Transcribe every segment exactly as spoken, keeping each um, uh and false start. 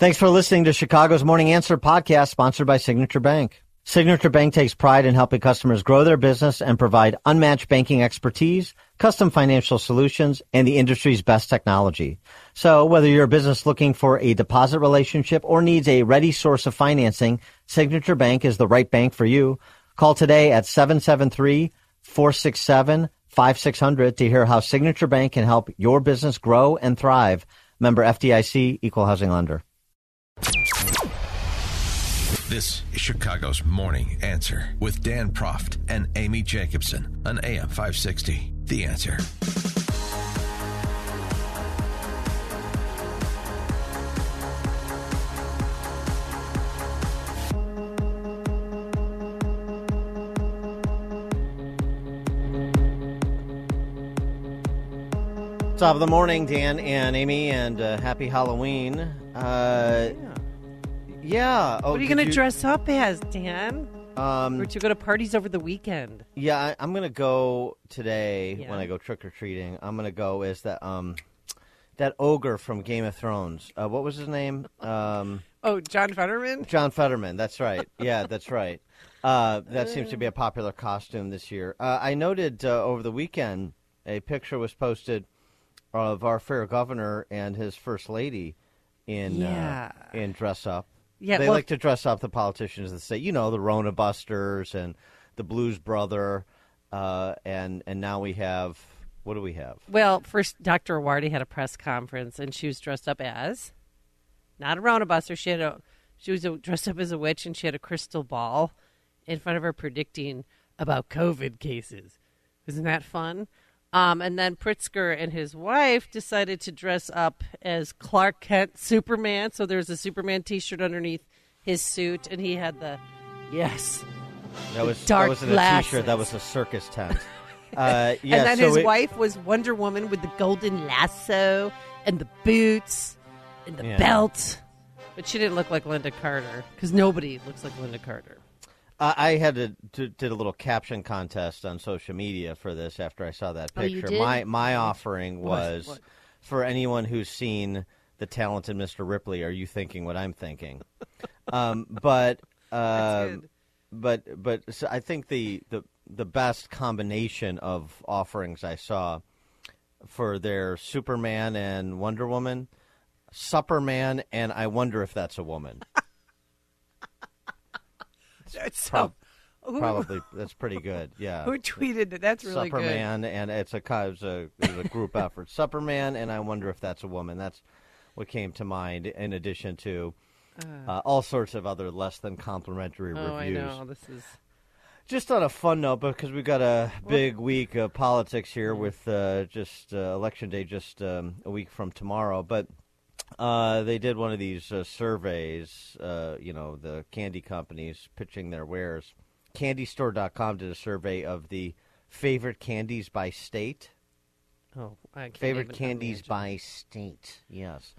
Thanks for listening to Chicago's Morning Answer podcast, sponsored by Signature Bank. Signature Bank takes pride in helping customers grow their business and provide unmatched banking expertise, custom financial solutions, and the industry's best technology. So whether you're a business looking for a deposit relationship or needs a ready source of financing, Signature Bank is the right bank for you. Call today at seven seven three, four six seven, five six zero zero to hear how Signature Bank can help your business grow and thrive. Member F D I C, Equal Housing Lender. This is Chicago's Morning Answer with Dan Proft and Amy Jacobson on A M five sixty. The Answer. Top of the morning, Dan and Amy, and uh, happy Halloween. Uh, yeah. yeah. Oh, what are you going to you... dress up as, Dan? Um, or to go to parties over the weekend? Yeah, I, I'm going to go today yeah. when I go trick-or-treating. I'm going to go as that um, that ogre from Game of Thrones. Uh, what was his name? Um, oh, John Fetterman? John Fetterman, that's right. Yeah, that's right. Uh, that seems to be a popular costume this year. Uh, I noted uh, over the weekend a picture was posted of our fair governor and his first lady in yeah. uh, in dress up. Yeah, they well, like to dress up the politicians of the state. You know, the Rona Busters and the Blues Brother, uh, and and now we have what do we have? Well, first Doctor Awardi had a press conference and she was dressed up as not a Rona Buster. She had a she was a, dressed up as a witch and she had a crystal ball in front of her predicting about COVID cases. Isn't that fun? Um, and then Pritzker and his wife decided to dress up as Clark Kent Superman. So there's a Superman T-shirt underneath his suit, and he had the, yes, that was dark that wasn't glasses. a T-shirt. That was a circus tent. uh, yeah, and then so his it, wife was Wonder Woman with the golden lasso and the boots and the yeah. belt. But she didn't look like Linda Carter, because nobody looks like Linda Carter. Uh, I had to, to did a little caption contest on social media for this after I saw that picture. Oh, you did? My my offering was what? What? for anyone who's seen The Talented Mister Ripley. Are you thinking what I'm thinking? um, but uh, but but so I think the, the the best combination of offerings I saw for their Superman and Wonder Woman, Supperman, and I wonder if that's a woman. That's Pro- so, probably that's pretty good. Yeah. Who tweeted it? That's really good. Supperman, and it's a it's a, it's a group effort. Supperman, and I wonder if that's a woman. That's what came to mind. In addition to uh, uh, all sorts of other less than complimentary oh, reviews. I know. This is just on a fun note, because we've got a big week of politics here with uh, just uh, election day, just um, a week from tomorrow, but. Uh, they did one of these uh, surveys, uh, you know, the candy companies pitching their wares. Candy Store dot com did a survey of the favorite candies by state. Oh, I can't favorite even candies imagine. by state. Yes.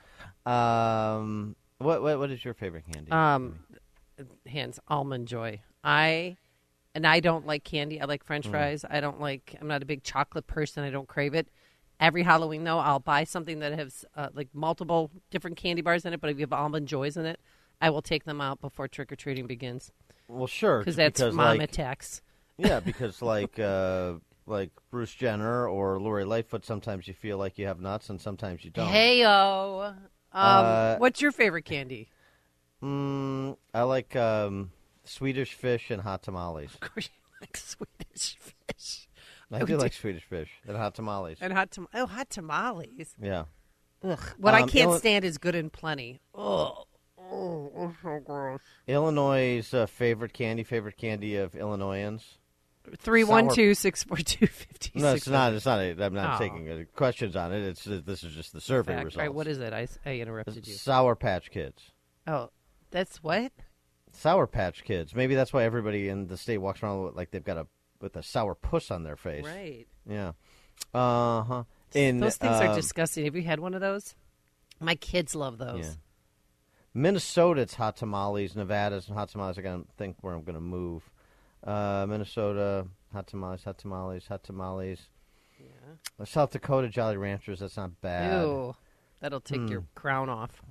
Um, what what what is your favorite candy? Um, hands Almond Joy. I and I don't like candy. I like French fries. Mm. I don't like. I'm not a big chocolate person. I don't crave it. Every Halloween, though, I'll buy something that has uh, like multiple different candy bars in it, but if you have Almond Joys in it, I will take them out before trick-or-treating begins. Well, sure. Because that's mom like, attacks. Yeah, because like uh, like Bruce Jenner or Lori Lightfoot, sometimes you feel like you have nuts and sometimes you don't. Hey-o. Um, uh, what's your favorite candy? Mm, I like um, Swedish fish and hot tamales. Of course you like Swedish fish. I do like Swedish fish and hot tamales. And hot tam- oh, hot tamales. Yeah. Ugh. What Um, I can't Illi- stand is good and plenty. Ugh. Oh, it's so gross. Illinois' uh, favorite candy, favorite candy of Illinoisans? three one two, six four two, five six. No, it's not. It's not. A, I'm not Oh. taking uh, questions on it. It's uh, This is just the survey Fact, results. right, what is it? I, I interrupted you. Sour Patch Kids. Oh, that's what? Sour Patch Kids. Maybe that's why everybody in the state walks around with, like they've got a with a sour puss on their face. Right. Yeah. Uh huh. In those things um, are disgusting. Have you had one of those? My kids love those. Yeah. Minnesota, it's hot tamales. Nevada's hot tamales. I gotta think where I'm gonna move. Uh, Minnesota, hot tamales, hot tamales, hot tamales. Yeah. South Dakota, Jolly Ranchers. That's not bad. Ew. That'll take Hmm. your crown off.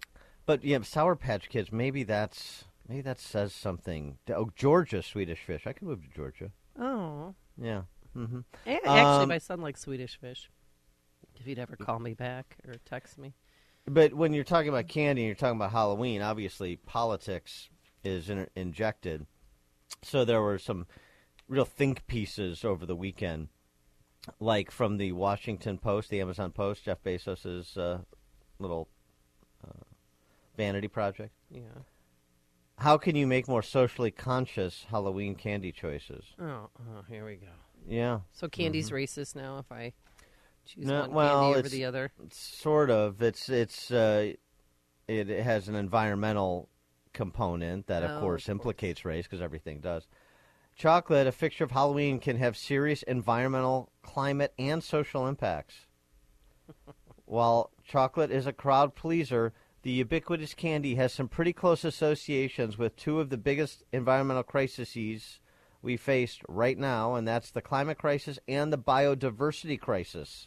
But yeah, Sour Patch Kids. Maybe that's maybe that says something. Oh, Georgia Swedish Fish. I could move to Georgia. Oh. Yeah. Mm-hmm. Actually, Um, my son likes Swedish Fish. If he'd ever call me back or text me. But when you're talking about candy and you're talking about Halloween, obviously politics is in- injected. So there were some real think pieces over the weekend, like from the Washington Post, the Amazon Post, Jeff Bezos' uh, little uh, vanity project. Yeah. How can you make more socially conscious Halloween candy choices? Oh, oh here we go. Yeah. So candy's racist now if I choose No, one well, candy over it's- the other? Sort of. It's it's uh, it, it has an environmental component that, of Oh, course, of course. implicates race because everything does. Chocolate, a fixture of Halloween, can have serious environmental, climate, and social impacts. While chocolate is a crowd pleaser, the ubiquitous candy has some pretty close associations with two of the biggest environmental crises we face right now, and that's the climate crisis and the biodiversity crisis.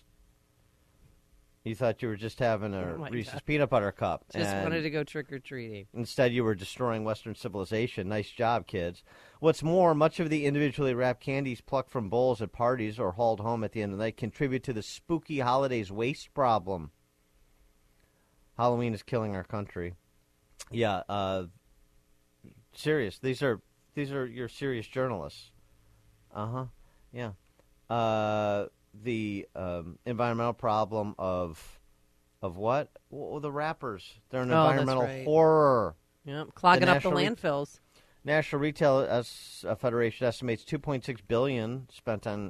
You thought you were just having a Oh my Reese's God. peanut butter cup. Just and wanted to go trick-or-treating. Instead, you were destroying Western civilization. Nice job, kids. What's more, much of the individually wrapped candies plucked from bowls at parties or hauled home at the end of the night contribute to the spooky holidays waste problem. Halloween is killing our country. Yeah, uh, serious. These are these are your serious journalists. Uh huh. Yeah. Uh, the um, environmental problem of of what? Well, the wrappers. They're an Oh, that's environmental right. horror. Yep, clogging up the National Re- landfills. National Retail es- uh, Federation estimates two point six billion dollars spent on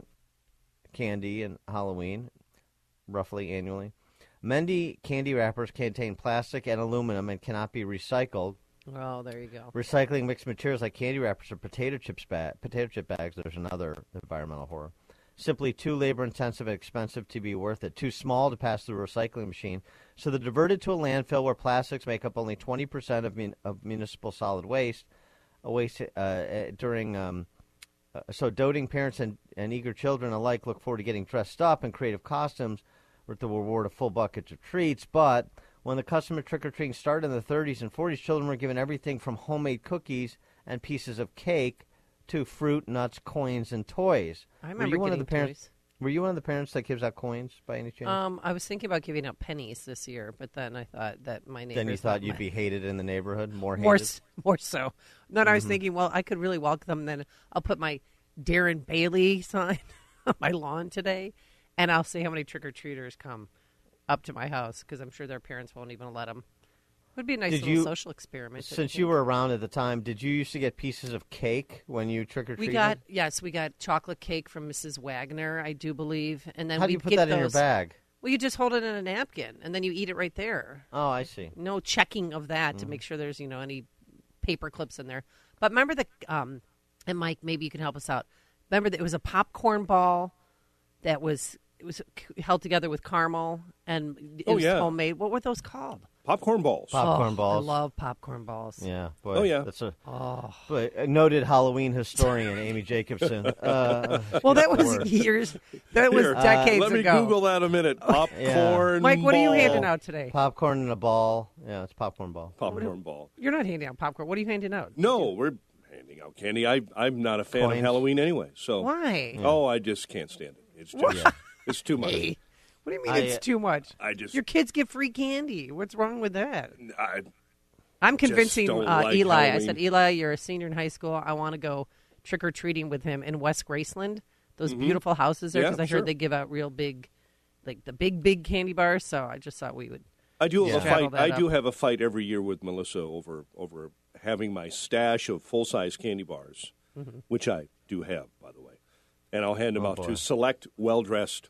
candy and Halloween, roughly annually. Many candy wrappers contain plastic and aluminum and cannot be recycled. Oh, there you go. Recycling mixed materials like candy wrappers or potato chips ba- potato chip bags. There's another environmental horror. Simply too labor-intensive and expensive to be worth it. Too small to pass through a recycling machine. So they're diverted to a landfill where plastics make up only twenty percent of, mun- of municipal solid waste. A waste uh, uh, during um, uh, so doting parents and, and eager children alike look forward to getting dressed up in creative costumes with the reward of full buckets of treats. But when the custom of trick-or-treating started in the thirties and forties, children were given everything from homemade cookies and pieces of cake to fruit, nuts, coins, and toys. I Were remember you one of getting the parents? toys. Were you one of the parents that gives out coins by any chance? Um, I was thinking about giving out pennies this year, but then I thought that my neighbors... then you thought might- you'd be hated in the neighborhood, more hated. more s- more so. Then I was Mm-hmm. thinking, well, I could really welcome them. Then I'll put my Darren Bailey sign on my lawn today, and I'll see how many trick or treaters come up to my house because I'm sure their parents won't even let them. It would be a nice Did little you- social experiment. don't Since think? you were around at the time, did you used to get pieces of cake when you trick or treated? we got yes, we got chocolate cake from Missus Wagner, I do believe, and then How we do you put get that those, in your bag? Well, you just hold it in a napkin, and then you eat it right there. Oh, I see. No checking of that Mm-hmm. to make sure there's you know any paper clips in there. But remember the um, and Mike, maybe you can help us out. Remember that it was a popcorn ball that was it was held together with caramel and it Oh, was yeah. homemade. What were those called? Popcorn balls. Popcorn Oh, balls. I love popcorn balls. Yeah. Boy, Oh, yeah. That's a Oh. but a noted Halloween historian, Amy Jacobson. Uh, Well, that was Word. years. That was Here, decades Let me ago. Google that a minute. Popcorn Mike, what are you ball. handing out today? popcorn in a ball. Yeah, it's popcorn ball. Popcorn ball. You're not handing out popcorn. What are you handing out? No, we're handing out candy. I, I'm not a fan Coins. of Halloween anyway. So Why? Oh, I just can't stand it. It's just, it's too much. Hey, what do you mean I, it's uh, too much? I just, Your kids get free candy. What's wrong with that? I, I'm convincing don't uh, like Eli. I Halloween. said, Eli, you're a senior in high school. I want to go trick or treating with him in West Graceland. Those beautiful houses there, Yeah, because I sure. heard they give out real big, like the big, big candy bars. So I just thought we would. I do have Yeah. a Straddle fight. that I do up. have a fight every year with Melissa over over having my stash of full size candy bars, Mm-hmm. which I do have, by the way, and I'll hand them Oh, out boy. to select well dressed.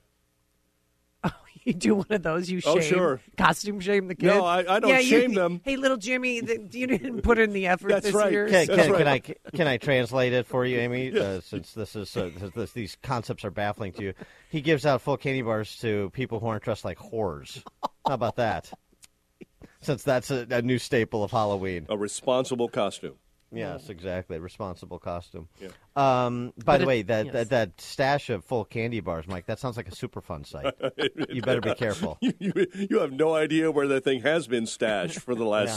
Oh, you do one of those? You shame? Oh, sure. Costume shame the kids? No, I- I don't yeah, you- shame them. Hey, little Jimmy, the, you didn't put in the effort That's this right. year. Can, That's can, right. can I can I translate it for you, Amy? Uh, since this is uh, this, this, these concepts are baffling to you, he gives out full candy bars to people who aren't dressed like whores. How about that? Since that's a, a new staple of Halloween. A responsible costume. Yes, exactly. Responsible costume. Yeah. Um, by But the it- way, that, yes. that that stash of full candy bars, Mike, that sounds like a Superfund site. You better be careful. You, you, you have no idea where that thing has been stashed for the last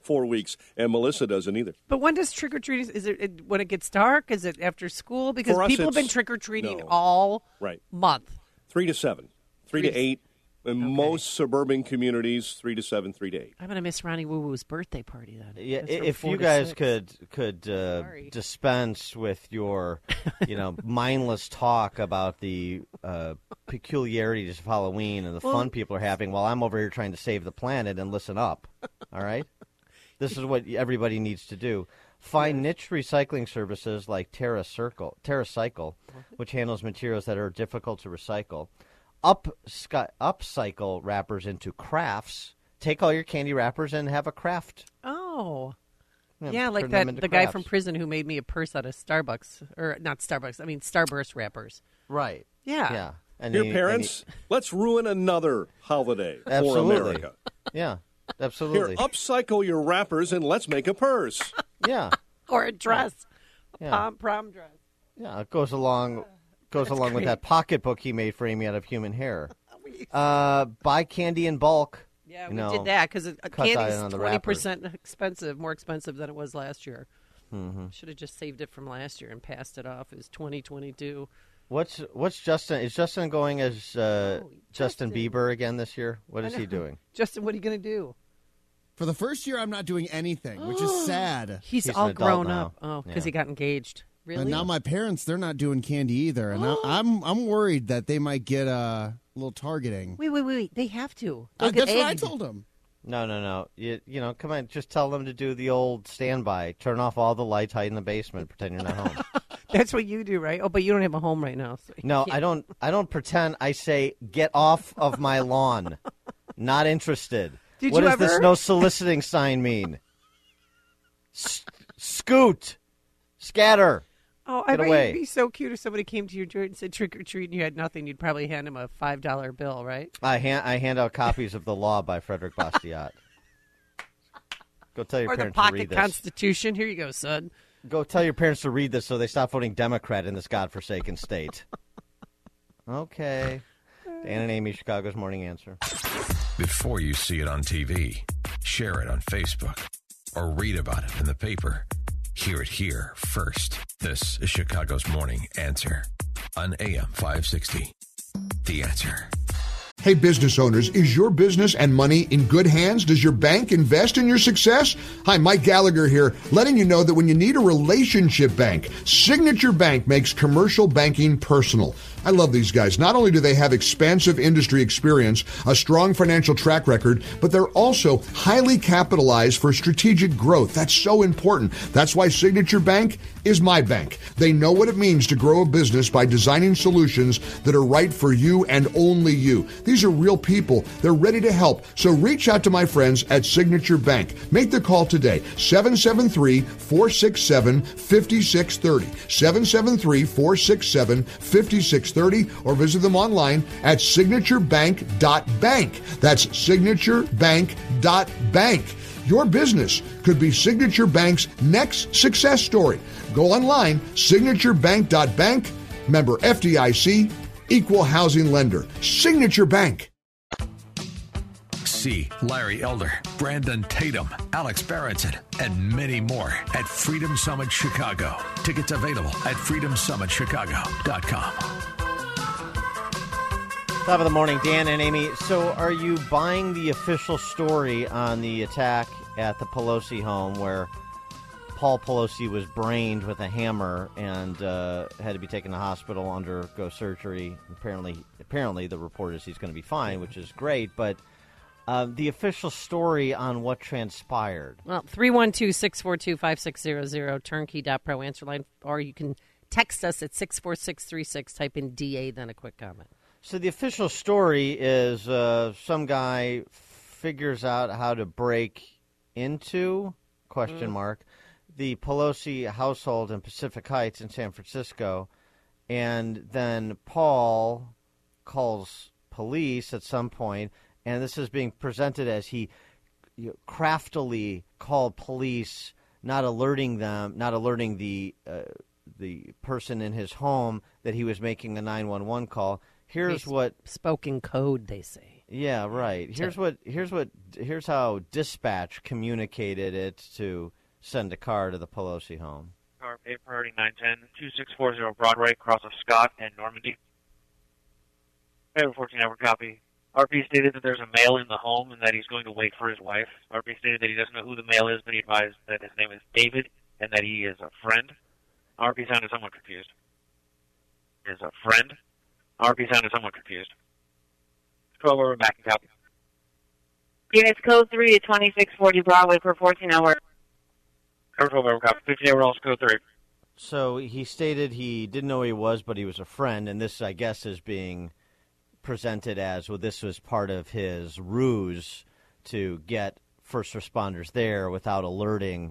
four weeks, and Melissa doesn't either. But when does trick or treating? Is it, it when it gets dark? Is it after school? Because For us, people have been it's- trick or treating no. all Right. month. Three to seven, three, Three to to- eight. In Okay. most suburban communities, three to seven, three to eight. I'm gonna miss Ronnie Woo Woo's birthday party then. Yeah, That's from if four you to guys six. could could uh, Sorry. dispense with your, you know, mindless talk about the uh, peculiarities of Halloween and the Well- fun people are having, while I'm over here trying to save the planet and listen up. All right, this is what everybody needs to do. Find niche recycling services like Terra Circle, TerraCycle, which handles materials that are difficult to recycle. Up, sky, upcycle wrappers into crafts. Take all your candy wrappers and have a craft. Oh. Yeah, Yeah, like turn them that into the guy from crafts. prison who made me a purse out of Starbucks or not Starbucks. I mean Starburst wrappers. Right. Yeah. Yeah. And Dear he- and parents, let's ruin another holiday for Absolutely. America. he- yeah. Here, Absolutely. upcycle your wrappers and let's make a purse. Yeah. Or a dress. A Yeah. prom, prom dress. Yeah. It goes along goes That's along with great. that pocketbook he made for Amy out of human hair. Uh, buy candy in bulk. Yeah, You we know, did that because cut candy's that on the twenty percent expensive, more expensive than it was last year. Mm-hmm. Should have just saved it from last year and passed it off as twenty twenty-two. What's what's Justin? Is Justin going as uh, Oh, Justin Justin. Bieber again this year? What I is he know. doing? Justin, what are you going to do? For the first year, I'm not doing anything, which is sad. He's, He's an all adult grown now. up. Oh, because Yeah. he got engaged. Really? And now my parents, they're not doing candy either. And I, I'm I'm worried that they might get uh, a little targeting. Wait, wait, wait, wait. They have to. Uh, They'll get that's what I egged. told them. No, no, no. You, you know, come on. Just tell them to do the old standby. Turn off all the lights, hide in the basement, pretend you're not home. That's what you do, right? Oh, but you don't have a home right now. So you No, can't- I don't. I don't pretend. I say, get off of my lawn. Not interested. Did what you does this ever- no soliciting sign mean? S- scoot, scatter. Oh, I Get bet away. you'd be so cute if somebody came to your door and said trick or treat and you had nothing. You'd probably hand them a five dollar bill, right? I hand I hand out copies of the law by Frederick Bastiat. Go tell your Or the parents to pocket read this. constitution. Here you go, son. Go tell your parents to read this so they stop voting Democrat in this godforsaken state. Okay. Dan and Amy, Chicago's Morning Answer. Before you see it on T V, share it on Facebook, or read about it in the paper. Hear it here first. This is Chicago's Morning Answer on A M five sixty. The Answer. Hey, business owners, is your business and money in good hands? Does your bank invest in your success? Hi, Mike Gallagher here, letting you know that when you need a relationship bank, Signature Bank makes commercial banking personal. I love these guys. Not only do they have expansive industry experience, a strong financial track record, but they're also highly capitalized for strategic growth. That's so important. That's why Signature Bank is my bank. They know what it means to grow a business by designing solutions that are right for you and only you. These are real people. They're ready to help. So reach out to my friends at Signature Bank. Make the call today, seven seven three, four six seven, five six three zero, seven seven three, four six seven, five six three zero, or visit them online at signature bank dot bank. That's signature bank dot bank. Your business could be Signature Bank's next success story. Go online, signature bank dot bank, member F D I C, equal housing lender. Signature Bank. See Larry Elder, Brandon Tatum, Alex Barrington, and many more at Freedom Summit Chicago. Tickets available at freedom summit chicago dot com. Top of the morning, Dan and Amy. So are you buying the official story on the attack at the Pelosi home where Paul Pelosi was brained with a hammer and uh, had to be taken to hospital, undergo surgery? Apparently, apparently the report is he's going to be fine, which is great, but uh, the official story on what transpired. Well, three one two, six four two, five six zero zero, turnkey dot pro answer line, or you can text us at six four six three six, type in D A, then a quick comment. So the official story is uh, some guy figures out how to break into, question mark, the Pelosi household in Pacific Heights in San Francisco, and then Paul calls police at some point, and this is being presented as he you know, craftily called police, not alerting them, not alerting the uh, the person in his home that he was making a nine one one call. Here's He's what spoken code, they say. Yeah, right. Here's what here's what here's how dispatch communicated it to send a car to the Pelosi home. Car pay priority nine ten, two six four zero Broadway, cross of Scott and Normandy. Hey, fourteen hour copy. R P stated that there's a male in the home and that he's going to wait for his wife. R P stated that he doesn't know who the male is, but he advised that his name is David and that he is a friend. R P sounded somewhat confused. Is a friend? R P sounded somewhat confused. twelve over back and copy. Units code three to twenty-six forty Broadway per fourteen hour. Cover twelve over copy. fifteen hour also code three. So he stated he didn't know who he was, but he was a friend, and this, I guess, is being presented as, well, this was part of his ruse to get first responders there without alerting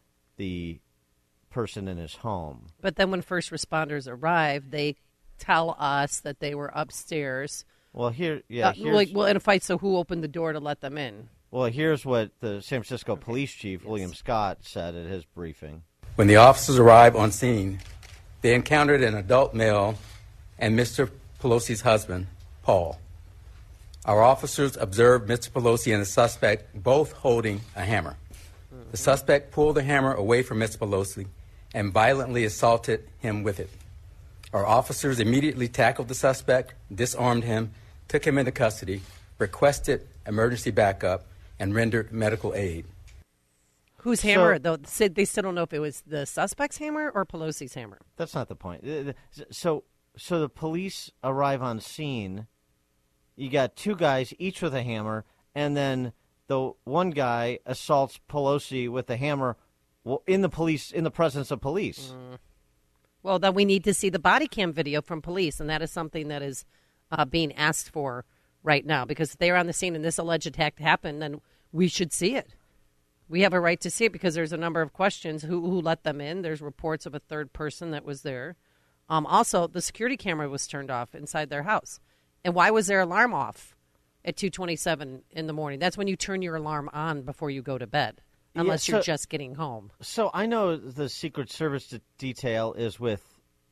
the person in his home. But then when first responders arrive, they tell us that they were upstairs. Well, here, yeah, uh, here's, like, well, in a fight, so who opened the door to let them in? Well, here's what the San Francisco Okay. police chief, Yes. William Scott, said at his briefing. When the officers arrived on scene, they encountered an adult male and Mister Pelosi's husband, Paul. Our officers observed Mister Pelosi and the suspect both holding a hammer. The suspect pulled the hammer away from Mister Pelosi and violently assaulted him with it. Our officers immediately tackled the suspect, disarmed him, took him into custody, requested emergency backup, and rendered medical aid. Whose hammer, though? Said they still don't know if it was the suspect's hammer or Pelosi's hammer. That's not the point. So, so the police arrive on scene. You got two guys, each with a hammer, and then the one guy assaults Pelosi with the hammer in the police in the presence of police. Mm. Well, then we need to see the body cam video from police, and that is something that is uh, being asked for right now, because if they're on the scene and this alleged attack happened, then we should see it. We have a right to see it because there's a number of questions. Who, who let them in? There's reports of a third person that was there. Um, also, the security camera was turned off inside their house. And why was their alarm off at two twenty-seven in the morning? That's when you turn your alarm on before you go to bed, unless Yeah, so, you're just getting home. So I know the Secret Service de- detail is with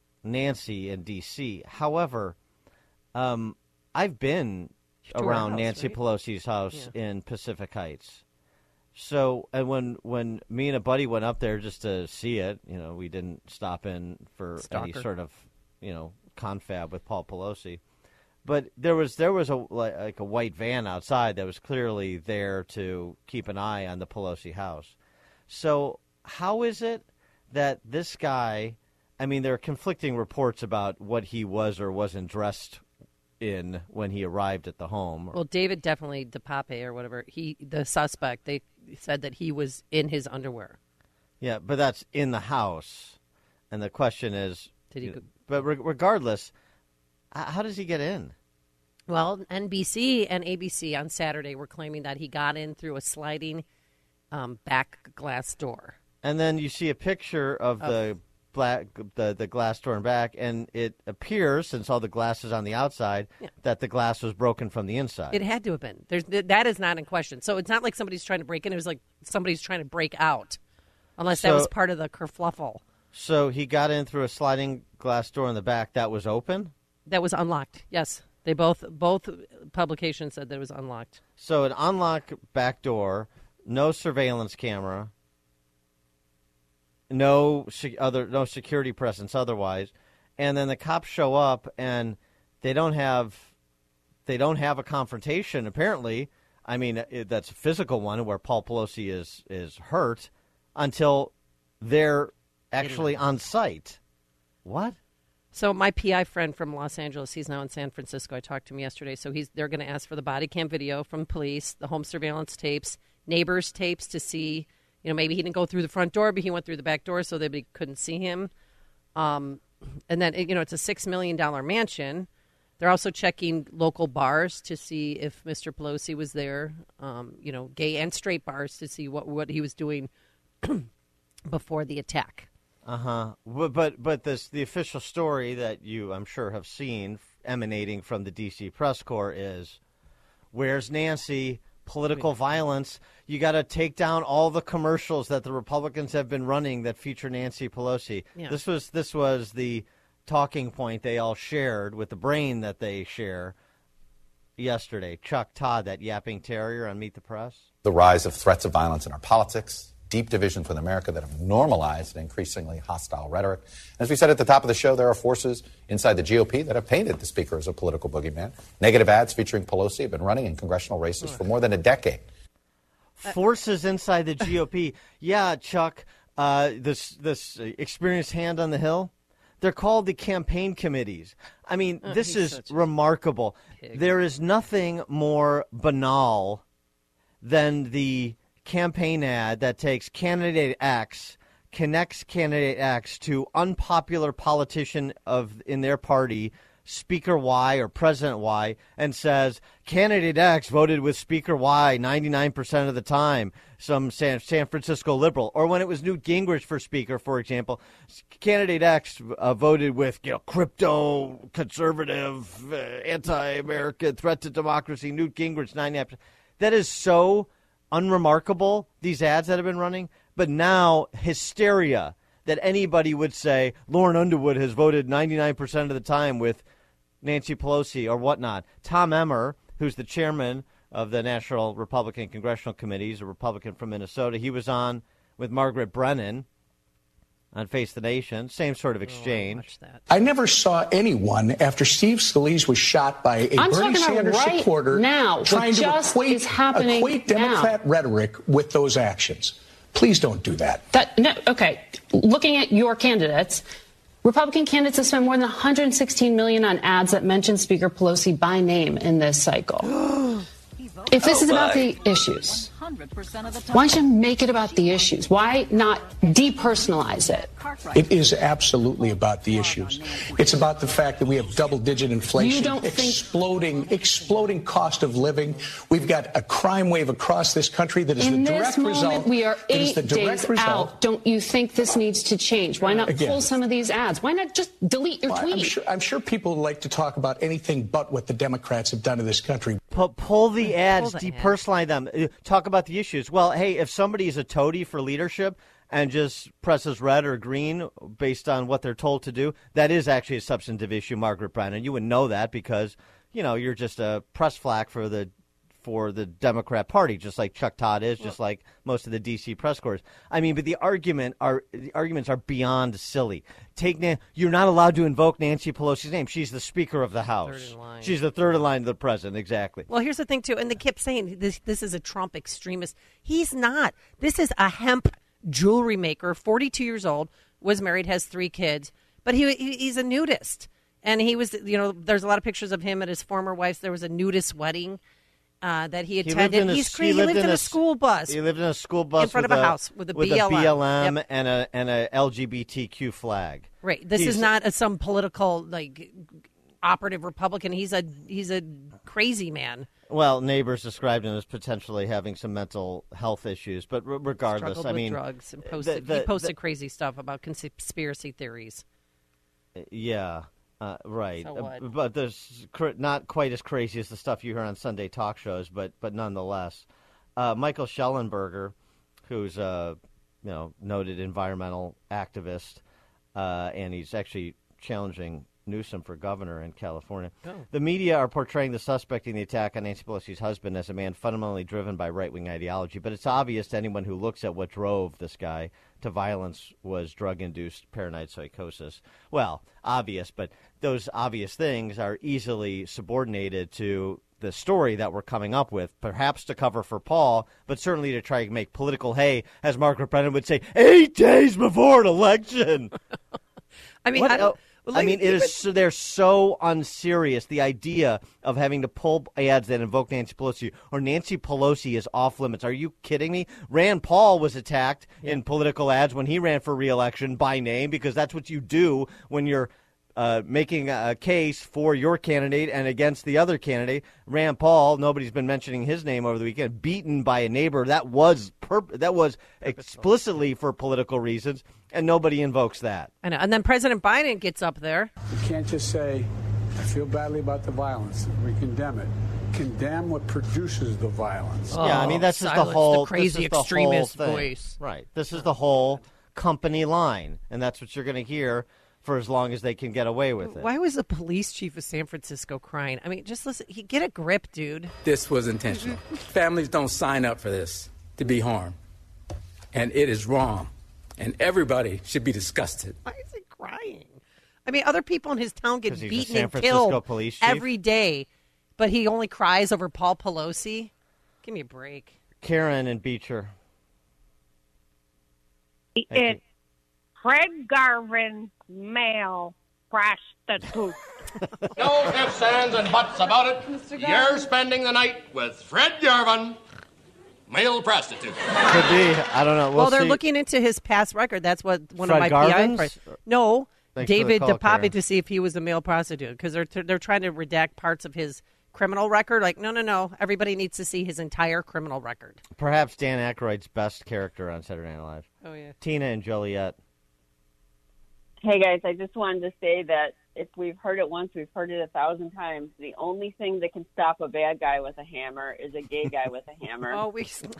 Nancy in D C. However, um, I've been around house, Nancy right? Pelosi's house Yeah. in Pacific Heights. So, and when, when me and a buddy went up there just to see it, you know, we didn't stop in for any Stalker. sort of, you know, confab with Paul Pelosi. But there was there was a like a white van outside that was clearly there to keep an eye on the Pelosi house. So how is it that this guy, I mean, there are conflicting reports about what he was or wasn't dressed in when he arrived at the home. Well, David definitely DePape or whatever, he the suspect, they said that he was in his underwear. Yeah, but that's in the house. And the question is, Did he you know, go- but re- regardless, h- how does he get in? Well, N B C and A B C on Saturday were claiming that he got in through a sliding um, back glass door. And then you see a picture of Of- the black, the the glass door and back, and it appears, since all the glass is on the outside, Yeah. that the glass was broken from the inside. It had to have been. There's that is not in question. So it's not like somebody's trying to break in. It was like somebody's trying to break out, unless that So- was part of the kerfluffle. So he got in through a sliding glass door in the back that was open? That was unlocked. Yes, they both both publications said that it was unlocked. So an unlocked back door, no surveillance camera, no se- other no security presence otherwise, and then the cops show up and they don't have they don't have a confrontation apparently. I mean, it, that's a physical one where Paul Pelosi is is hurt until they're actually on site. What? So my P I friend from Los Angeles, he's now in San Francisco. I talked to him yesterday. So he's they're going to ask for the body cam video from police, the home surveillance tapes, neighbors' tapes to see, you know, maybe he didn't go through the front door, but he went through the back door so that they couldn't see him. Um, and then, you know, it's a six million dollars mansion. They're also checking local bars to see if Mister Pelosi was there, um, you know, gay and straight bars to see what, what he was doing before the attack. Uh-huh. But but, but this, the official story that you, I'm sure, have seen emanating from the D C press corps is, where's Nancy? Political violence. You got to take down all the commercials that the Republicans have been running that feature Nancy Pelosi. Yeah. This was this was the talking point they all shared with the brain that they share. yesterday. Chuck Todd, that yapping terrier on Meet the Press. The rise of threats of violence in our politics, deep divisions with America that have normalized an increasingly hostile rhetoric. As we said at the top of the show, there are forces inside the G O P that have painted the speaker as a political boogeyman. Negative ads featuring Pelosi have been running in congressional races for more than a decade. Forces inside the G O P. Yeah, Chuck, uh, this this experienced hand on the Hill, they're called the campaign committees. I mean, Oh, this he's is such a remarkable. pig. There is nothing more banal than the campaign ad that takes candidate X, connects candidate X to unpopular politician of in their party, Speaker Y or President Y, and says, candidate X voted with Speaker Y ninety-nine percent of the time, some San, San Francisco liberal. Or when it was Newt Gingrich for Speaker, for example, candidate X uh, voted with, you know, crypto, conservative, uh, anti-American, threat to democracy, Newt Gingrich, ninety-nine percent. That is so unremarkable, these ads that have been running. But now, hysteria that anybody would say Lauren Underwood has voted ninety-nine percent of the time with Nancy Pelosi or whatnot. Tom Emmer, who's the chairman of the National Republican Congressional Committee, he's a Republican from Minnesota. He was on with Margaret Brennan on Face the Nation. Same sort of exchange. Oh, I never saw anyone after Steve Scalise was shot by a I'm Bernie talking about Sanders right supporter now. trying What to just equate, is happening equate Democrat now. rhetoric with those actions. Please don't do that. That no, okay. Looking at your candidates, Republican candidates have spent more than one hundred sixteen million dollars on ads that mention Speaker Pelosi by name in this cycle. If this Oh, is about my. the issues, why should you make it about the issues? Why not depersonalize it? It is absolutely about the issues. It's about the fact that we have double-digit inflation, You don't think- exploding, exploding cost of living. We've got a crime wave across this country that is In the this direct moment, result. we are it is eight the direct days result. out. Don't you think this needs to change? Why not Again. pull some of these ads? Why not just delete your Well, tweet? I'm sure, I'm sure people like to talk about anything but what the Democrats have done to this country. Pu- pull the ads, the depersonalize them, uh, talk about the issues. Well, hey, if somebody is a toady for leadership and just presses red or green based on what they're told to do, that is actually a substantive issue, Margaret Brennan. You would know that because, you know, you're just a press flack for the for the Democrat Party, just like Chuck Todd is, just like most of the D C press corps. I mean, but the argument are the arguments are beyond silly. Take Nan- you're not allowed to invoke Nancy Pelosi's name. She's the Speaker of the House. Third in line. She's the third in line to the president. Exactly. Well, here's the thing, too. And they kept saying this, this is a Trump extremist. He's not. This is a hemp jewelry maker, forty-two years old, was married, has three kids. But he, he he's a nudist. And he was, you know, there's a lot of pictures of him at his former wife's. There was a nudist wedding uh, that he He lived attended. in a, He's he crazy. He lived, in a, s- school bus. He lived in a school bus in front with of a house with a with B L M. a B L M Yep. and a and a L G B T Q flag. Right. This He's- is not a, some political like operative Republican. He's a he's a crazy man. Well, neighbors described him as potentially having some mental health issues, but r- regardless, Struggled I with mean, drugs and the- posted. the- he posted the- crazy stuff about conspiracy theories. yeah, uh, right. So Uh, what? but there's cr- not quite as crazy as the stuff you hear on Sunday talk shows, but but nonetheless, uh, Michael Schellenberger, who's a you know noted environmental activist, uh, and he's actually challenging Newsom for governor in California. Oh. The media are portraying the suspect in the attack on Nancy Pelosi's husband as a man fundamentally driven by right-wing ideology, but it's obvious to anyone who looks at what drove this guy to violence was drug-induced paranoid psychosis. Well, obvious, but those obvious things are easily subordinated to the story that we're coming up with, perhaps to cover for Paul, but certainly to try to make political hay, as Margaret Brennan would say, eight days before an election. I mean, What I, don't, el- I mean, it is so, they're so unserious. The idea of having to pull ads that invoke Nancy Pelosi or Nancy Pelosi is off limits. Are you kidding me? Rand Paul was attacked yeah. in political ads when he ran for re-election by name, because that's what you do when you're uh, making a case for your candidate and against the other candidate. Rand Paul, nobody's been mentioning his name over the weekend, beaten by a neighbor. That was perp- that was explicitly for political reasons. And nobody invokes that. I know. And then President Biden gets up there. You can't just say, I feel badly about the violence. We condemn it. Condemn what produces the violence. Oh, yeah, I mean, that's just the silence whole the crazy this is the extremist whole thing. voice. Right. This is the whole company line. And that's what you're going to hear for as long as they can get away with it. Why was the police chief of San Francisco crying? I mean, just listen. He get a grip, dude. This was intentional. Families don't sign up for this to be harmed. And it is wrong. And everybody should be disgusted. Why is he crying? I mean, other people in his town get 'Cause he's a beaten San and Francisco killed police chief? every day, but he only cries over Paul Pelosi. Give me a break. Karen and Beecher. It's Fred Garvin's male prostitute. No ifs, ands, and buts about it. Mister You're Garvin. spending the night with Fred Garvin, male prostitute. Could be. I don't know. We'll, Well, they're see. looking into his past record. That's what one Fred of my P I Garvin's? friends. No, Thanks for the David call, Karen. DePape to see if he was a male prostitute because they're they're trying to redact parts of his criminal record. Like, no, no, no. Everybody needs to see his entire criminal record. Perhaps Dan Aykroyd's best character on Saturday Night Live. Oh, yeah. Tina and Joliet. Hey, guys, I just wanted to say that if we've heard it once, we've heard it a thousand times. The only thing that can stop a bad guy with a hammer is a gay guy with a hammer. Oh, we. Thanks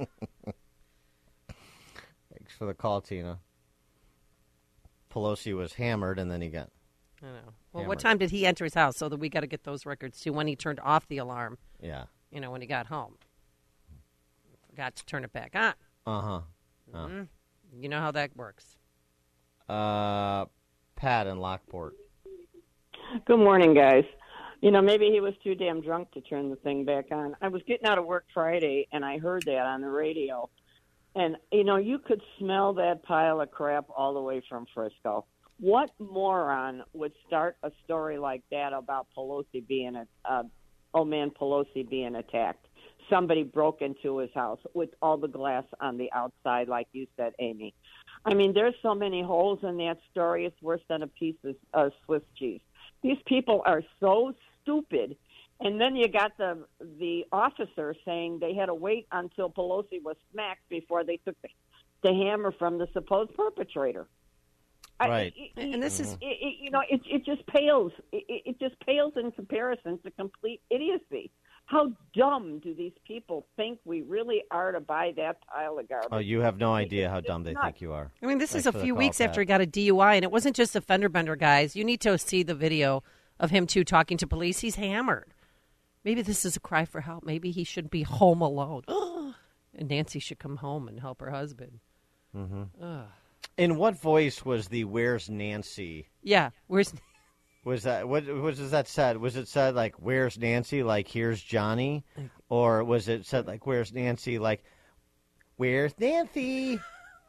for the call, Tina. Pelosi was hammered, and then he got... I know. Well, hammered. what time did he enter his house? So that we got to get those records too. When he turned off the alarm. Yeah. You know, when he got home. Forgot to turn it back on. Uh-huh. Oh. Mhm. You know how that works. Uh, Pat in Lockport. Good morning, guys. You know, maybe he was too damn drunk to turn the thing back on. I was getting out of work Friday, and I heard that on the radio. And, you know, you could smell that pile of crap all the way from Frisco. What moron would start a story like that about Pelosi being, a, uh, oh, man, Pelosi being attacked? Somebody broke into his house with all the glass on the outside, like you said, Amy. I mean, there's so many holes in that story, it's worse than a piece of uh, Swiss cheese. These people are so stupid. And then you got the the officer saying they had to wait until Pelosi was smacked before they took the, the hammer from the supposed perpetrator. Right. I, it, and this is, it, it, you know, it, it just pales. It, it just pales in comparison to complete idiocy. How dumb do these people think we really are to buy that pile of garbage? Oh, you have no idea how dumb they nuts. think you are. I mean, this Thanks is a for the few call, weeks Pat. after he got a D U I, and it wasn't just a fender bender, guys. You need to see the video of him, too, talking to police. He's hammered. Maybe this is a cry for help. Maybe he should be home alone. And Nancy should come home and help her husband. Mm-hmm. Ugh. In what voice was the "Where's Nancy"? Yeah, where's... Was that what? What was that said? Was it said like "Where's Nancy"? Like "Here's Johnny," or was it said like "Where's Nancy"? Like "Where's Nancy"?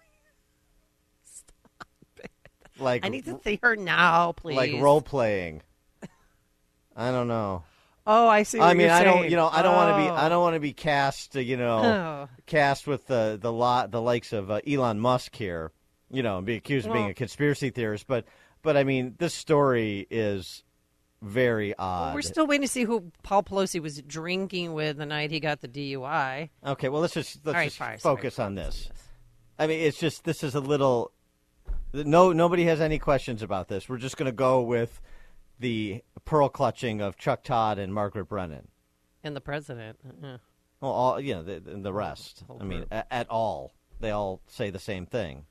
Stop it. Like I need to see her now, please. Like role playing. I don't know. Oh, I see. What I mean, you're I don't. saying. You know, I don't want to be. Oh. I don't want to be cast. uh, You know, Oh. cast with the the lot the likes of uh, Elon Musk here. You know, and be accused of being Well- a conspiracy theorist. But but I mean, this story is very odd. Well, we're still waiting to see who Paul Pelosi was drinking with the night he got the D U I. Okay, well, let's just let's All right, just fine, sorry, focus on this. I mean, it's just this is a little. No, nobody has any questions about this. We're just going to go with the pearl clutching of Chuck Todd and Margaret Brennan. And the president. Uh-uh. Well, all you know, the, and the rest. I mean, at, at all, they all say the same thing.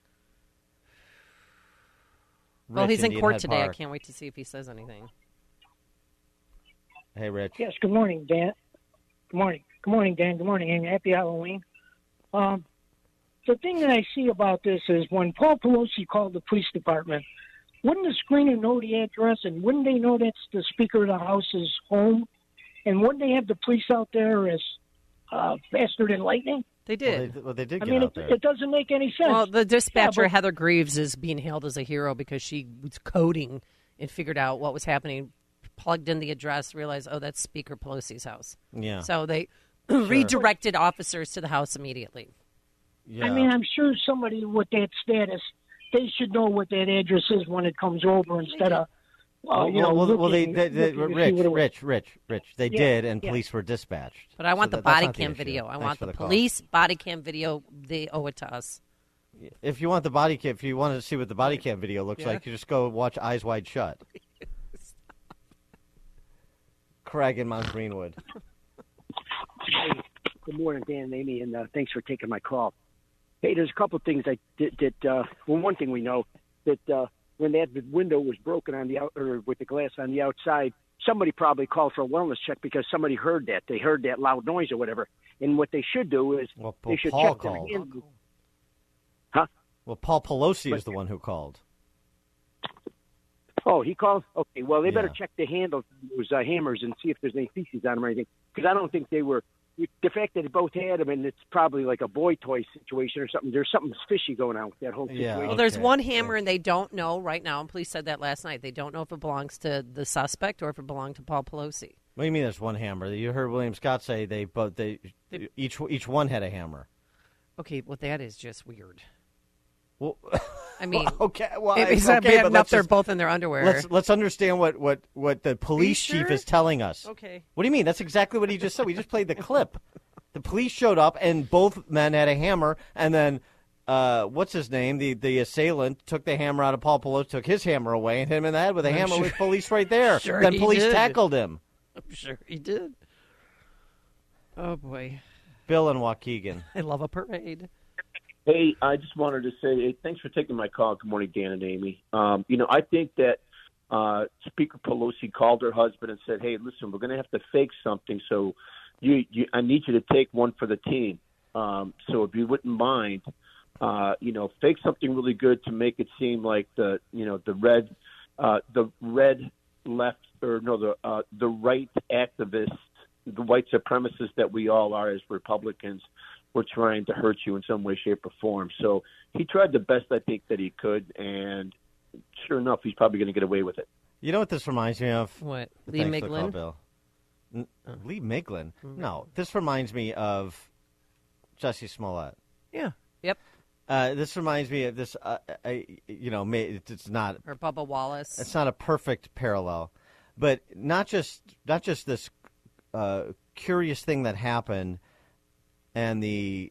Well, Rich he's in Indian court Head today. Park. I can't wait to see if he says anything. Hey, Rich. Yes, good morning, Dan. Good morning. Good morning, Dan. Good morning, Amy. Happy Halloween. Um, the thing that I see about this is when Paul Pelosi called the police department, wouldn't the screener know the address, and wouldn't they know that's the Speaker of the House's home? And wouldn't they have the police out there as uh, faster than lightning? They did. Well, they, well, they did I get mean, out it, there. it doesn't make any sense. Well, the dispatcher, Yeah, but- Heather Greaves, is being hailed as a hero because she was coding and figured out what was happening, plugged in the address, realized, oh, that's Speaker Pelosi's house. Yeah. So they Sure. redirected officers to the house immediately. Yeah. I mean, I'm sure somebody with that status, they should know what that address is when it comes over instead of, uh, well, you know, well, well, they, looking- they, they, looking to see Rich, what it was. Rich, Rich, Rich. They Yeah, did, and yeah. police were dispatched. But I want So the that- that's body not the cam issue. video. I Thanks want for the, the call. police body cam video. They owe it to us. If you want the body cam, if you want to see what the body cam video looks Yeah. like, you just go watch Eyes Wide Shut. Craig in Mount Greenwood. Hey, good morning, Dan and Amy, and uh, thanks for taking my call. Hey, there's a couple of things I did. That, uh, well, one thing we know that uh, when that window was broken on the out, or with the glass on the outside, somebody probably called for a wellness check because somebody heard that. They heard that loud noise or whatever. And what they should do is well, they should Paul check called. their hands. Huh? Well, Paul Pelosi but, is the one who called. Oh, he called? Okay, well, they Yeah. better check the handles of those uh, hammers and see if there's any feces on them or anything, because I don't think they were – the fact that they both had them and it's probably like a boy toy situation or something, there's something fishy going on with that whole situation. Well, there's one hammer, and they don't know right now, and police said that last night. They don't know if it belongs to the suspect or if it belonged to Paul Pelosi. What do you mean there's one hammer? You heard William Scott say they both they each each one had a hammer. Okay, well, that is just weird. Well, I mean, well, okay, well, it's okay, not bad but enough let's they're just- both in their underwear. Let's let's understand what, what, what the police sure? chief is telling us. Okay. What do you mean? That's exactly what he just said. We just played the clip. The police showed up, and both men had a hammer, and then uh, what's his name? The the assailant took the hammer out of Paul Pelosi, took his hammer away, and hit him in the head with a I'm hammer sure- with police right there. Sure then he police did. tackled him. I'm sure he did. Oh, boy. Bill and Waukegan. I love a parade. Hey, I just wanted to say, hey, thanks for taking my call. Good morning, Dan and Amy. Um, you know, I think that uh, Speaker Pelosi called her husband and said, hey, listen, we're going to have to fake something, so you, you, I need you to take one for the team. Um, so if you wouldn't mind, uh, you know, fake something really good to make it seem like the, you know, the red, uh, the red left, or no, the uh, the right activists, the white supremacists that we all are as Republicans, were trying to hurt you in some way, shape, or form. So he tried the best I think that he could, and sure enough, he's probably going to get away with it. You know what this reminds me of? What? Lee Thanks for the call, Miglin? Bill. N- Oh. Lee Miglin? Mhm. No, this reminds me of Jussie Smollett. Yeah. Yep. Uh, this reminds me of this. Uh, I, you know, may, it's it's not. Or Bubba Wallace. It's not a perfect parallel, but not just not just this uh, curious thing that happened, and the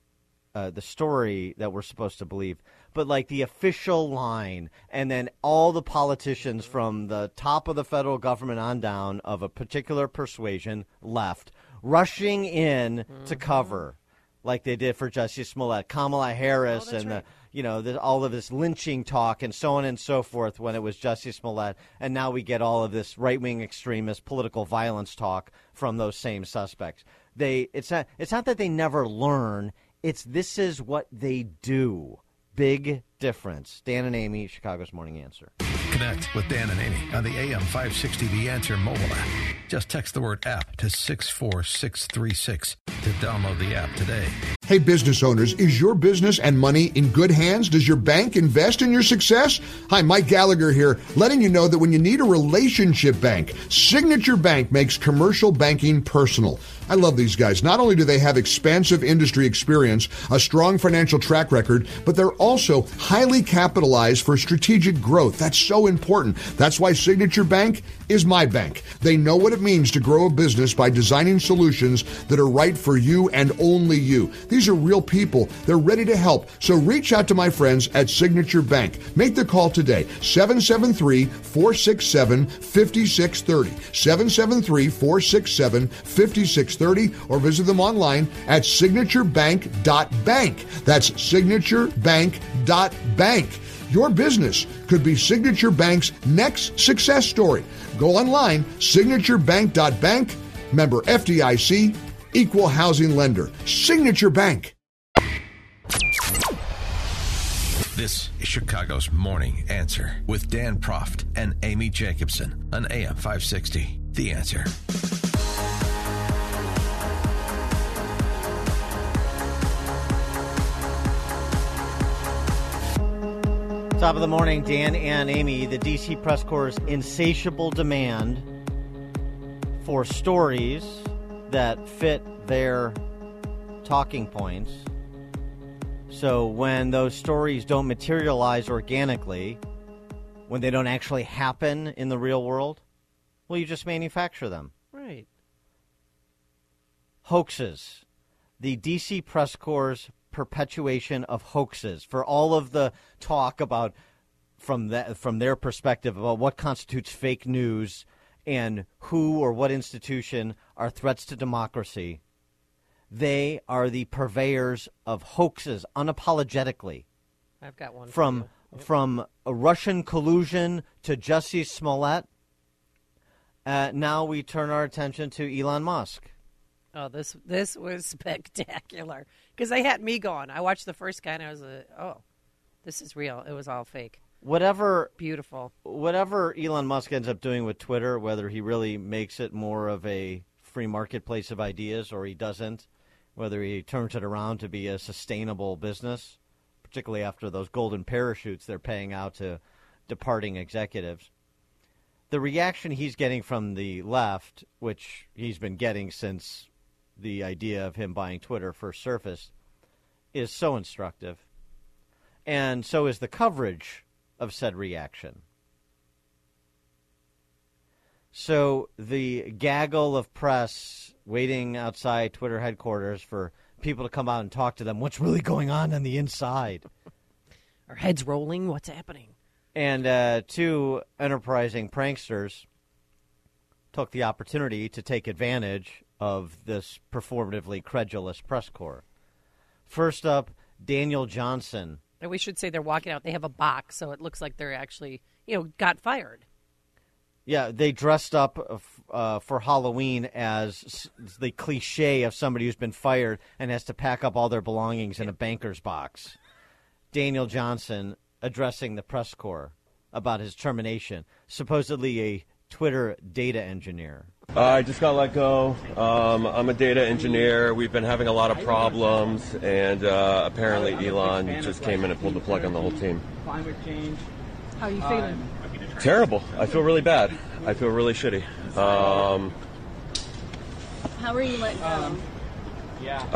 uh, the story that we're supposed to believe, but like the official line, and then all the politicians from the top of the federal government on down of a particular persuasion left, rushing in Mm-hmm. to cover, like they did for Jussie Smollett, Kamala Harris, Oh, that's and right. the, you know the, all of this lynching talk and so on and so forth when it was Jussie Smollett, and now we get all of this right-wing extremist political violence talk from those same suspects. They it's not it's not that they never learn. It's this is what they do. Big difference. Dan and Amy, Chicago's Morning Answer. Connect with Dan and Amy on the A M five sixty The Answer mobile app. Just text the word app to six four six three six to download the app today. Hey, business owners, is your business and money in good hands? Does your bank invest in your success? Hi, Mike Gallagher here, letting you know that when you need a relationship bank, Signature Bank makes commercial banking personal. I love these guys. Not only do they have expansive industry experience, a strong financial track record, but they're also highly capitalized for strategic growth. That's so important. That's why Signature Bank is my bank. They know what it means to grow a business by designing solutions that are right for you and only you. These are real people. They're ready to help. So reach out to my friends at Signature Bank. Make the call today, seven seven three, four six seven, five six three zero, seven seven three, four six seven, five six three zero, or visit them online at signature bank dot bank. That's signature bank dot bank. Your business could be Signature Bank's next success story. Go online, signature bank dot bank, member F D I C, equal housing lender. Signature Bank. This is Chicago's Morning Answer with Dan Proft and Amy Jacobson on A M five sixty The Answer. Top of the morning, Dan and Amy. The D C Press Corps' insatiable demand for stories that fit their talking points. So when those stories don't materialize organically, when they don't actually happen in the real world, well, you just manufacture them. Right. Hoaxes. The D C Press Corps' perpetuation of hoaxes, for all of the talk about from that from their perspective about what constitutes fake news and who or what institution are threats to democracy. They are the purveyors of hoaxes unapologetically. I've got one for from you. from a Russian collusion to Jussie Smollett. Uh, now we turn our attention to Elon Musk. Oh, this this was spectacular because they had me going. I watched the first guy and I was like, oh, this is real. It was all fake. Whatever, beautiful. Whatever Elon Musk ends up doing with Twitter, whether he really makes it more of a free marketplace of ideas or he doesn't, whether he turns it around to be a sustainable business, particularly after those golden parachutes they're paying out to departing executives. The reaction he's getting from the left, which he's been getting since the idea of him buying Twitter first surfaced, is so instructive. And so is the coverage of said reaction. So the gaggle of press waiting outside Twitter headquarters for people to come out and talk to them. What's really going on on the inside? Our heads rolling. What's happening? And uh, two enterprising pranksters took the opportunity to take advantage of this performatively credulous press corps. First up, Daniel Johnson. And we should say they're walking out. They have a box, so it looks like they're actually, you know, got fired. Yeah, they dressed up uh, for Halloween as the cliche of somebody who's been fired and has to pack up all their belongings in a banker's box. Daniel Johnson addressing the press corps about his termination, supposedly a Twitter data engineer. Uh, I just got let go. Um, I'm a data engineer. We've been having a lot of problems, and uh, apparently Elon just came in and pulled the plug on the whole team. Climate change. How are you feeling? Terrible. I feel really bad. I feel really shitty. Um, How are you let go? uh,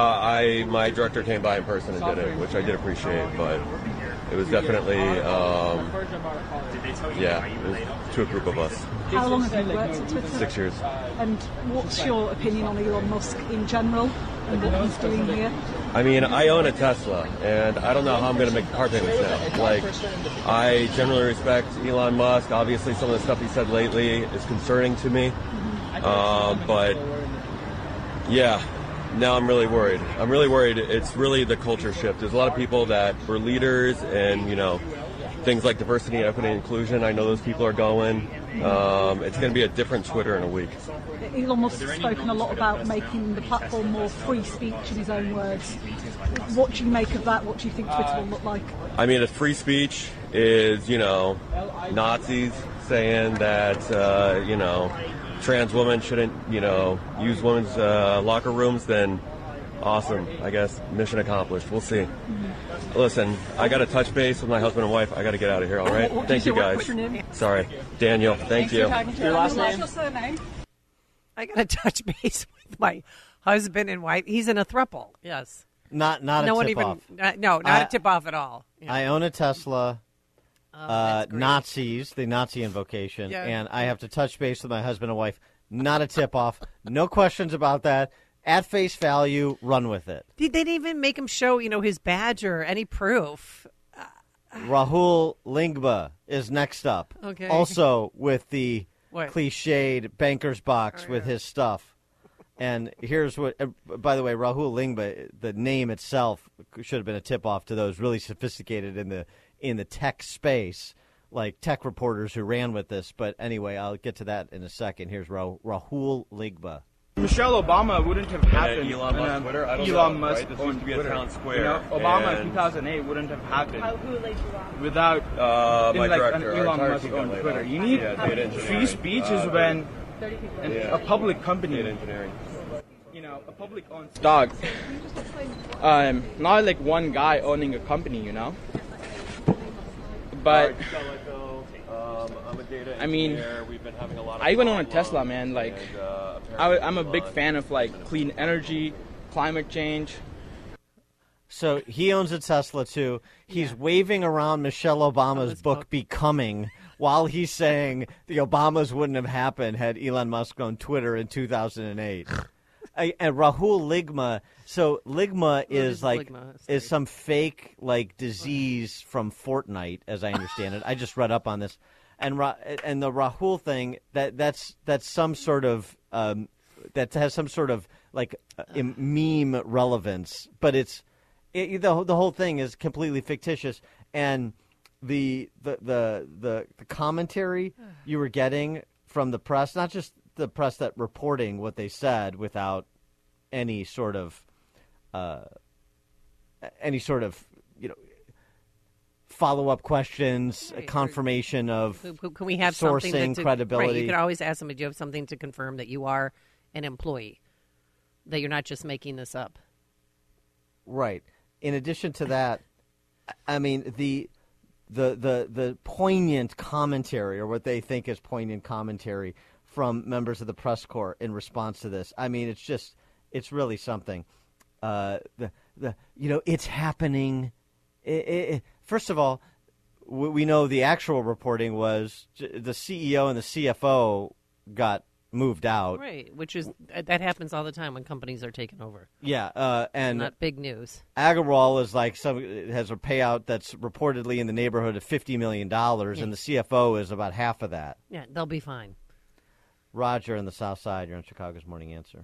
I my director came by in person and did it, which I did appreciate, but it was definitely, um, yeah, it was to a group of us. How long have you worked at Twitter? Six years. And what's your opinion on Elon Musk in general and what he's doing here? I mean, I own a Tesla, and I don't know how I'm going to make car payments now. Like, I generally respect Elon Musk. Obviously, some of the stuff he said lately is concerning to me. Um, but, yeah, now I'm really worried. I'm really worried. It's really the culture shift. There's a lot of people that were leaders and, you know, things like diversity, equity, and inclusion. I know those people are going. Um, it's going to be a different Twitter in a week. Elon Musk has spoken a lot about making the platform more free speech, in his own words. What do you make of that? What do you think Twitter will look like? I mean, if free speech is, you know, Nazis saying that, uh, you know, trans women shouldn't, you know, use women's uh, locker rooms, then awesome. I guess mission accomplished. We'll see. Mm-hmm. Listen, I got to touch base with my husband and wife. I got to get out of here, all right? What, what Thank you, you guys. What's your name? Sorry. Daniel. Thank Thanks you. For your last name? What's your surname? I got to touch base with my husband and wife. He's in a throuple, yes. Not not no a one tip even, off. Uh, no, not I, a tip off at all. Yeah. I own a Tesla. Oh, uh, Nazis, the Nazi invocation, Yeah. and I have to touch base with my husband and wife. Not a tip off. No questions about that. At face value, run with it. They didn't even make him show, you know, his badge or any proof. Rahul Lingba is next up. Okay. Also with the What? cliched banker's box Oh, with yeah. his stuff. And here's what, uh, by the way, Rahul Lingba, the name itself should have been a tip-off to those really sophisticated in the in the tech space, like tech reporters who ran with this. But anyway, I'll get to that in a second. Here's Ra- Rahul Lingba. Michelle Obama wouldn't have happened. Elon Musk um, Twitter? I don't Elon know, Musk right? This on used to be a Twitter. town square, You know, Obama in and- two thousand eight wouldn't have happened How, who laid you on? without Uh, things my like director, an our Elon entire Musk team got on laid Twitter. off. You need Yeah, data engineering. free speech is Uh, when an, Yeah. a public company, Data engineering. you know, a public owns stock. Um, not like one guy owning a company, you know. But Um, I'm a data I mean, engineer. We've been having a lot of I even own a problems, Tesla, man. Like, and, uh, I, I'm a big fan of like clean energy, climate change. So he owns a Tesla, too. He's waving around Michelle Obama's book, Becoming, while he's saying the Obamas wouldn't have happened had Elon Musk owned Twitter in two thousand eight. I, and Rahul Ligma, so Ligma is is like, Ligma? is some fake, like, disease from Fortnite, as I understand it. I just read up on this. And Ra- and the Rahul thing, that that's that's some sort of, um, that has some sort of, like, uh, meme relevance, but it's, It, the the whole thing is completely fictitious, and the the the the, the commentary you were getting from the press, not just the press that reporting what they said without any sort of uh, any sort of you know follow up questions, right. confirmation of can we have sourcing, something to, credibility. Right, you could always ask them, do you have something to confirm that you are an employee, that you're not just making this up? Right. In addition to that, I mean the. The, the the poignant commentary, or what they think is poignant commentary from members of the press corps in response to this. I mean, it's just, it's really something. Uh, the the you know, it's happening. It, it, first of all, we, we know the actual reporting was the C E O and the C F O got moved out. Right, which is that happens all the time when companies are taken over. Yeah, uh, and not big news. Agarwal is like some has a payout that's reportedly in the neighborhood of fifty million dollars, yeah. and the C F O is about half of that. Yeah, they'll be fine. Roger in the South Side, you're on Chicago's Morning Answer.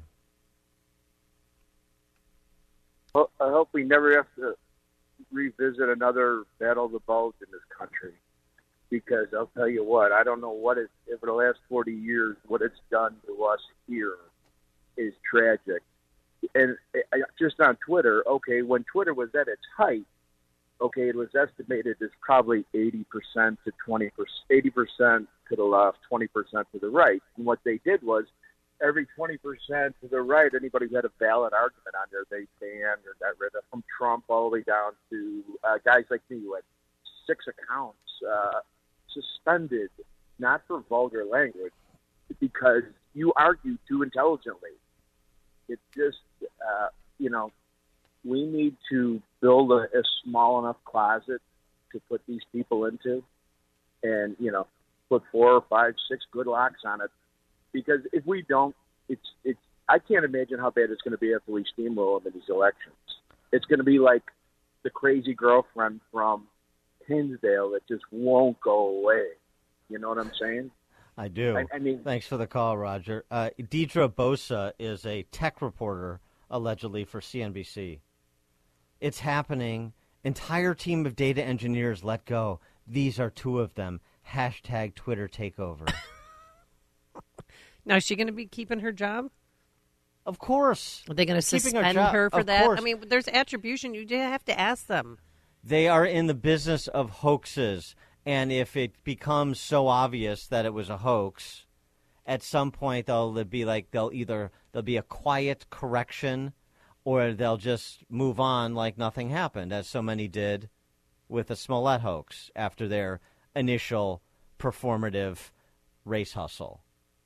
Well, I hope we never have to revisit another Battle of the Bulge in this country. Because I'll tell you what, I don't know what it, over the last forty years, what it's done to us here is tragic. And just on Twitter, okay, when Twitter was at its height, okay, it was estimated as probably eighty percent to twenty percent, eighty percent to the left, twenty percent to the right. And what they did was every twenty percent to the right, anybody who had a valid argument on there, they banned or got rid of, from Trump all the way down to uh, guys like me who had six accounts, uh, suspended, not for vulgar language, because you argue too intelligently. It's just, uh, you know, we need to build a, a small enough closet to put these people into and, you know, put four or five, six good locks on it. Because if we don't, it's, it's, I can't imagine how bad it's going to be after we steamroll them in these elections. It's going to be like the crazy girlfriend from Hinsdale that just won't go away. You know what I'm saying? I do. I, I mean, thanks for the call, Roger. Uh, Deidre Bosa is a tech reporter, allegedly, for C N B C. It's happening. Entire team of data engineers let go. These are two of them. Hashtag Twitter takeover. Now, is she going to be keeping her job? Of course. Are they going to suspend her, her for of that? Course. I mean, there's attribution. You have to ask them. They are in the business of hoaxes, and if it becomes so obvious that it was a hoax, at some point they'll be like they'll either there'll be a quiet correction, or they'll just move on like nothing happened, as so many did with the Smollett hoax after their initial performative race hustle.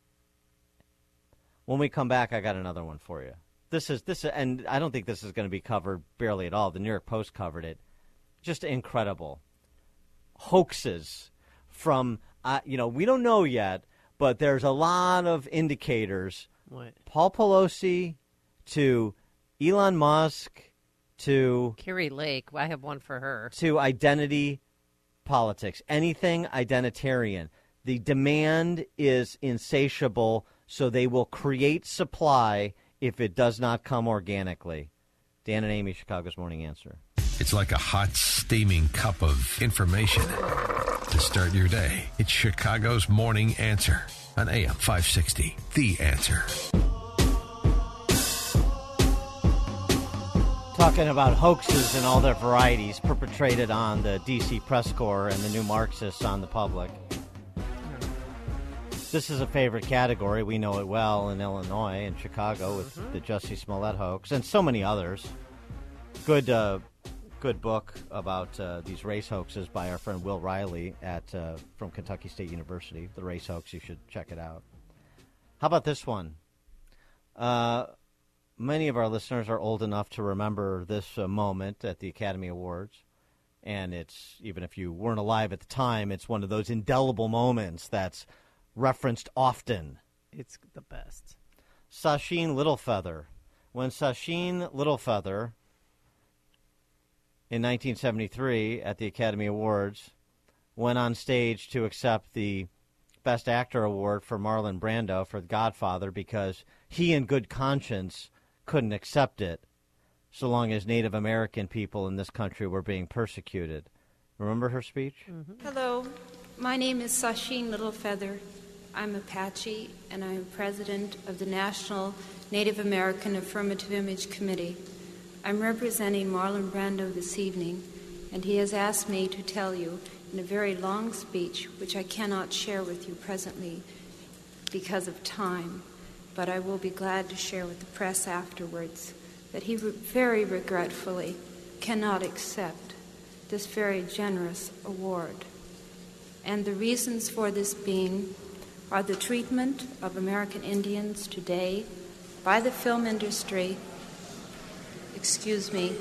When we come back, I got another one for you. This is this, and I don't think this is going to be covered barely at all. The New York Post covered it. Just incredible. Hoaxes from, uh, you know, we don't know yet, but there's a lot of indicators. What? Paul Pelosi to Elon Musk to Carrie Lake. I have one for her. To identity politics. Anything identitarian. The demand is insatiable, so they will create supply if it does not come organically. Dan and Amy, Chicago's Morning Answer. It's like a hot, steaming cup of information to start your day. It's Chicago's Morning Answer on A M five sixty. The Answer. Talking about hoaxes in all their varieties perpetrated on the D C press corps and the new Marxists on the public. This is a favorite category. We know it well in Illinois and Chicago with mm-hmm. the Jussie Smollett hoax and so many others. Good uh, good book about uh, these race hoaxes by our friend Will Riley at uh, from Kentucky State University. The Race Hoax, you should check it out. How about this one? Uh, many of our listeners are old enough to remember this uh, moment at the Academy Awards. And it's, even if you weren't alive at the time, it's one of those indelible moments that's referenced often. It's the best. Sacheen Littlefeather. When Sacheen Littlefeather, in nineteen seventy-three at the Academy Awards, went on stage to accept the Best Actor Award for Marlon Brando for The Godfather because he in good conscience couldn't accept it so long as Native American people in this country were being persecuted. Remember her speech? Mm-hmm. Hello, my name is Sasheen Littlefeather. I'm Apache, and I'm president of the National Native American Affirmative Image Committee. I'm representing Marlon Brando this evening, and he has asked me to tell you in a very long speech, which I cannot share with you presently because of time, but I will be glad to share with the press afterwards, that he re- very regretfully cannot accept this very generous award. And the reasons for this being are the treatment of American Indians today by the film industry, excuse me,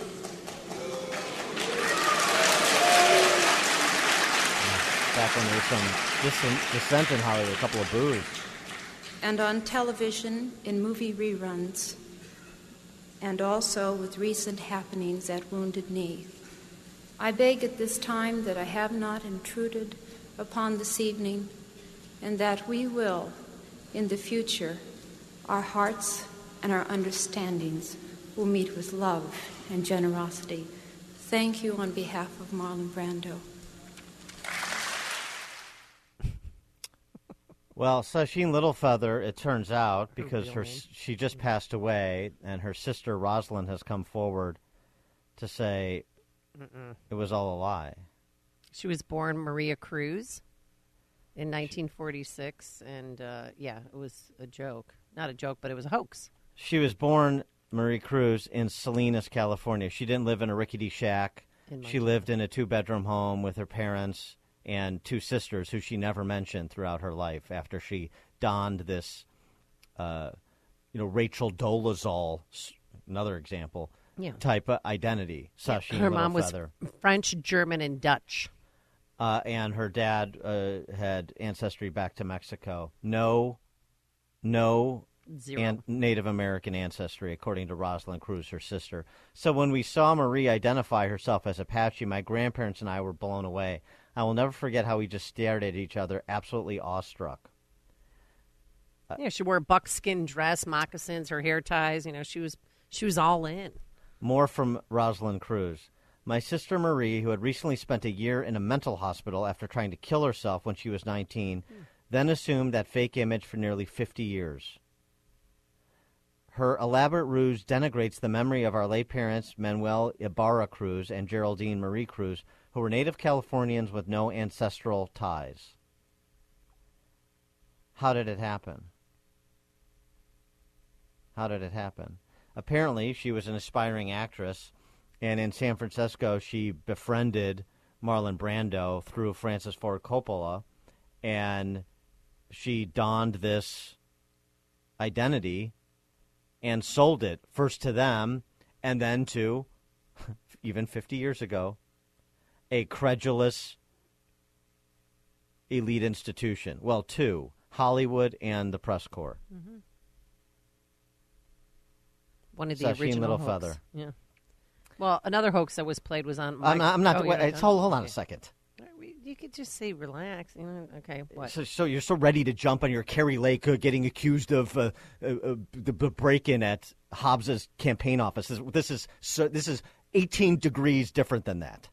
back when there was some dissent, dissent in Hollywood, a couple of boos. and on television in movie reruns, and also with recent happenings at Wounded Knee. I beg at this time that I have not intruded upon this evening, and that we will, in the future, our hearts and our understandings will meet with love and generosity. Thank you on behalf of Marlon Brando. Well, Sasheen Littlefeather, it turns out, because her name. she just passed away, and her sister Rosalind has come forward to say Mm-mm. it was all a lie. She was born Maria Cruz in nineteen forty-six, and uh, yeah, it was a joke. Not a joke, but it was a hoax. She was born Marie Cruz in Salinas, California. She didn't live in a rickety shack. In She lived in a two-bedroom home with her parents and two sisters who she never mentioned throughout her life after she donned this, uh, you know, Rachel Dolezal, s- another example, Yeah. type of identity. Yeah, Sasheen her mom was Littlefeather. French, German, and Dutch. Uh, and her dad uh, had ancestry back to Mexico. No, no Zero. an- Native American ancestry, according to Rosalind Cruz, her sister. So when we saw Marie identify herself as Apache, my grandparents and I were blown away. I will never forget how we just stared at each other, absolutely awestruck. Yeah, she wore a buckskin dress, moccasins, her hair ties. You know, she was she was all in. More from Rosalind Cruz. My sister Marie, who had recently spent a year in a mental hospital after trying to kill herself when she was nineteen, then assumed that fake image for nearly fifty years. Her elaborate ruse denigrates the memory of our late parents, Manuel Ibarra Cruz and Geraldine Marie Cruz, who were native Californians with no ancestral ties. How did it happen? How did it happen? Apparently, she was an aspiring actress, and in San Francisco, she befriended Marlon Brando through Francis Ford Coppola, and she donned this identity and sold it first to them and then to, even fifty years ago, a credulous elite institution. Well, two, Hollywood and the press corps. Mm-hmm. One of the Sasheen original Littlefeather. hoax. Yeah. Well, another hoax that was played was on. I'm Mike. not, I'm not Oh, wait, you're not it's- done? hold, hold on Okay. a second. You could just say relax. You know? Okay, what? So, so you're so ready to jump on your Kerry Lake uh, getting accused of uh, uh, uh, the, the break-in at Hobbs's campaign office. This, this is so, this is eighteen degrees different than that.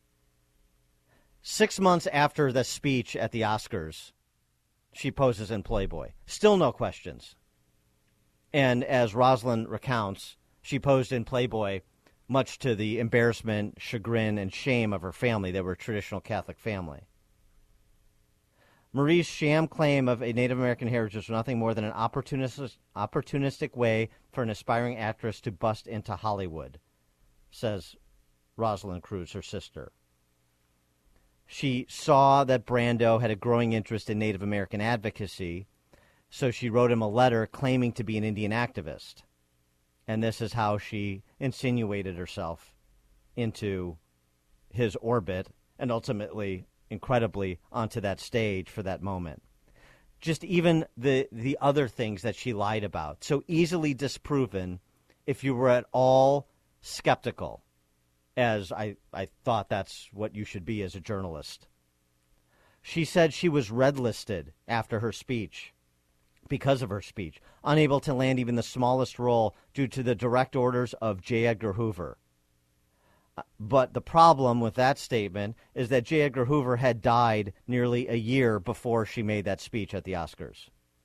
Six months after the speech at the Oscars, she poses in Playboy. Still no questions. And as Rosalind recounts, she posed in Playboy much to the embarrassment, chagrin, and shame of her family. They were a traditional Catholic family. Marie's sham claim of a Native American heritage was nothing more than an opportunistic, opportunistic way for an aspiring actress to bust into Hollywood, says Rosalind Cruz, her sister. She saw that Brando had a growing interest in Native American advocacy, so she wrote him a letter claiming to be an Indian activist. And this is how she insinuated herself into his orbit and ultimately, incredibly, onto that stage for that moment. Just even the the other things that she lied about, so easily disproven if you were at all skeptical, as I, I thought that's what you should be as a journalist. She said she was red-listed after her speech. Because of her speech, unable to land even the smallest role due to the direct orders of J. Edgar Hoover. But the problem with that statement is that J. Edgar Hoover had died nearly a year before she made that speech at the Oscars.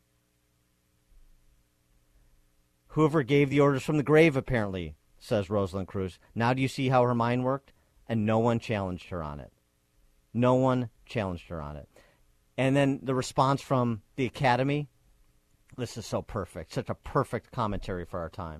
Hoover gave the orders from the grave, apparently, says Rosalind Cruz. Now do you see how her mind worked? And no one challenged her on it. No one challenged her on it. And then the response from the Academy, this is so perfect, such a perfect commentary for our time.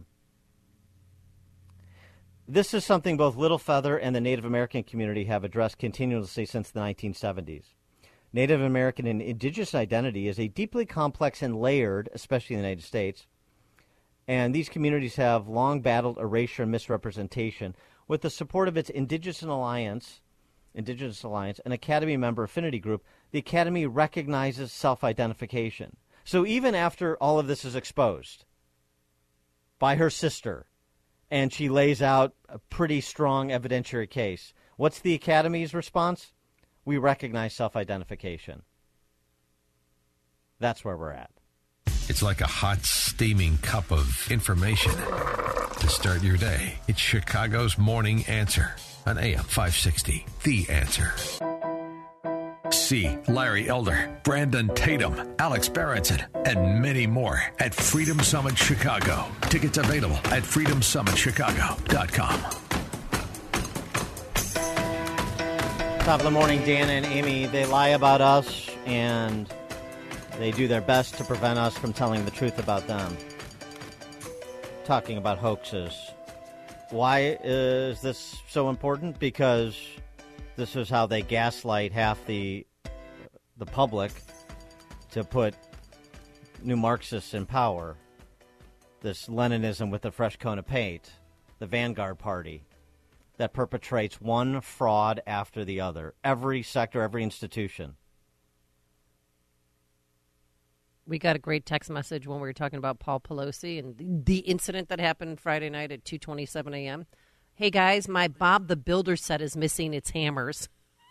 This is something both Little Feather and the Native American community have addressed continuously since the nineteen seventies. Native American and indigenous identity is a deeply complex and layered, especially in the United States, and these communities have long battled erasure and misrepresentation. With the support of its Indigenous Alliance, Indigenous Alliance, an Academy member affinity group, the Academy recognizes self-identification. So even after all of this is exposed by her sister, and she lays out a pretty strong evidentiary case, what's the Academy's response? We recognize self-identification. That's where we're at. It's like a hot, steaming cup of information to start your day. It's Chicago's Morning Answer on A M five sixty. The Answer. See Larry Elder, Brandon Tatum, Alex Berenson, and many more at Freedom Summit Chicago. Tickets available at freedom summit chicago dot com. Top of the morning, Dan and Amy. They lie about us, and they do their best to prevent us from telling the truth about them. Talking about hoaxes. Why is this so important? Because this is how they gaslight half the the public to put new Marxists in power. This Leninism with a fresh coat of paint, the Vanguard Party, that perpetrates one fraud after the other. Every sector, every institution. We got a great text message when we were talking about Paul Pelosi and the incident that happened Friday night at two twenty-seven a.m. Hey, guys, my Bob the Builder set is missing its hammers.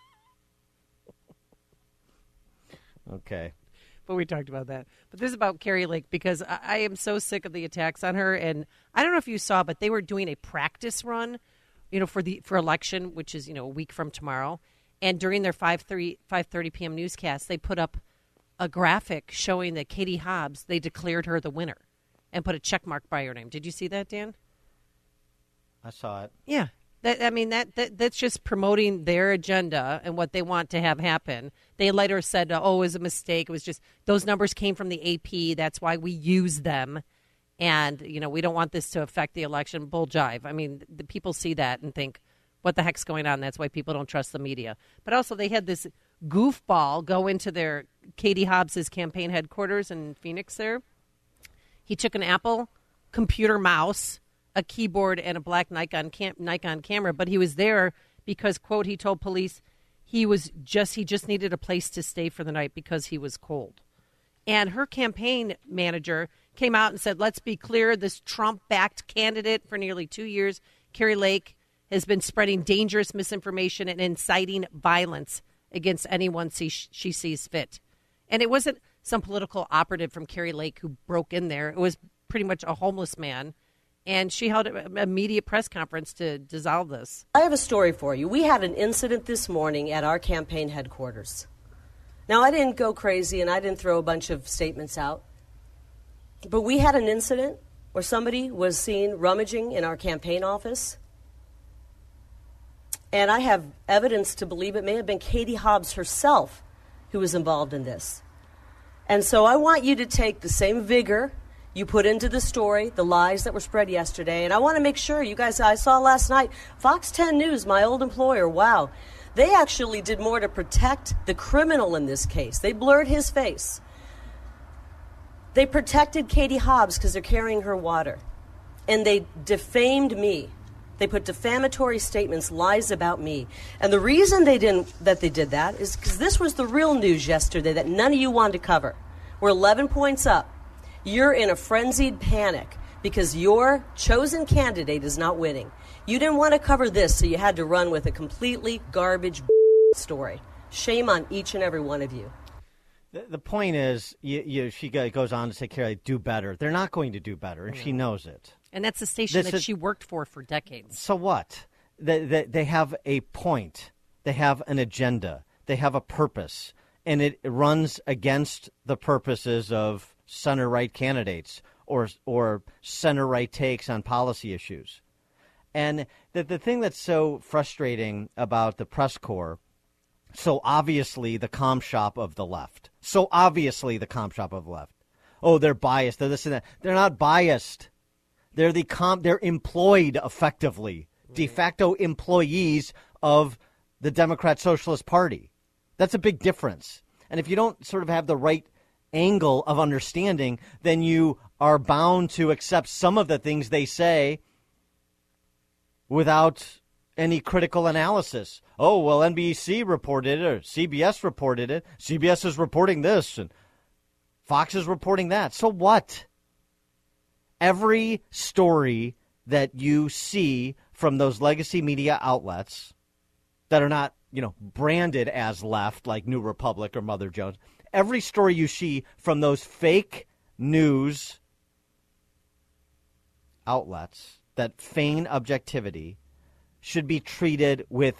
Okay. But we talked about that. But this is about Kari Lake because I, I am so sick of the attacks on her. And I don't know if you saw, but they were doing a practice run, you know, for the for election, which is, you know, a week from tomorrow. And during their five thirty p.m. newscast, they put up a graphic showing that Katie Hobbs, they declared her the winner and put a check mark by her name. Did you see that, Dan? I saw it. Yeah. That, I mean, that, that that's just promoting their agenda and what they want to have happen. They later said, oh, it was a mistake. It was just those numbers came from the A P. That's why we use them. And, you know, we don't want this to affect the election. Bull jive. I mean, the people see that and think, what the heck's going on? That's why people don't trust the media. But also they had this goofball go into their Katie Hobbs' campaign headquarters in Phoenix there. He took an Apple computer mouse, a keyboard, and a black Nikon cam- Nikon camera, but he was there because, quote, he told police he was just he just needed a place to stay for the night because he was cold. And her campaign manager came out and said, let's be clear, this Trump-backed candidate for nearly two years, Kari Lake, has been spreading dangerous misinformation and inciting violence against anyone she, she sees fit. And it wasn't some political operative from Kari Lake who broke in there. It was pretty much a homeless man. And she held a media press conference to dissolve this. I have a story for you. We had an incident this morning at our campaign headquarters. Now, I didn't go crazy and I didn't throw a bunch of statements out. But we had an incident where somebody was seen rummaging in our campaign office. And I have evidence to believe it may have been Katie Hobbs herself who was involved in this. And so I want you to take the same vigor you put into the story, the lies that were spread yesterday, and I want to make sure you guys, I saw last night, Fox ten News, my old employer, wow, they actually did more to protect the criminal in this case. They blurred his face. They protected Katie Hobbs because they're carrying her water. And they defamed me. They put defamatory statements, lies about me. And the reason they didn't that they did that is because this was the real news yesterday that none of you wanted to cover. We're eleven points up. You're in a frenzied panic because your chosen candidate is not winning. You didn't want to cover this, so you had to run with a completely garbage story. Shame on each and every one of you. The, the point is, you, you, she goes on to say, Kari, do better. They're not going to do better, and she knows it. And that's the station this that is, she worked for for decades. So what? they, they, they have a point. They have an agenda. They have a purpose. And it runs against the purposes of center-right candidates or or center-right takes on policy issues. And the, the thing that's so frustrating about the press corps, so obviously the comm shop of the left, so obviously the comm shop of the left. Oh, they're biased. They're this and that. They're not biased. They're the com. They're employed effectively, de facto employees of the Democrat Socialist Party. That's a big difference. And if you don't sort of have the right angle of understanding, then you are bound to accept some of the things they say without any critical analysis. Oh, well, N B C reported it or C B S reported it. C B S is reporting this and Fox is reporting that. So what? Every story that you see from those legacy media outlets that are not, you know, branded as left like New Republic or Mother Jones, every story you see from those fake news outlets that feign objectivity should be treated with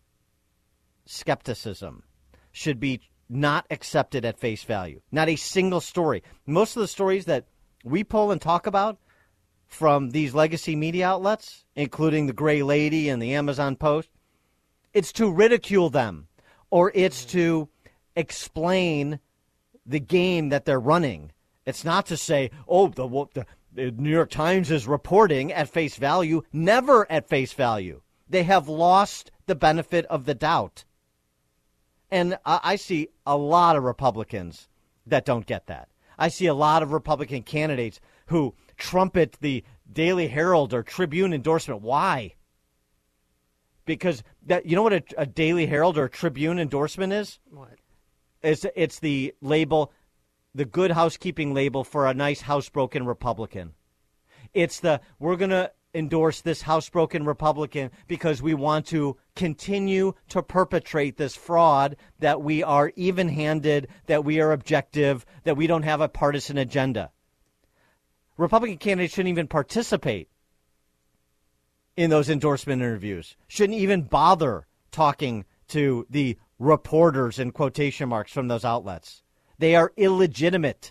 skepticism, should be not accepted at face value. Not a single story. Most of the stories that we pull and talk about from these legacy media outlets, including the Gray Lady and the Amazon Post, it's to ridicule them or it's to explain the game that they're running. It's not to say, oh, the, the, the New York Times is reporting at face value. Never at face value. They have lost the benefit of the doubt. And I, I see a lot of Republicans that don't get that. I see a lot of Republican candidates who trumpet the Daily Herald or Tribune endorsement. Why? Because that, you know what a, a Daily Herald or a Tribune endorsement is? What? It's, it's the label, the good housekeeping label for a nice housebroken Republican. It's the, we're going to endorse this housebroken Republican because we want to continue to perpetrate this fraud that we are even-handed, that we are objective, that we don't have a partisan agenda. Republican candidates shouldn't even participate in those endorsement interviews, shouldn't even bother talking to the reporters in quotation marks from those outlets. They are illegitimate.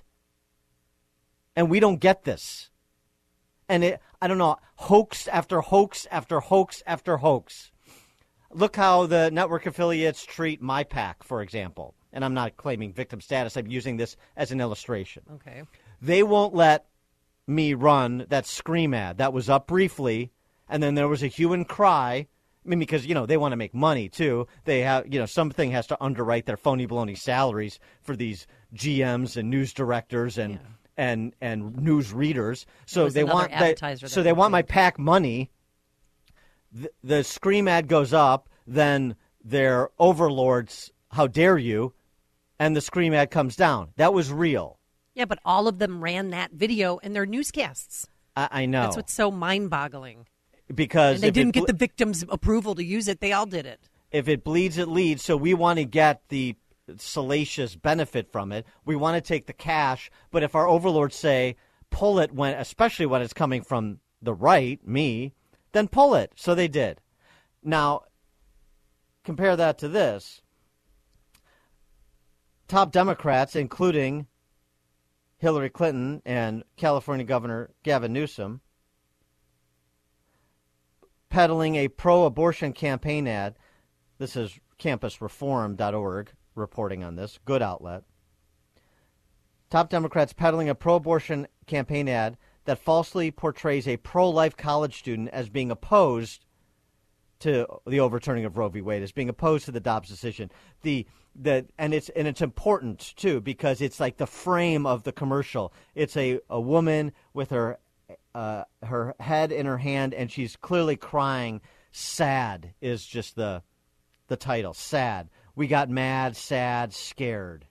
And we don't get this. And it, I don't know, hoax after hoax after hoax after hoax. Look how the network affiliates treat MyPAC, for example. And I'm not claiming victim status. I'm using this as an illustration. Okay. They won't let me run that Scream ad that was up briefly, and then there was a hue and cry. I mean, because, you know, they want to make money, too. They have, you know, something has to underwrite their phony baloney salaries for these G Ms and news directors and yeah. and and news readers. So they want they, so they want my PAC money. The, the Scream ad goes up, then their overlords, how dare you, and the Scream ad comes down. That was real. Yeah, but all of them ran that video in their newscasts. I, I know. That's what's so mind-boggling. Because and they didn't ble- get the victim's approval to use it. They all did it. If it bleeds, it leads. So we want to get the salacious benefit from it. We want to take the cash. But if our overlords say pull it, when, especially when it's coming from the right, me, then pull it. So they did. Now, compare that to this. Top Democrats, including Hillary Clinton and California Governor Gavin Newsom, peddling a pro-abortion campaign ad. This is campus reform dot org reporting on this. Good outlet. Top Democrats peddling a pro-abortion campaign ad that falsely portrays a pro-life college student as being opposed to the overturning of Roe v. Wade, as being opposed to the Dobbs decision. The the and it's and it's important too because it's like the frame of the commercial. It's a, a woman with her uh, her head in her hand, and she's clearly crying. Sad is just the the title. Sad. We got mad, sad, scared.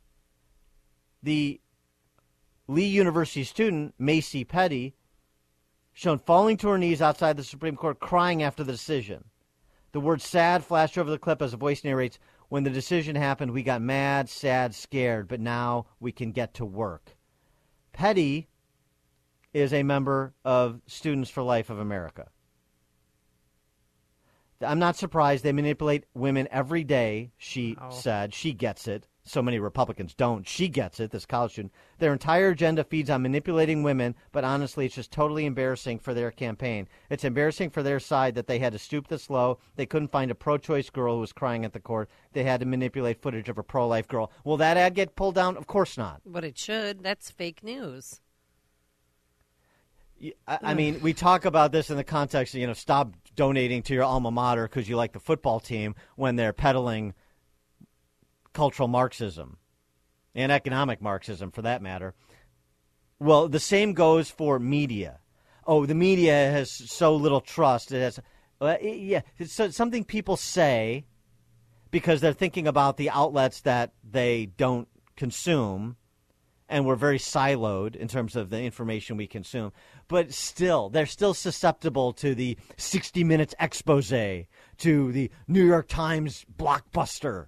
The Lee University student, Macy Petty, shown falling to her knees outside the Supreme Court, crying after the decision. The word sad flashed over the clip as a voice narrates, when the decision happened, we got mad, sad, scared, but now we can get to work. Petty is a member of Students for Life of America. I'm not surprised. They manipulate women every day, she Wow. said. She gets it. So many Republicans don't. She gets it, this college student. Their entire agenda feeds on manipulating women, but honestly, it's just totally embarrassing for their campaign. It's embarrassing for their side that they had to stoop this low. They couldn't find a pro-choice girl who was crying at the court. They had to manipulate footage of a pro-life girl. Will that ad get pulled down? Of course not. But it should. That's fake news. I, I mean, we talk about this in the context of, you know, stop donating to your alma mater because you like the football team when they're peddling cultural Marxism and economic Marxism, for that matter. Well, the same goes for media. Oh, the media has so little trust. It has, uh, it, yeah, it's so, something people say because they're thinking about the outlets that they don't consume, and we're very siloed in terms of the information we consume. But still, they're still susceptible to the sixty minutes expose, to the New York Times blockbuster.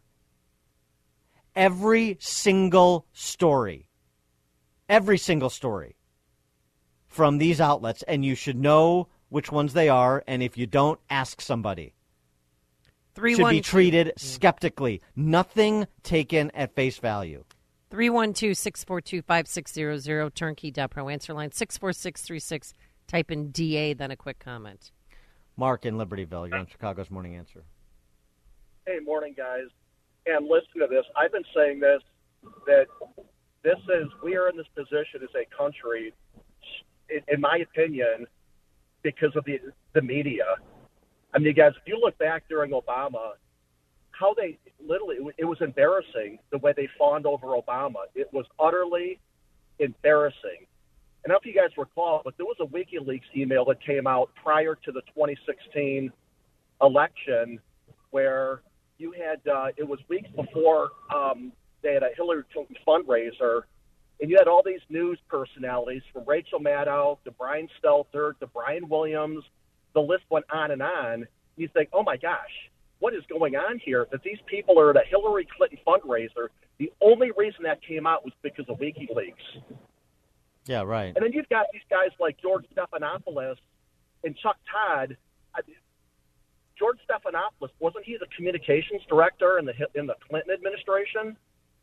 Every single story, every single story from these outlets, and you should know which ones they are, and if you don't, ask somebody. Three should one be treated skeptically. Nothing taken at face value. three one two, six four two, five six zero zero, turnkey dot pro. Answer line six four six three six. Type in D A, then a quick comment. Mark in Libertyville, you're on Chicago's Morning Answer. Hey, morning, guys. And listen to this. I've been saying this, that this is, we are in this position as a country, in, in my opinion, because of the the media. I mean, you guys, if you look back during Obama, how they literally, it was embarrassing the way they fawned over Obama. It was utterly embarrassing. And I don't know if you guys recall, but there was a WikiLeaks email that came out prior to the twenty sixteen election where you had, uh, it was weeks before um, they had a Hillary Clinton fundraiser, and you had all these news personalities from Rachel Maddow to Brian Stelter to Brian Williams. The list went on and on. You think, oh my gosh, what is going on here? That these people are at a Hillary Clinton fundraiser. The only reason that came out was because of WikiLeaks. Yeah, right. And then you've got these guys like George Stephanopoulos and Chuck Todd. I, George Stephanopoulos, wasn't he the communications director in the in the Clinton administration?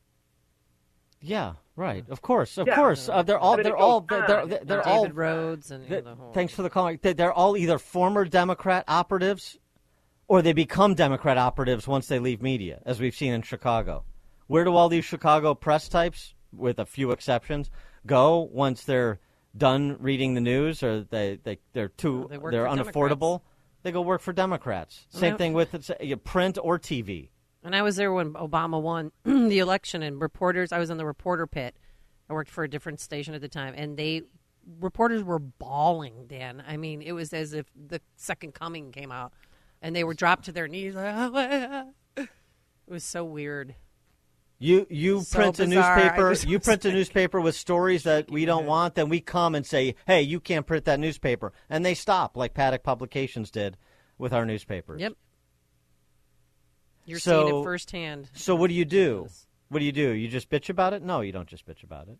Yeah, right. Of course, of Yeah. course. Uh, they're all. I mean, they're it goes all. They're, on. they're, they're, they're all. David Rhodes and they- the whole. Thanks for the call. They- They're all either former Democrat operatives, or they become Democrat operatives once they leave media, as we've seen in Chicago. Where do all these Chicago press types, with a few exceptions, go once they're done reading the news, or they they they're too They work they're for unaffordable? They go work for Democrats. Same Well, thing with it's, uh, print or T V. And I was there when Obama won the election, and reporters, I was in the reporter pit. I worked for a different station at the time, and they reporters were bawling, Dan. I mean, it was as if the second coming came out, and they were dropped to their knees. Like, it was so weird. You you So print bizarre. a I newspaper. just You was print a like- newspaper with stories that we don't want. Then we come and say, "Hey, you can't print that newspaper," and they stop, like Paddock Publications did with our newspapers. Yep. You're so, seeing it firsthand. So what do you do? What do you do? You just bitch about it? No, you don't just bitch about it.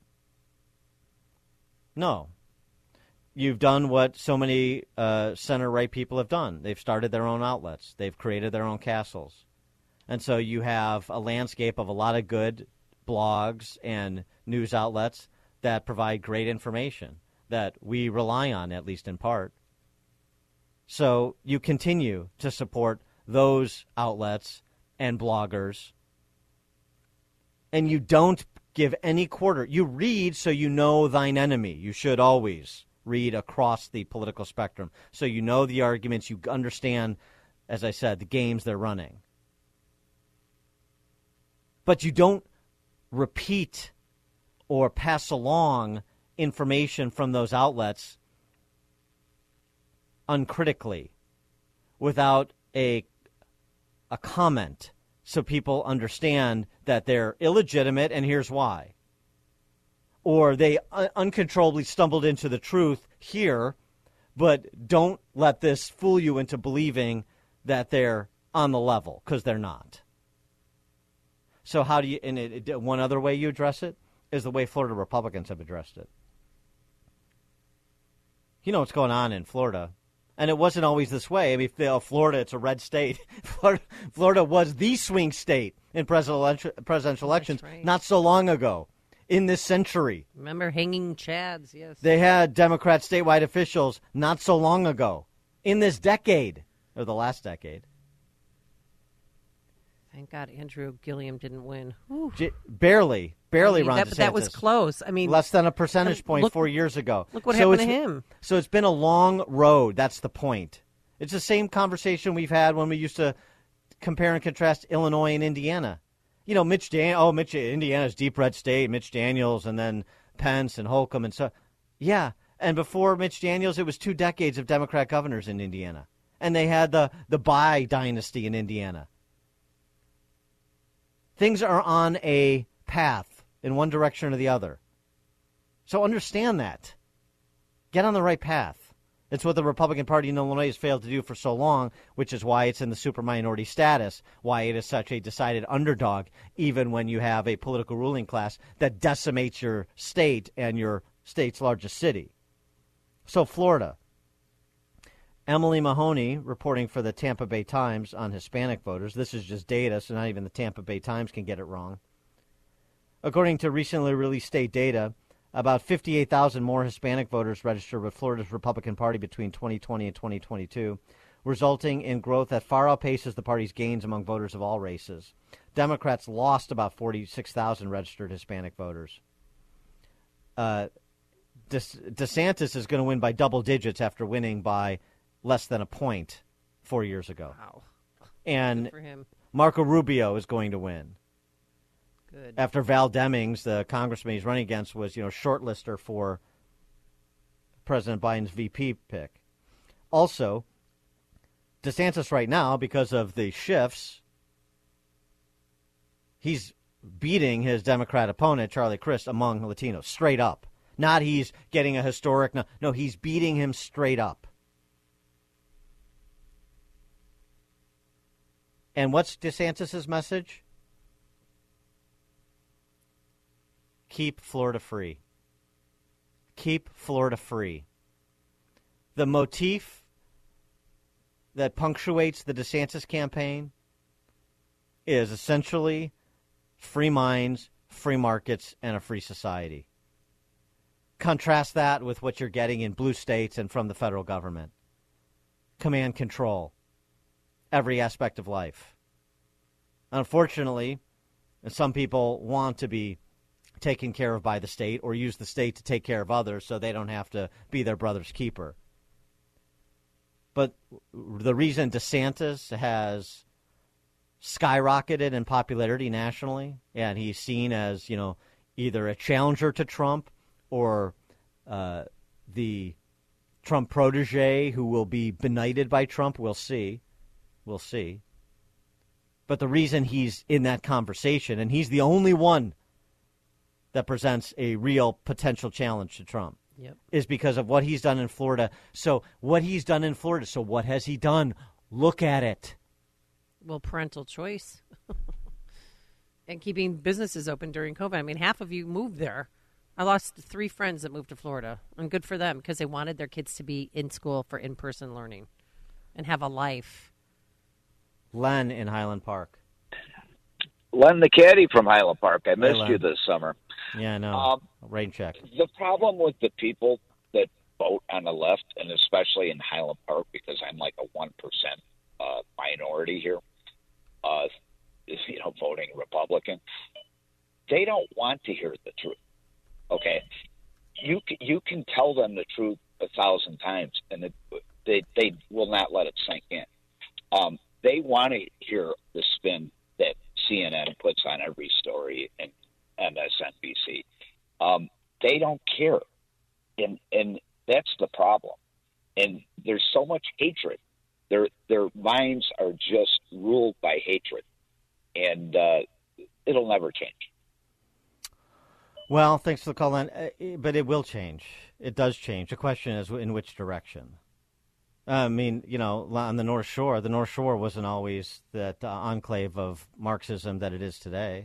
No. You've done what so many uh, center-right people have done. They've started their own outlets. They've created their own castles. And so you have a landscape of a lot of good blogs and news outlets that provide great information that we rely on, at least in part. So you continue to support those outlets and bloggers, and you don't give any quarter. You read so you know thine enemy. You should always read across the political spectrum so you know the arguments, you understand, as I said, the games they're running. But you don't repeat or pass along information from those outlets uncritically without a a comment so people understand that they're illegitimate and here's why. Or they un- uncontrollably stumbled into the truth here, but don't let this fool you into believing that they're on the level, because they're not. So how do you, and it, it, one other way you address it is the way Florida Republicans have addressed it. You know what's going on in Florida. And it wasn't always this way. I mean, Florida, it's a red state. Florida was the swing state in presidential elections right. not so long ago, in this century. Remember hanging chads, yes. They had Democrat statewide officials not so long ago, in this decade, or the last decade. Thank God Andrew Gilliam didn't win. J- barely, barely, I mean, Ron that, DeSantis. but that was close. I mean, less than a percentage point look, four years ago. Look what so happened to it's, him. So it's been a long road. That's the point. It's the same conversation we've had when we used to compare and contrast Illinois and Indiana. You know, Mitch Dan. Oh, Mitch, Indiana's deep red state. Mitch Daniels, and then Pence and Holcomb, and so. Yeah, and before Mitch Daniels, it was two decades of Democrat governors in Indiana, and they had the the Bayh dynasty in Indiana. Things are on a path in one direction or the other. So understand that. Get on the right path. It's what the Republican Party in Illinois has failed to do for so long, which is why it's in the super minority status, why it is such a decided underdog, even when you have a political ruling class that decimates your state and your state's largest city. So Florida. Emily Mahoney, reporting for the Tampa Bay Times on Hispanic voters. This is just data, so not even the Tampa Bay Times can get it wrong. According to recently released state data, about fifty-eight thousand more Hispanic voters registered with Florida's Republican Party between twenty twenty and twenty twenty-two, resulting in growth that far outpaces the party's gains among voters of all races. Democrats lost about forty-six thousand registered Hispanic voters. Uh, De- DeSantis is going to win by double digits after winning by less than a point four years ago. Wow. And Good for him. Marco Rubio is going to win. Good. After Val Demings, the congressman he's running against, was, you know, shortlister for President Biden's V P pick. Also, DeSantis right now, because of the shifts, he's beating his Democrat opponent, Charlie Crist, among Latinos, straight up. Not he's getting a historic, no, no, he's beating him straight up. And what's DeSantis' message? Keep Florida free. Keep Florida free. The motif that punctuates the DeSantis campaign is essentially free minds, free markets, and a free society. Contrast that with what you're getting in blue states and from the federal government. Command control. Every aspect of life. Unfortunately, some people want to be taken care of by the state or use the state to take care of others so they don't have to be their brother's keeper. But the reason DeSantis has skyrocketed in popularity nationally, and he's seen as, you know, either a challenger to Trump or uh, the Trump protege who will be benighted by Trump, we'll see. We'll see. But the reason he's in that conversation, and he's the only one that presents a real potential challenge to Trump, yep. is because of what he's done in Florida. So what he's done in Florida, so what has he done? Look at it. Well, parental choice. And keeping businesses open during COVID. I mean, half of you moved there. I lost three friends that moved to Florida, and good for them because they wanted their kids to be in school for in-person learning and have a life. Len in Highland Park. Len the caddy from Highland Park. I missed Len. you this summer. Yeah, I know. Um, Rain check. The problem with the people that vote on the left, and especially in Highland Park, because I'm like a one percent uh, minority here, uh, is, you know, voting Republican, they don't want to hear the truth. Okay? You, you can tell them the truth a thousand times, and it, they, they will not let it sink in. Um, They want to hear the spin that C N N puts on every story and M S N B C. Um, they don't care, and and that's the problem. And there's so much hatred. Their their minds are just ruled by hatred, and uh, it'll never change. Well, thanks for the call, Len. Uh, but it will change. It does change. The question is in which direction. I mean, you know, on the North Shore, the North Shore wasn't always that uh, enclave of Marxism that it is today.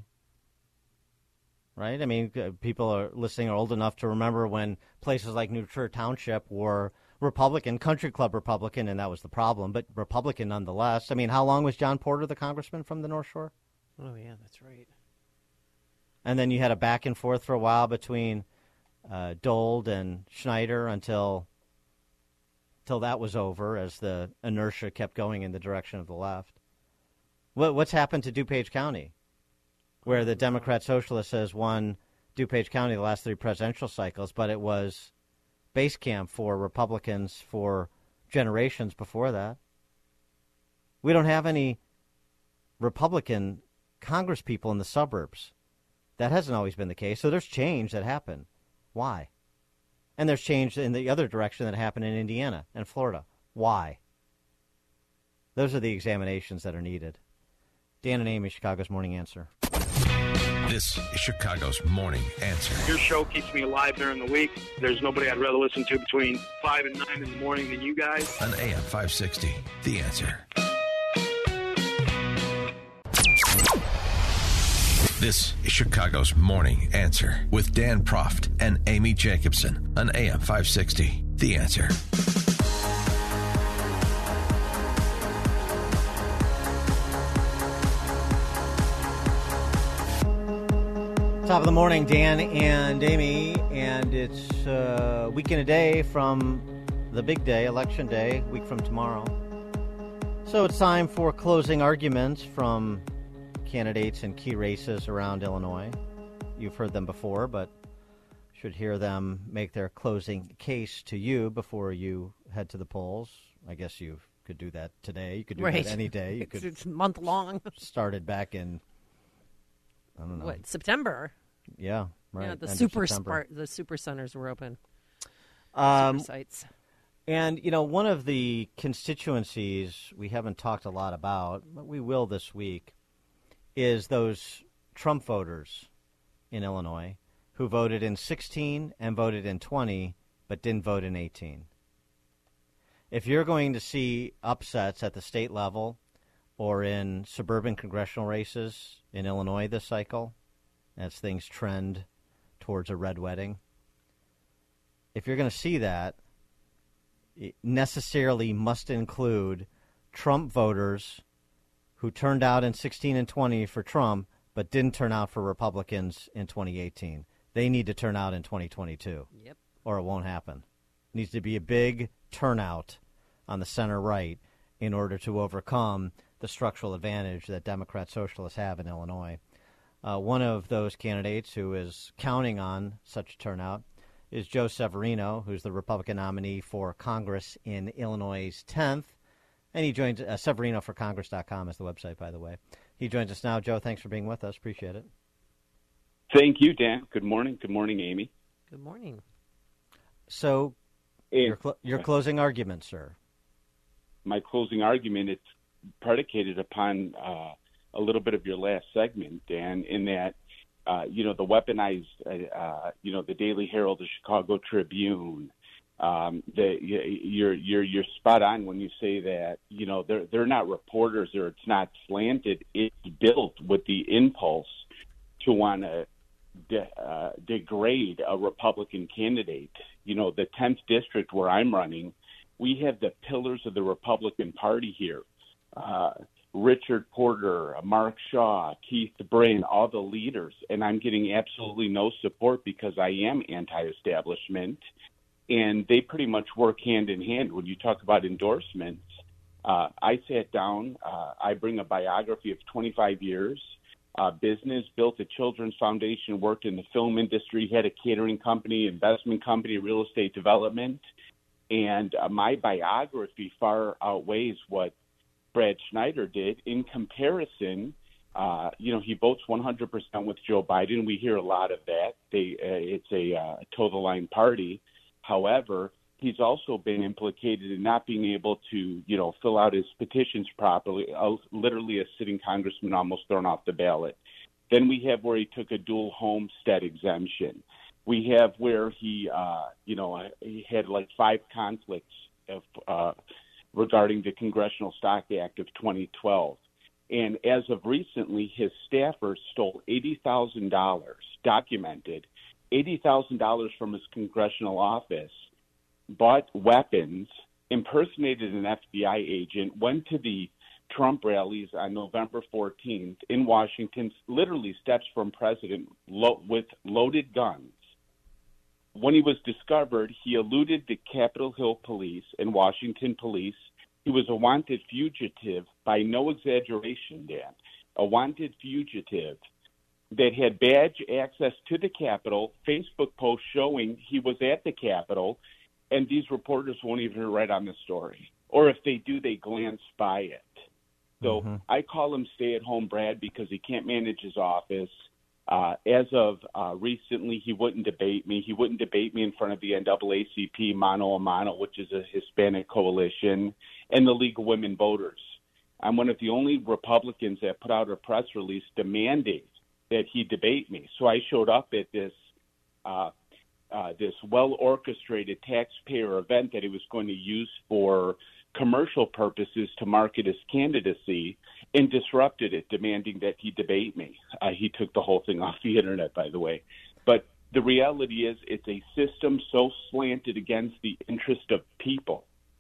Right? I mean, people are listening are old enough to remember when places like New Trier Township were Republican, country club Republican, and that was the problem, but Republican nonetheless. I mean, how long was John Porter the congressman from the North Shore? Oh, yeah, that's right. And then you had a back and forth for a while between uh, Dold and Schneider until, until that was over as the inertia kept going in the direction of the left. What, what's happened to DuPage County, where the Democrat Socialist has won DuPage County the last three presidential cycles, but it was base camp for Republicans for generations before that. We don't have any Republican congresspeople in the suburbs. That hasn't always been the case. So there's change that happened. Why? And there's change in the other direction that happened in Indiana and Florida. Why? Those are the examinations that are needed. Dan and Amy, Chicago's Morning Answer. This is Chicago's Morning Answer. Your show keeps me alive during the week. There's nobody I'd rather listen to between five and nine in the morning than you guys. On A M five sixty, The Answer. This is Chicago's Morning Answer with Dan Proft and Amy Jacobson on A M five sixty, The Answer. Top of the morning, Dan and Amy, and it's a week and a day from the big day, Election Day, a week from tomorrow. So it's time for closing arguments from candidates in key races around Illinois. You've heard them before, but should hear them make their closing case to you before you head to the polls. I guess you could do that today. You could do right. that any day. You it's, could it's month long. Started back in, I don't know. What, September? Yeah, right. Yeah, the End super of September. spart, the super centers were open. Um, super sites. And, you know, one of the constituencies we haven't talked a lot about, but we will this week, is those Trump voters in Illinois who voted in sixteen and voted in twenty, but didn't vote in eighteen. If you're going to see upsets at the state level or in suburban congressional races in Illinois this cycle, as things trend towards a red wedding, if you're going to see that, it necessarily must include Trump voters who turned out in sixteen and twenty for Trump, but didn't turn out for Republicans in twenty eighteen. They need to turn out in twenty twenty-two, yep. or it won't happen. It needs to be a big turnout on the center right in order to overcome the structural advantage that Democrat Socialists have in Illinois. Uh, one of those candidates who is counting on such turnout is Joe Severino, who's the Republican nominee for Congress in Illinois' tenth. And he joins uh, Severino for Congress dot com is the website, by the way. He joins us now. Joe, thanks for being with us. Appreciate it. Thank you, Dan. Good morning. Good morning, Amy. Good morning. So, hey, your, cl- your closing argument, sir. My closing argument, it's predicated upon uh, a little bit of your last segment, Dan, in that, uh, you know, the weaponized, uh, you know, the Daily Herald, the Chicago Tribune, um, the, you're, you're, you're spot on when you say that, you know, they're, they're not reporters or it's not slanted. It's built with the impulse to want to de- uh, degrade a Republican candidate. You know, the tenth district where I'm running, we have the pillars of the Republican Party here. Uh, Richard Porter, Mark Shaw, Keith Brin, all the leaders, and I'm getting absolutely no support because I am anti-establishment, and they pretty much work hand in hand. When you talk about endorsements, uh, I sat down, uh, I bring a biography of twenty-five years, uh, business, built a children's foundation, worked in the film industry, had a catering company, investment company, real estate development, and uh, my biography far outweighs what Brad Schneider did. In comparison, uh, you know, he votes one hundred percent with Joe Biden. We hear a lot of that. They, uh, it's a uh, toe-the-line party. However, he's also been implicated in not being able to, you know, fill out his petitions properly. Uh, literally a sitting congressman almost thrown off the ballot. Then we have where he took a dual homestead exemption. We have where he, uh, you know, he had like five conflicts of uh, regarding the Congressional Stock Act of twenty twelve. And as of recently, his staffers stole eighty thousand dollars, documented, eighty thousand dollars from his congressional office bought weapons, impersonated an F B I agent, went to the Trump rallies on November fourteenth in Washington, literally steps from president lo- with loaded guns. When he was discovered, he eluded the Capitol Hill police and Washington police. He was a wanted fugitive, by no exaggeration, Dan, a wanted fugitive that had badge access to the Capitol, Facebook posts showing he was at the Capitol, and these reporters won't even write on the story. Or if they do, they glance by it. So mm-hmm. I call him stay-at-home Brad because he can't manage his office. Uh, as of uh, recently, he wouldn't debate me. He wouldn't debate me in front of the N double A C P, Mano a Mano, which is a Hispanic coalition, and the League of Women Voters. I'm one of the only Republicans that put out a press release demanding that he debate me. So I showed up at this uh, uh, this well-orchestrated taxpayer event that he was going to use for commercial purposes to market his candidacy, and disrupted it, demanding that he debate me. Uh, he took the whole thing off the internet, by the way. But the reality is it's a system so slanted against the interest of people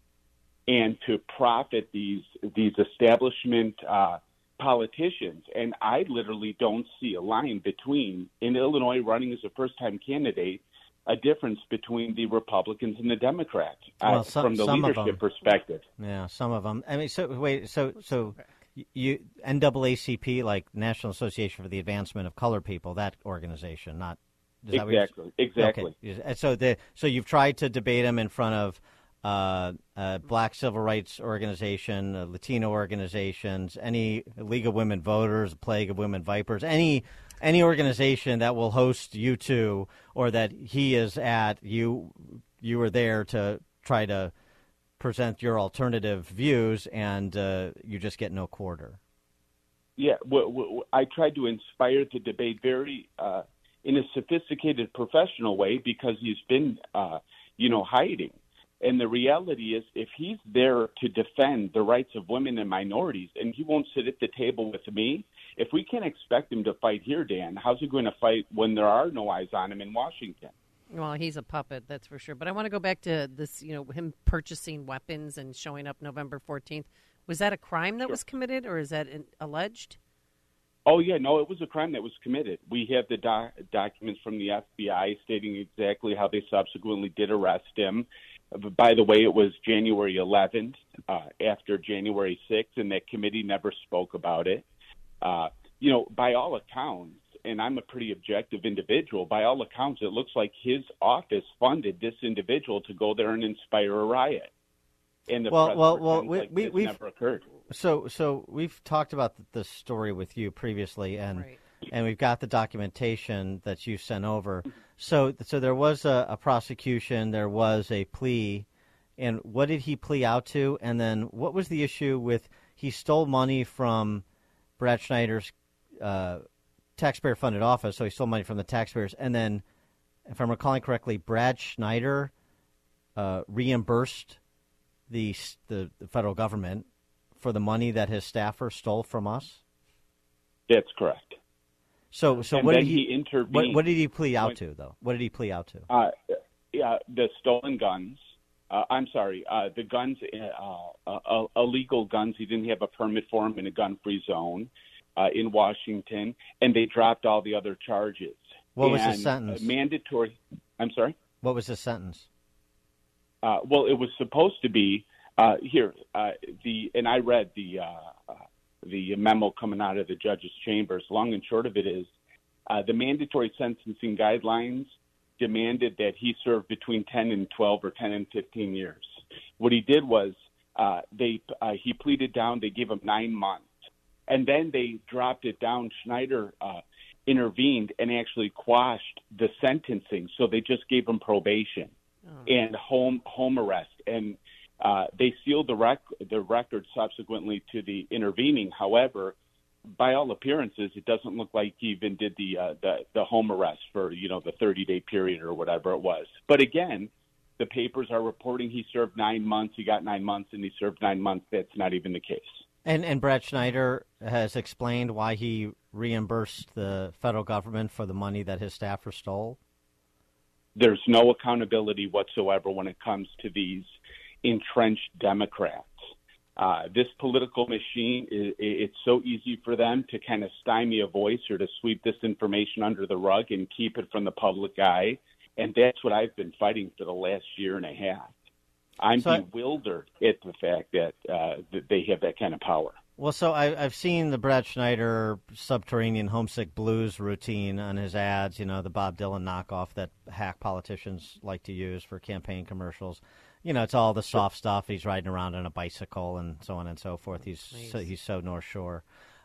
and to profit these these establishment uh, politicians. And I literally don't see a line between, in Illinois, running as a first-time candidate, a difference between the Republicans and the Democrats well, uh, some, from the some leadership perspective. Yeah, some of them. I mean, so wait, so so you N double A C P, like National Association for the Advancement of Colored People, that organization, not is that exactly, exactly. Okay. So the so you've tried to debate them in front of uh, uh, Black Civil Rights Organization, uh, Latino organizations, any League of Women Voters, Plague of Women Vipers, any. Any organization that will host you two, or that he is at, you you were there to try to present your alternative views, and uh, you just get no quarter. Yeah, well, well, I tried to inspire the debate very uh, in a sophisticated, professional way because he's been, uh, you know, hiding. And the reality is, if he's there to defend the rights of women and minorities, and he won't sit at the table with me, if we can't expect him to fight here, Dan, how's he going to fight when there are no eyes on him in Washington? Well, he's a puppet, that's for sure. But I want to go back to this, you know, him purchasing weapons and showing up November fourteenth. Was that a crime that sure. was committed, or is that an, alleged? Oh, yeah, no, it was a crime that was committed. We have the doc- documents from the F B I stating exactly how they subsequently did arrest him. By the way, it was January eleventh, uh, after January sixth, and that committee never spoke about it. Uh, you know, by all accounts, and I'm a pretty objective individual, by all accounts, it looks like his office funded this individual to go there and inspire a riot. And the well, well, well, we, like we, we've never occurred. So, so we've talked about this story with you previously, and right. and we've got the documentation that you sent over. So, so there was a, a prosecution, there was a plea, and what did he plea out to? And then what was the issue with he stole money from Brad Schneider's uh, taxpayer-funded office, so he stole money from the taxpayers, and then, if I'm recalling correctly, Brad Schneider uh, reimbursed the, the the federal government for the money that his staffer stole from us? That's correct. So, so and what then did he, he intervened? What, what did he plea out when, to, though? What did he plea out to? Uh, yeah, the stolen guns. Uh, I'm sorry, uh, the guns, uh, uh, illegal guns. He didn't have a permit for them in a gun-free zone uh, in Washington, and they dropped all the other charges. What and, was his sentence? Uh, mandatory. I'm sorry? What was his sentence? Uh, well, it was supposed to be uh, here. Uh, the and I read the uh, uh, the memo coming out of the judge's chambers. Long and short of it is, uh, the mandatory sentencing guidelines demanded that he serve between ten and twelve or ten and fifteen years. What he did was uh, they uh, he pleaded down. They gave him nine months, and then they dropped it down. Schneider uh, intervened and actually quashed the sentencing, so they just gave him probation oh. and home home arrest, and uh, they sealed the rec- the record subsequently to the intervening. However, by all appearances, it doesn't look like he even did the uh, the the home arrest for, you know, the thirty-day period or whatever it was. But again, the papers are reporting he served nine months, he got nine months, and he served nine months. That's not even the case. And and Brad Schneider has explained why he reimbursed the federal government for the money that his staffer stole? there's no accountability whatsoever when it comes to these entrenched Democrats. Uh, this political machine, is, it's so easy for them to kind of stymie a voice or to sweep this information under the rug and keep it from the public eye. And that's what I've been fighting for the last year and a half. I'm so bewildered I, at the fact that, uh, that they have that kind of power. Well, so I, I've seen the Brad Schneider subterranean homesick blues routine on his ads, you know, the Bob Dylan knockoff that hack politicians like to use for campaign commercials. You know, it's all the soft stuff. He's riding around on a bicycle and so on and so forth. He's so, he's so North Shore.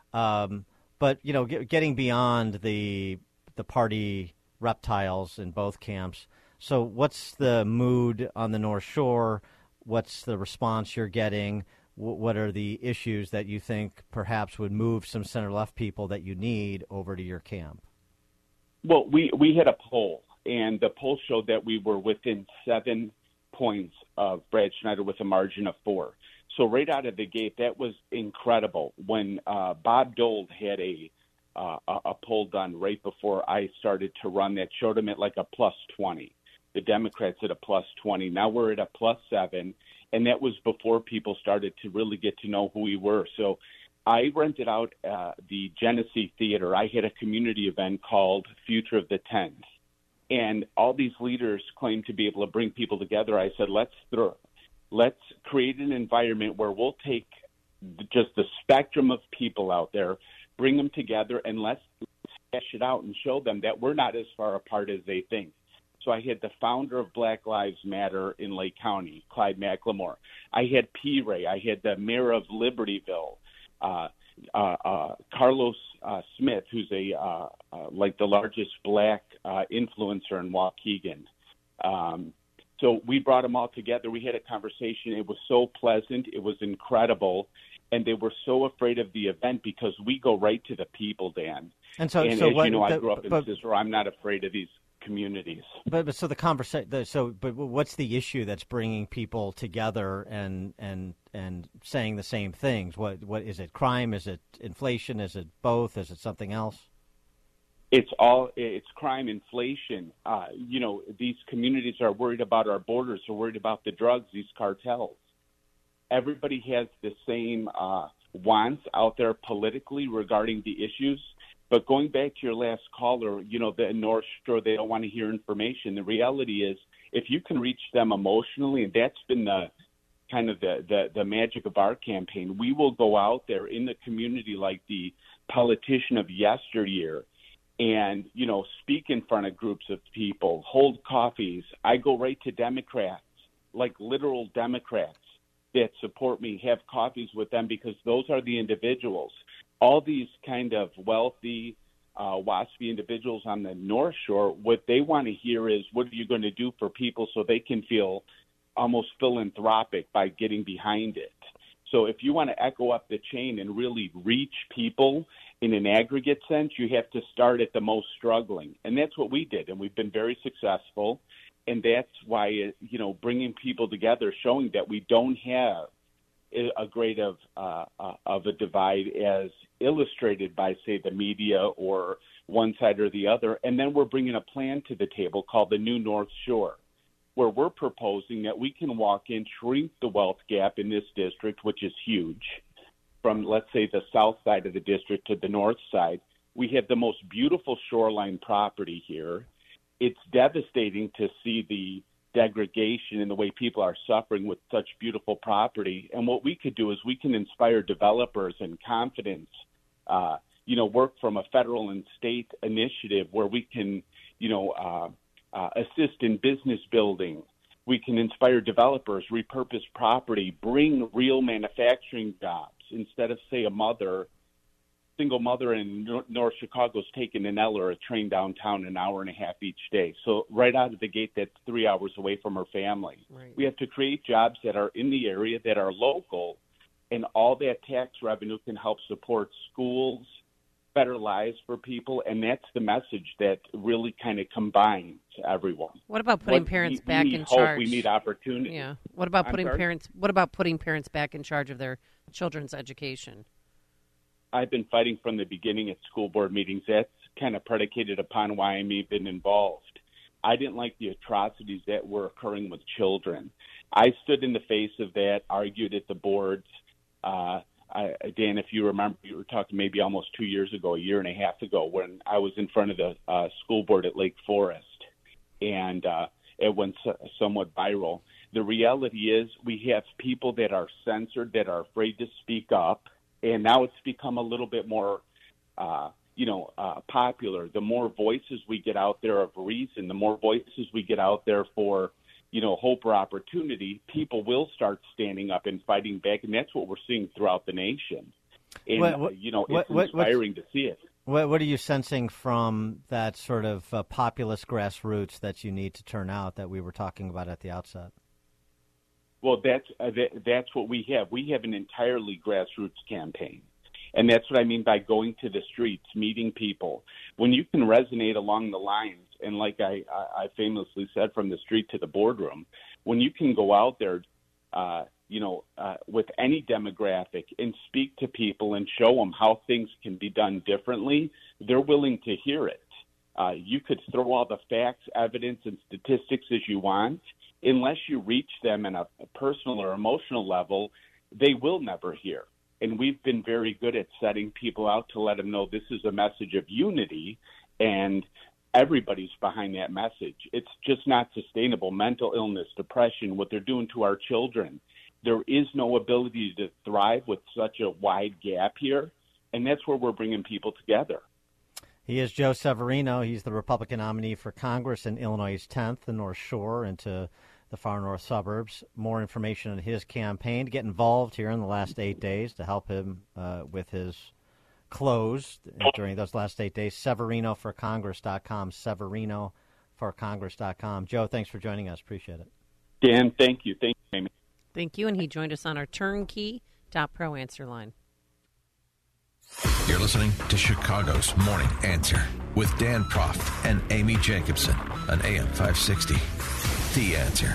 Um, but, you know, get, getting beyond the the party reptiles in both camps. So what's the mood on the North Shore? What's the response you're getting? W- what are the issues that you think perhaps would move some center-left people that you need over to your camp? Well, we, we had a poll, and the poll showed that we were within seven points of Brad Schneider with a margin of four. So right out of the gate, that was incredible. When uh, Bob Dole had a, uh, a poll done right before I started to run that showed him at like a plus twenty. The Democrats at a plus twenty. Now we're at a plus seven, and that was before people started to really get to know who we were. So I rented out uh, the Genesee Theater. I had a community event called Future of the Tens. And all these leaders claim to be able to bring people together. I said, let's throw, let's create an environment where we'll take just the spectrum of people out there, bring them together, and let's hash it out and show them that we're not as far apart as they think. So I had the founder of Black Lives Matter in Lake County, Clyde McLemore. I had P. Ray. I had the mayor of Libertyville, uh, uh, uh, Carlos uh, Smith, who's a uh, uh, like the largest black uh, influencer in Waukegan. Um, so we brought them all together. We had a conversation. It was so pleasant. It was incredible. And they were so afraid of the event because we go right to the people, Dan. And so, and so as what, you know, the, I grew up in but, Cicero. I'm not afraid of these communities. But, but so the conversation. So, but what's the issue that's bringing people together and and and saying the same things? What what is it? Crime? Is it inflation? Is it both? Is it something else? It's all. It's crime, inflation. Uh, you know, these communities are worried about our borders. They're worried about the drugs. These cartels. Everybody has the same uh, wants out there politically regarding the issues. But going back to your last caller, you know, the North Shore, they don't want to hear information. The reality is, if you can reach them emotionally, and that's been the kind of the, the, the magic of our campaign, we will go out there in the community like the politician of yesteryear and, you know, speak in front of groups of people, hold coffees. I go right to Democrats, like literal Democrats that support me, have coffees with them because those are the individuals. All these kind of wealthy, uh, waspy individuals on the North Shore, what they want to hear is, what are you going to do for people so they can feel almost philanthropic by getting behind it? So if you want to echo up the chain and really reach people in an aggregate sense, you have to start at the most struggling. And that's what we did, and we've been very successful. And that's why, you know, bringing people together, showing that we don't have a great of uh, uh, of a divide as illustrated by, say, the media or one side or the other. And then we're bringing a plan to the table called the New North Shore, where we're proposing that we can walk in, shrink the wealth gap in this district, which is huge, from, let's say, the south side of the district to the north side. We have the most beautiful shoreline property here. It's devastating to see the degradation in the way people are suffering with such beautiful property. And what we could do is we can inspire developers and confidence, uh, you know, work from a federal and state initiative where we can, you know, uh, uh, assist in business building. We can inspire developers, repurpose property, bring real manufacturing jobs instead of, say, a mother single mother in North Chicago is taking an L or a train downtown an hour and a half each day. So right out of the gate, that's three hours away from her family. Right. We have to create jobs that are in the area, that are local, and all that tax revenue can help support schools, better lives for people, and that's the message that really kind of combines everyone. What about putting what parents we, back we in hope, charge? We need opportunity. Yeah. What about I'm putting sorry? parents? What about putting parents back in charge of their children's education? I've been fighting from the beginning at school board meetings. That's kind of predicated upon why I'm even involved. I didn't like the atrocities that were occurring with children. I stood in the face of that, argued at the boards. Uh, I, Dan, if you remember, you were talking maybe almost two years ago, a year and a half ago, when I was in front of the uh, school board at Lake Forest, and uh, it went so, somewhat viral. The reality is we have people that are censored, that are afraid to speak up, and now it's become a little bit more, uh, you know, uh, popular. The more voices we get out there of reason, the more voices we get out there for, you know, hope or opportunity, people will start standing up and fighting back, and that's what we're seeing throughout the nation. And, what, what, you know, what, it's what, inspiring to see it. What, what are you sensing from that sort of uh, populist grassroots that you need to turn out that we were talking about at the outset? Well, that's, uh, that, that's what we have. We have an entirely grassroots campaign. And that's what I mean by going to the streets, meeting people. When you can resonate along the lines, and like I, I famously said, from the street to the boardroom, when you can go out there, uh, you know, uh, with any demographic and speak to people and show them how things can be done differently, they're willing to hear it. Uh, you could throw all the facts, evidence, and statistics as you want. Unless you reach them on a personal or emotional level, they will never hear. And we've been very good at setting people out to let them know this is a message of unity, and everybody's behind that message. It's just not sustainable. Mental illness, depression, what they're doing to our children. There is no ability to thrive with such a wide gap here, and that's where we're bringing people together. He is Joe Severino. He's the Republican nominee for Congress in Illinois' tenth, the North Shore, into the far north suburbs. More information on his campaign to get involved here in the last eight days to help him uh, with his close during those last eight days. Severino for Congress dot com. Severino for Congress dot com. Joe, thanks for joining us. Appreciate it. Dan, thank you. Thank you, Amy. Thank you. And he joined us on our turnkey dot pro answer line. You're listening to Chicago's Morning Answer with Dan Proft and Amy Jacobson on A M five sixty. The Answer.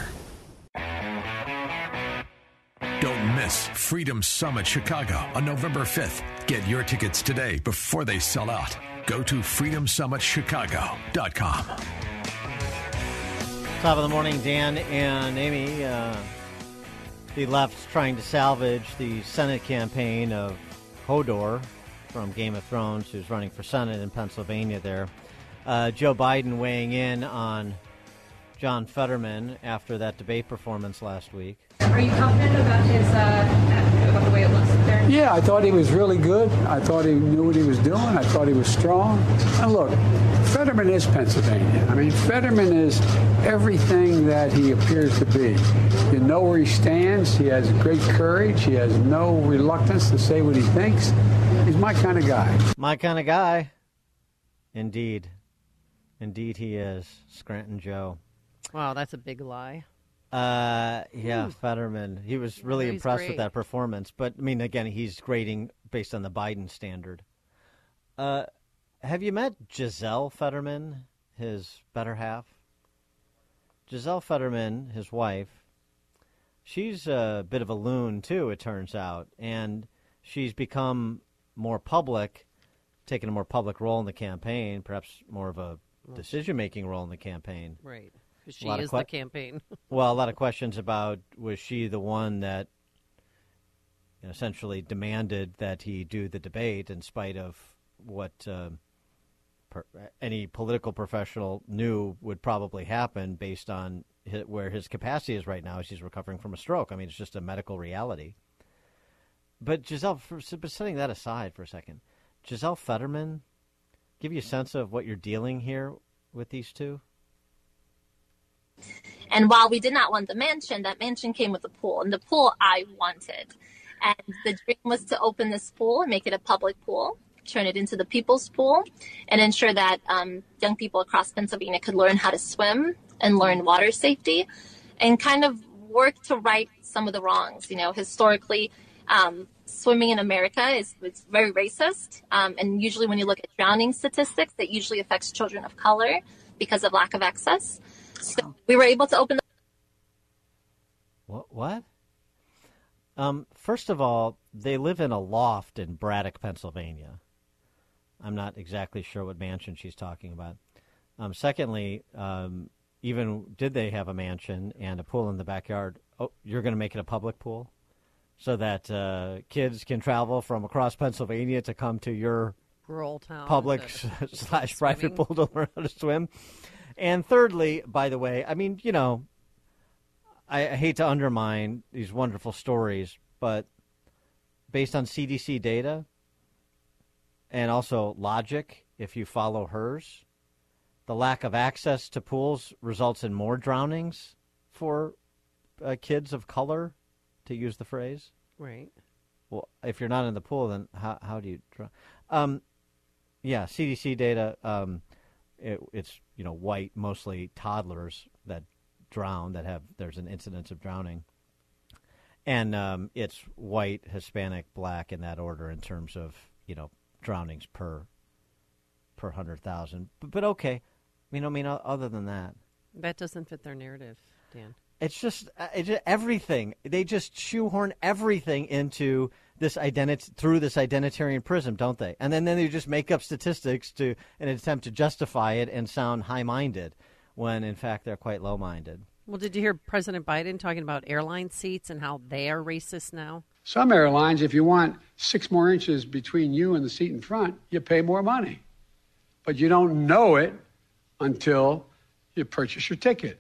Don't miss Freedom Summit Chicago on November fifth. Get your tickets today before they sell out. Go to freedom summit chicago dot com. Top of the morning, Dan and Amy. Uh, the left's trying to salvage the Senate campaign of Hodor from Game of Thrones, who's running for Senate in Pennsylvania there. Uh, Joe Biden weighing in on John Fetterman after that debate performance last week. Are you confident about his, uh, about the way it looks there? Yeah, I thought he was really good. I thought he knew what he was doing. I thought he was strong. And look, Fetterman is Pennsylvania. I mean, Fetterman is everything that he appears to be. You know where he stands. He has great courage. He has no reluctance to say what he thinks. He's my kind of guy. My kind of guy. Indeed. Indeed he is. Scranton Joe. Wow, that's a big lie. Uh, yeah, Ooh. Fetterman. He was really He's impressed great. with that performance. But, I mean, again, he's grading based on the Biden standard. Uh, have you met Giselle Fetterman, his better half? Giselle Fetterman, his wife, she's a bit of a loon, too, it turns out. And she's become more public, taken a more public role in the campaign, perhaps more of a decision-making role in the campaign. Right. She is que- the campaign. Well, a lot of questions about, was she the one that you know, essentially demanded that he do the debate in spite of what uh, per- any political professional knew would probably happen based on his, where his capacity is right now as he's recovering from a stroke. I mean, it's just a medical reality. But Giselle, for, but setting that aside for a second, Giselle Fetterman, give you a sense of what you're dealing here with these two? And while we did not want the mansion, that mansion came with a pool, and the pool I wanted. And the dream was to open this pool and make it a public pool, turn it into the people's pool, and ensure that um, young people across Pennsylvania could learn how to swim and learn water safety and kind of work to right some of the wrongs. You know, historically, um, swimming in America is it's very racist. Um, and usually when you look at drowning statistics, that usually affects children of color because of lack of access. So we were able to open the... What? What? Um, first of all, they live in a loft in Braddock, Pennsylvania. I'm not exactly sure what mansion she's talking about. Um, secondly, um, even did they have a mansion and a pool in the backyard, oh, you're going to make it a public pool so that uh, kids can travel from across Pennsylvania to come to your rural town public slash private pool to learn how to swim. And thirdly, by the way, I mean, you know, I, I hate to undermine these wonderful stories, but based on C D C data and also logic, if you follow hers, the lack of access to pools results in more drownings for uh, kids of color, to use the phrase. Right. Well, if you're not in the pool, then how how do you drown? Um, yeah, C D C data. Um, it, it's you know white, mostly toddlers that drown. That have there's an incidence of drowning, and um, it's white, Hispanic, black in that order in terms of you know drownings per per hundred thousand. But, but okay. You know, I mean, other than that. That doesn't fit their narrative, Dan. It's just, it's just everything. They just shoehorn everything into this identity through this identitarian prism, don't they? And then, then they just make up statistics to in an attempt to justify it and sound high-minded when, in fact, they're quite low-minded. Well, did you hear President Biden talking about airline seats and how they are racist now? Some airlines, if you want six more inches between you and the seat in front, you pay more money. But you don't know it until you purchase your ticket.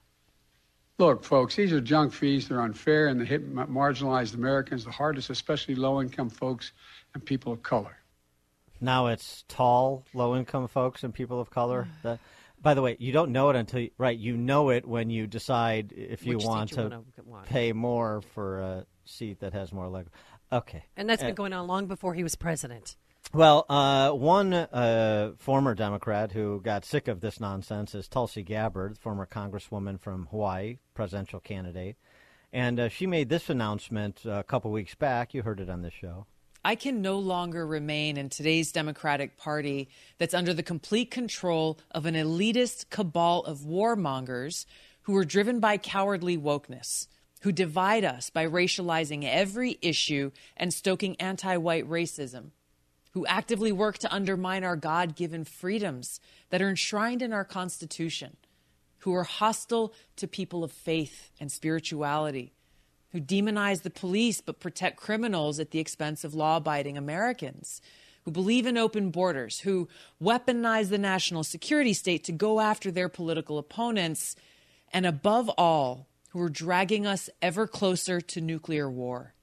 Look, folks, these are junk fees. They're unfair, and they hit marginalized Americans the hardest, especially low-income folks and people of color. Now it's tall, low-income folks and people of color. That, by the way, you don't know it until you, right. You know it when you decide if you Which want you to wanna want. pay more for a seat that has more leg. Okay, and that's been uh, going on long before he was president. Well, uh, one uh, former Democrat who got sick of this nonsense is Tulsi Gabbard, former congresswoman from Hawaii, presidential candidate. And uh, she made this announcement a couple weeks back. You heard it on this show. I can no longer remain in today's Democratic Party that's under the complete control of an elitist cabal of warmongers who are driven by cowardly wokeness, who divide us by racializing every issue and stoking anti-white racism, who actively work to undermine our God-given freedoms that are enshrined in our Constitution, who are hostile to people of faith and spirituality, who demonize the police but protect criminals at the expense of law-abiding Americans, who believe in open borders, who weaponize the national security state to go after their political opponents, and above all, who are dragging us ever closer to nuclear war.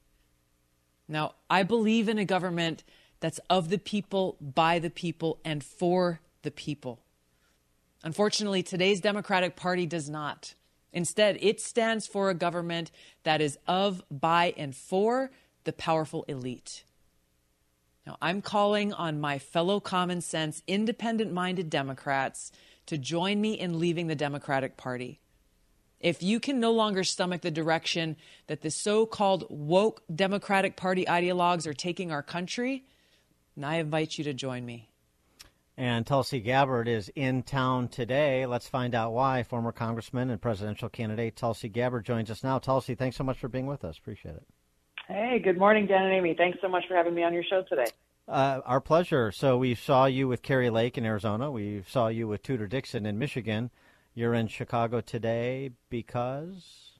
Now, I believe in a government that's of the people, by the people, and for the people. Unfortunately, today's Democratic Party does not. Instead, it stands for a government that is of, by, and for the powerful elite. Now, I'm calling on my fellow common sense, independent-minded Democrats to join me in leaving the Democratic Party. If you can no longer stomach the direction that the so-called woke Democratic Party ideologues are taking our country, and I invite you to join me. And Tulsi Gabbard is in town today. Let's find out why. Former Congressman and presidential candidate Tulsi Gabbard joins us now. Tulsi, thanks so much for being with us. Appreciate it. Hey, good morning, Dan and Amy. Thanks so much for having me on your show today. Uh, our pleasure. So we saw you with Kari Lake in Arizona. We saw you with Tudor Dixon in Michigan. You're in Chicago today because?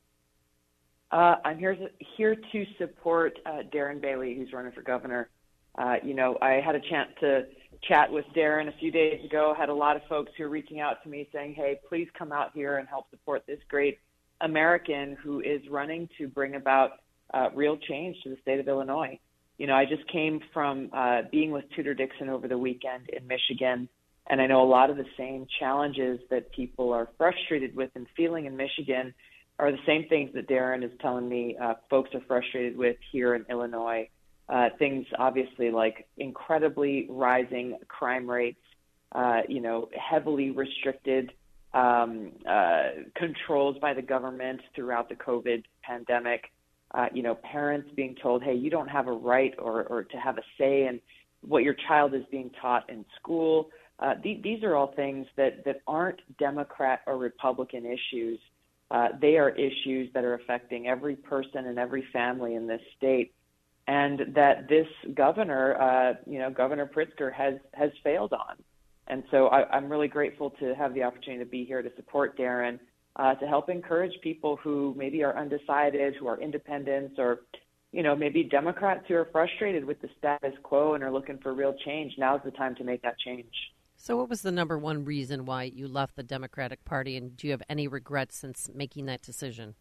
Uh, I'm here to, here to support uh, Darren Bailey, who's running for governor. Uh, you know, I had a chance to chat with Darren a few days ago. Had a lot of folks who are reaching out to me saying, hey, please come out here and help support this great American who is running to bring about uh, real change to the state of Illinois. You know, I just came from uh, being with Tudor Dixon over the weekend in Michigan, and I know a lot of the same challenges that people are frustrated with and feeling in Michigan are the same things that Darren is telling me uh, folks are frustrated with here in Illinois. Uh, things obviously like incredibly rising crime rates, uh, you know, heavily restricted um, uh, controls by the government throughout the COVID pandemic. Uh, you know, parents being told, hey, you don't have a right or, or to have a say in what your child is being taught in school. Uh, th- these are all things that, that aren't Democrat or Republican issues. Uh, they are issues that are affecting every person and every family in this state. And that this governor, uh, you know, Governor Pritzker has, has failed on. And so I, I'm really grateful to have the opportunity to be here to support Darren, uh, to help encourage people who maybe are undecided, who are independents, or, you know, maybe Democrats who are frustrated with the status quo and are looking for real change. Now's the time to make that change. So what was the number one reason why you left the Democratic Party, and do you have any regrets since making that decision?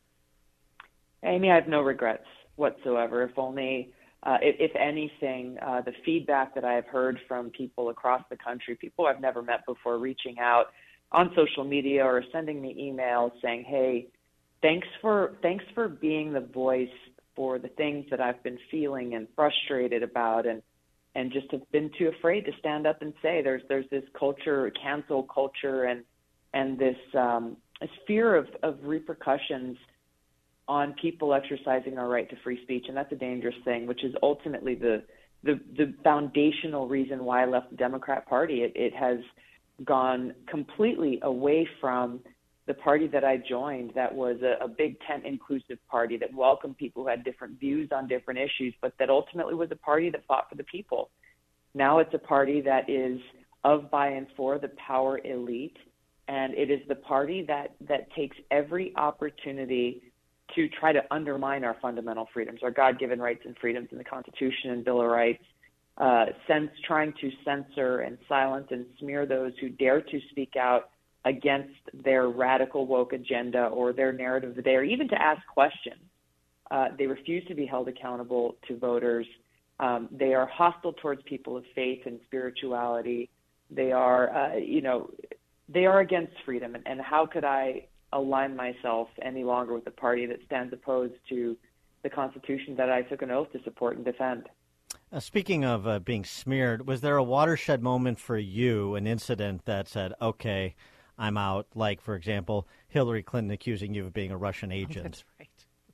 Amy, I have no regrets whatsoever. If only, uh, if, if anything, uh, the feedback that I have heard from people across the country, people I've never met before, reaching out on social media or sending me emails saying, hey, thanks for thanks for being the voice for the things that I've been feeling and frustrated about, and and just have been too afraid to stand up and say. There's there's this culture, cancel culture, and and this um, this fear of, of repercussions on people exercising our right to free speech, and that's a dangerous thing, which is ultimately the the, the foundational reason why I left the Democrat Party. It, it has gone completely away from the party that I joined, that was a, a big tent inclusive party that welcomed people who had different views on different issues, but that ultimately was a party that fought for the people. Now it's a party that is of, by, and for the power elite, and it is the party that, that takes every opportunity to try to undermine our fundamental freedoms, our God-given rights and freedoms in the Constitution and Bill of Rights, uh, sense, trying to censor and silence and smear those who dare to speak out against their radical woke agenda or their narrative of the day, or even to ask questions. Uh, they refuse to be held accountable to voters. Um, they are hostile towards people of faith and spirituality. They are, uh, you know, they are against freedom. And, and how could I align myself any longer with a party that stands opposed to the Constitution that I took an oath to support and defend? Uh, speaking of uh, being smeared, was there a watershed moment for you, an incident that said, okay, I'm out, like, for example, Hillary Clinton accusing you of being a Russian agent? Oh, that's right.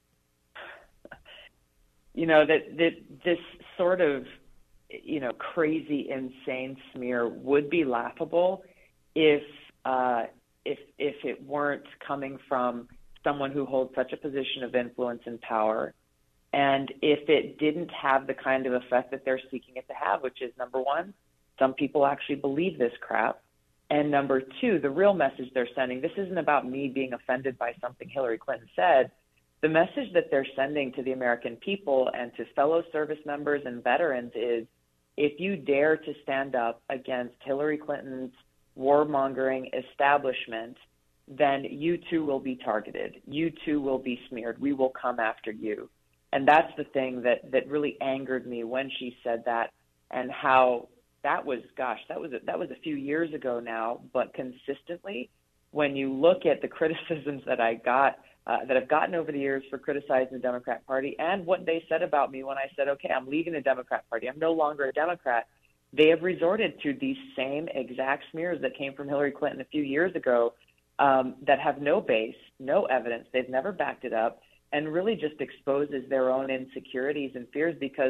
You know, that, that this sort of, you know, crazy, insane smear would be laughable if uh, if if it weren't coming from someone who holds such a position of influence and power, and if it didn't have the kind of effect that they're seeking it to have, which is, number one, some people actually believe this crap. And number two, the real message they're sending, this isn't about me being offended by something Hillary Clinton said. The message that they're sending to the American people and to fellow service members and veterans is, if you dare to stand up against Hillary Clinton's warmongering establishment, then you too will be targeted. You too will be smeared. We will come after you. And that's the thing that, that really angered me when she said that, and how that was, gosh, that was a, that was a few years ago now, but consistently, when you look at the criticisms that I got, uh, that I've gotten over the years for criticizing the Democrat Party, and what they said about me when I said, okay, I'm leaving the Democrat Party, I'm no longer a Democrat, they have resorted to these same exact smears that came from Hillary Clinton a few years ago, um, that have no base, no evidence, they've never backed it up, and really just exposes their own insecurities and fears. Because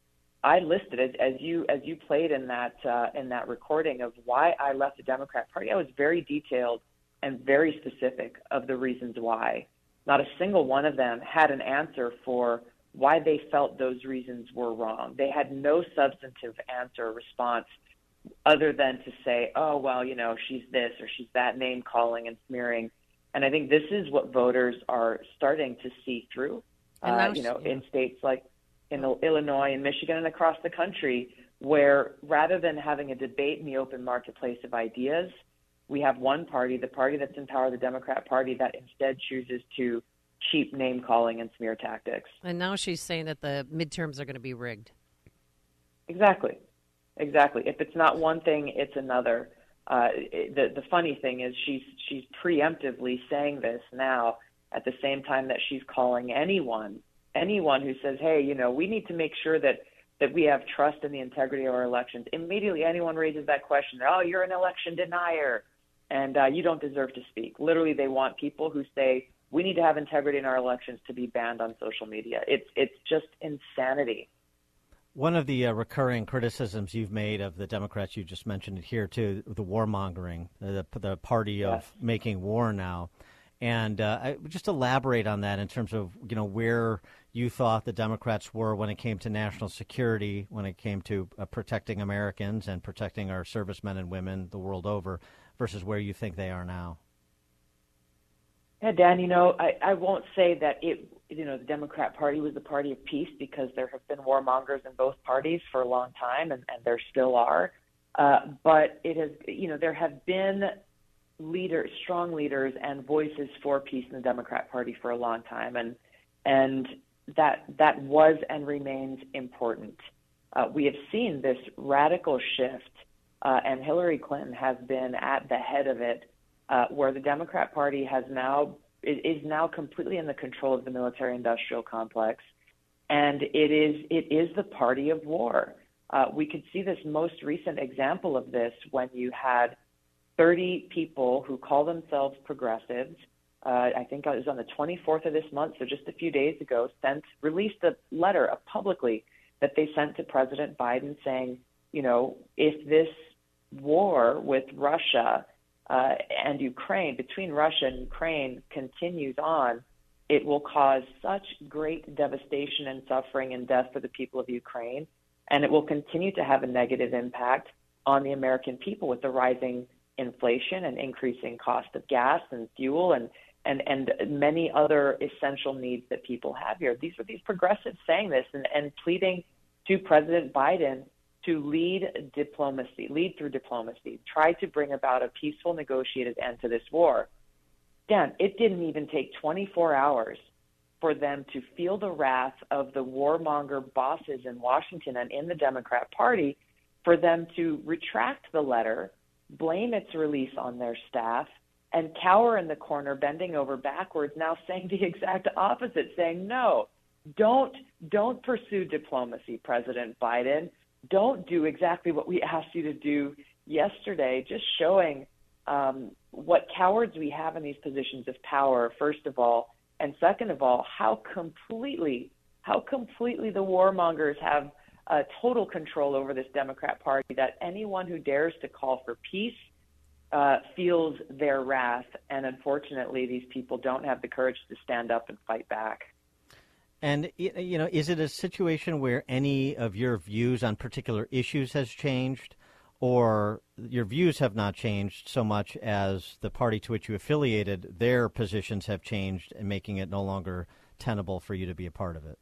I listed it, as you as you played in that uh, in that recording of why I left the Democrat Party. I was very detailed and very specific of the reasons why. Not a single one of them had an answer for why they felt those reasons were wrong. They had no substantive answer or response other than to say, oh, well, you know, she's this or she's that, name calling and smearing. And I think this is what voters are starting to see through, uh, you know, in states like in Illinois and Michigan and across the country, where rather than having a debate in the open marketplace of ideas, we have one party, the party that's in power, the Democrat Party, that instead chooses to cheap name-calling and smear tactics. And now she's saying that the midterms are going to be rigged. Exactly. Exactly. If it's not one thing, it's another. Uh, the, the funny thing is she's, she's preemptively saying this now at the same time that she's calling anyone anyone who says, hey, you know, we need to make sure that, that we have trust in the integrity of our elections. Immediately anyone raises that question, oh, you're an election denier, and uh, you don't deserve to speak. Literally, they want people who say, we need to have integrity in our elections to be banned on social media. It's, it's just insanity. One of the uh, recurring criticisms you've made of the Democrats, you just mentioned it here too, the warmongering, the, the party of yes. making war now. And uh, I, just elaborate on that in terms of, you know, where you thought the Democrats were when it came to national security, when it came to uh, protecting Americans and protecting our servicemen and women the world over, versus where you think they are now. Yeah, Dan, you know, I, I won't say that it, you know, the Democrat Party was the party of peace, because there have been warmongers in both parties for a long time, and, and there still are. Uh, but it has, you know, there have been leaders, strong leaders and voices for peace in the Democrat Party for a long time. And, and that, that was and remains important. Uh, we have seen this radical shift, uh, and Hillary Clinton has been at the head of it, uh, where the Democrat Party has now, is now completely in the control of the military-industrial complex. And it is, it is the party of war. Uh, we could see this most recent example of this when you had thirty people who call themselves progressives. Uh, I think it was on the twenty-fourth of this month, so just a few days ago, sent released a letter uh, publicly that they sent to President Biden saying, you know, if this war with Russia uh, and Ukraine, between Russia and Ukraine, continues on, it will cause such great devastation and suffering and death for the people of Ukraine, and it will continue to have a negative impact on the American people with the rising inflation and increasing cost of gas and fuel and, and, and many other essential needs that people have here. These are these progressives saying this and, and pleading to President Biden to lead diplomacy, lead through diplomacy, try to bring about a peaceful negotiated end to this war. Dan, it didn't even take twenty-four hours for them to feel the wrath of the warmonger bosses in Washington and in the Democrat Party, for them to retract the letter, blame its release on their staff, and cower in the corner, bending over backwards, now saying the exact opposite, saying, no, don't, don't pursue diplomacy, President Biden. Don't do exactly what we asked you to do yesterday, just showing um, what cowards we have in these positions of power, first of all, and second of all, how completely, how completely the warmongers have Uh, total control over this Democrat Party, that anyone who dares to call for peace uh, feels their wrath. And unfortunately, these people don't have the courage to stand up and fight back. And, you know, is it a situation where any of your views on particular issues has changed, or your views have not changed so much as the party to which you affiliated, their positions have changed and making it no longer tenable for you to be a part of it?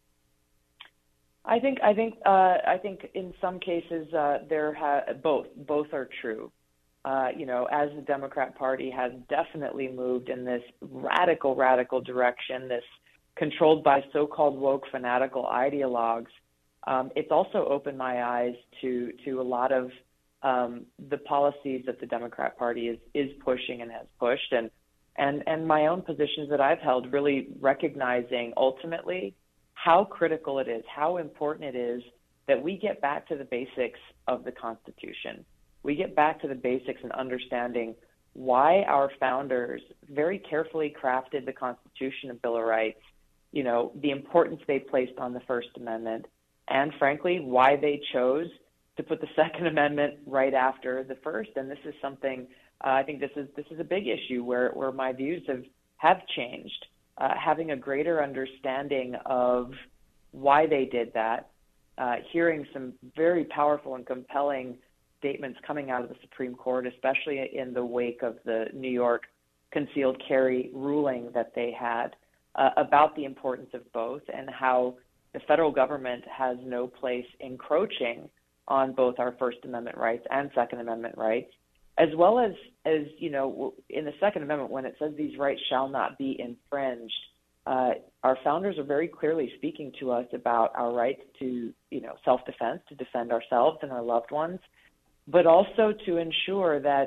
I think I think uh, I think in some cases uh, there ha- both both are true. Uh, you know, as the Democrat Party has definitely moved in this radical, radical direction, this controlled by so-called woke fanatical ideologues, um, it's also opened my eyes to to a lot of um, the policies that the Democrat Party is is pushing and has pushed, and and and my own positions that I've held, really recognizing ultimately how critical it is, how important it is that we get back to the basics of the Constitution. We get back to the basics and understanding why our founders very carefully crafted the Constitution and Bill of Rights, you know, the importance they placed on the First Amendment, and frankly, why they chose to put the Second Amendment right after the First. And this is something, uh, I think this is this is a big issue where, where my views have, have changed. Uh, having a greater understanding of why they did that, uh, hearing some very powerful and compelling statements coming out of the Supreme Court, especially in the wake of the New York concealed carry ruling that they had, uh, about the importance of both and how the federal government has no place encroaching on both our First Amendment rights and Second Amendment rights, as well as, as you know, in the Second Amendment, when it says these rights shall not be infringed, uh, our founders are very clearly speaking to us about our rights to, you know, self-defense, to defend ourselves and our loved ones, but also to ensure that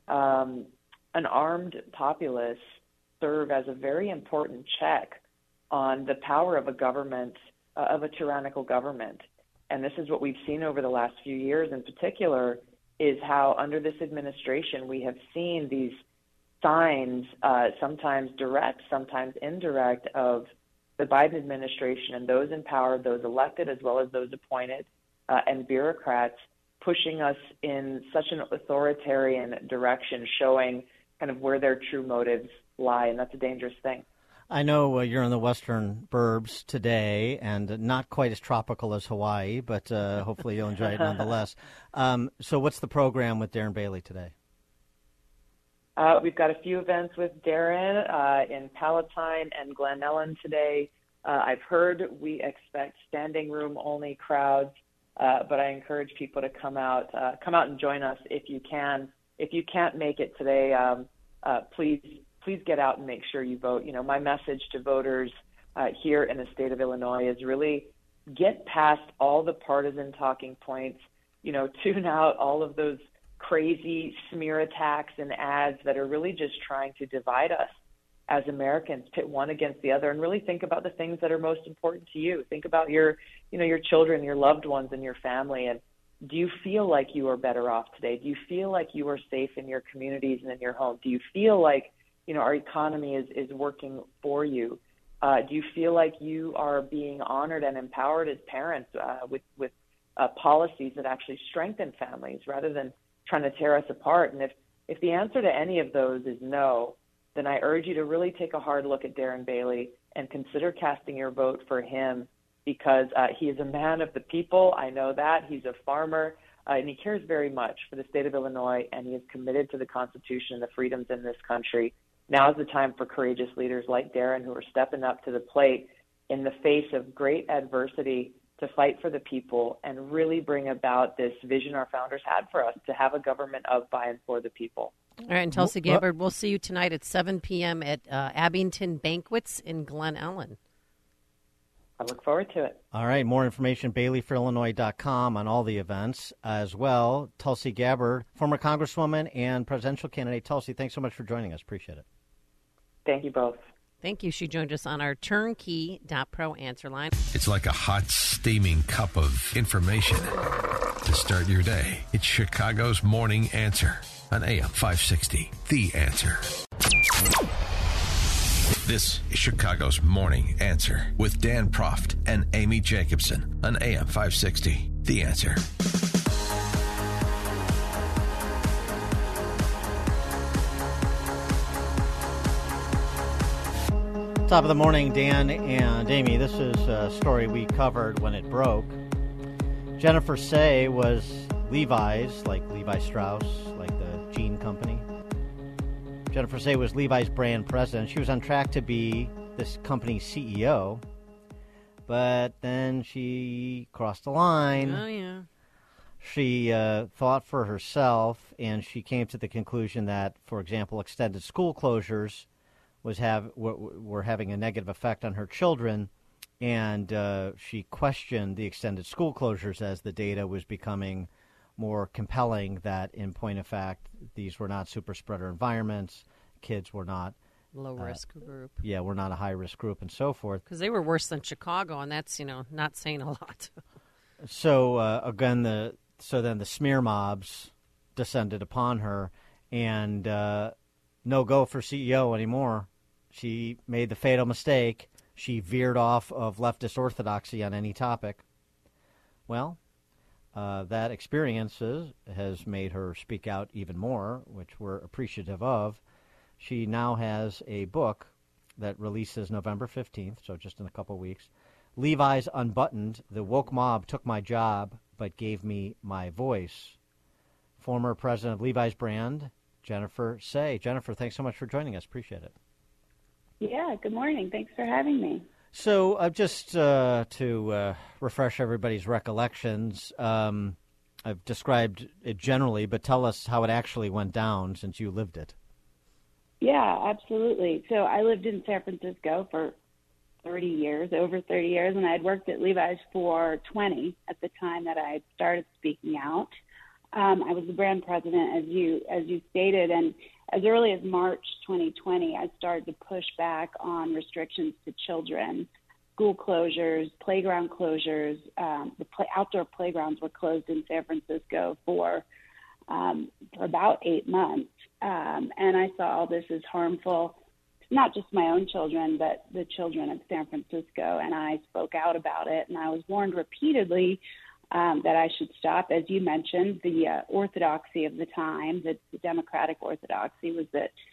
um, an armed populace serve as a very important check on the power of a government, uh, of a tyrannical government. And this is what we've seen over the last few years in particular, is how under this administration we have seen these signs, uh, sometimes direct, sometimes indirect, of the Biden administration and those in power, those elected as well as those appointed, uh, and bureaucrats pushing us in such an authoritarian direction, showing kind of where their true motives lie, and that's a dangerous thing. I know uh, you're in the western burbs today, and not quite as tropical as Hawaii, but uh, hopefully you'll enjoy it nonetheless. Um, so what's the program with Darren Bailey today? Uh, we've got a few events with Darren uh, in Palatine and Glen Ellen today. Uh, I've heard we expect standing room only crowds, uh, but I encourage people to come out, uh, come out and join us if you can. If you can't make it today, um, uh, please. Please get out and make sure you vote. You know, my message to voters uh, here in the state of Illinois is really get past all the partisan talking points, you know, tune out all of those crazy smear attacks and ads that are really just trying to divide us as Americans, pit one against the other, and really think about the things that are most important to you. Think about your, you know, your children, your loved ones, and your family. And do you feel like you are better off today? Do you feel like you are safe in your communities and in your home? Do you feel like you know, our economy is, is working for you? Uh, do you feel like you are being honored and empowered as parents uh, with, with uh, policies that actually strengthen families rather than trying to tear us apart? And if, if the answer to any of those is no, then I urge you to really take a hard look at Darren Bailey and consider casting your vote for him, because uh, he is a man of the people. I know that. He's a farmer, uh, and he cares very much for the state of Illinois, and he is committed to the Constitution and the freedoms in this country. Now is the time for courageous leaders like Darren, who are stepping up to the plate in the face of great adversity to fight for the people and really bring about this vision our founders had for us, to have a government of, by, and for the people. All right, and Tulsi Gabbard, we'll see you tonight at seven p.m. at uh, Abington Banquets in Glen Ellen. I look forward to it. All right, more information, bailey for illinois dot com on all the events as well. Tulsi Gabbard, former Congresswoman and presidential candidate. Tulsi, thanks so much for joining us. Appreciate it. Thank you both. Thank you. She joined us on our turnkey dot pro answer line. It's like a hot, steaming cup of information to start your day. It's Chicago's Morning Answer on A M five sixty, The Answer. This is Chicago's Morning Answer with Dan Proft and Amy Jacobson on A M five sixty, The Answer. Top of the morning, Dan and Amy. This is a story we covered when it broke. Jennifer Say was Levi's, like Levi Strauss, like the jean company. Jennifer Say was Levi's brand president. She was on track to be this company's C E O, but then she crossed the line. Oh, yeah. She uh, thought for herself, and she came to the conclusion that, for example, extended school closures was have were, were having a negative effect on her children, and uh, she questioned the extended school closures as the data was becoming more compelling that, in point of fact, these were not super spreader environments. Kids were not low-risk uh, group. Yeah, we're not a high-risk group and so forth. Because they were worse than Chicago, and that's, you know, not saying a lot. so, uh, again, the so then the smear mobs descended upon her, and uh, no go for C E O anymore. She made the fatal mistake. She veered off of leftist orthodoxy on any topic. Well, uh, that experience has made her speak out even more, which we're appreciative of. She now has a book that releases November fifteenth, so just in a couple weeks. Levi's Unbuttoned, The Woke Mob Took My Job but Gave Me My Voice. Former president of Levi's brand, Jennifer Say. Jennifer, thanks so much for joining us. Appreciate it. Yeah, good morning. Thanks for having me. So uh, just uh, to uh, refresh everybody's recollections, um, I've described it generally, but tell us how it actually went down since you lived it. Yeah, absolutely. So I lived in San Francisco for thirty years, over thirty years, and I had worked at Levi's for twenty at the time that I started speaking out. Um, I was the brand president, as you as you stated, and as early as March twenty twenty, I started to push back on restrictions to children, school closures, playground closures. Um, the play, outdoor playgrounds were closed in San Francisco for um, for about eight months, um, and I saw all this as harmful, not just my own children, but the children of San Francisco, and I spoke out about it, and I was warned repeatedly Um, that I should stop. As you mentioned, the uh, orthodoxy of the time, the, the Democratic orthodoxy, was that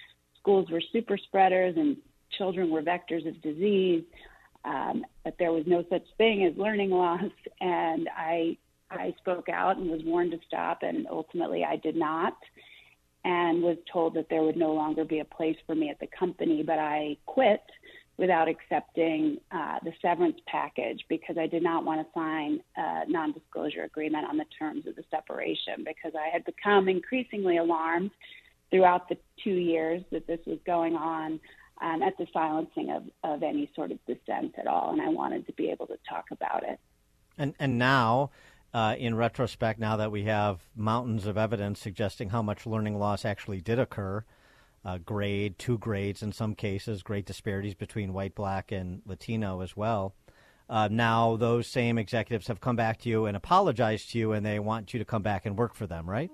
schools were super spreaders and children were vectors of disease, um, that there was no such thing as learning loss. And I, I spoke out and was warned to stop, and ultimately I did not, and was told that there would no longer be a place for me at the company. But I quit without accepting uh, the severance package because I did not want to sign a non-disclosure agreement on the terms of the separation, because I had become increasingly alarmed throughout the two years that this was going on um, at the silencing of, of any sort of dissent at all, and I wanted to be able to talk about it. And and now, uh, in retrospect, now that we have mountains of evidence suggesting how much learning loss actually did occur, uh, grade, two grades in some cases, great disparities between white, black, and Latino as well. Uh, now those same executives have come back to you and apologized to you, and they want you to come back and work for them, right?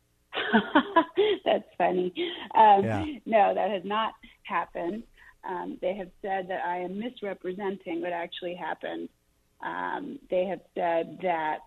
That's funny. Um, Yeah. No, that has not happened. Um, they have said that I am misrepresenting what actually happened. Um, they have said that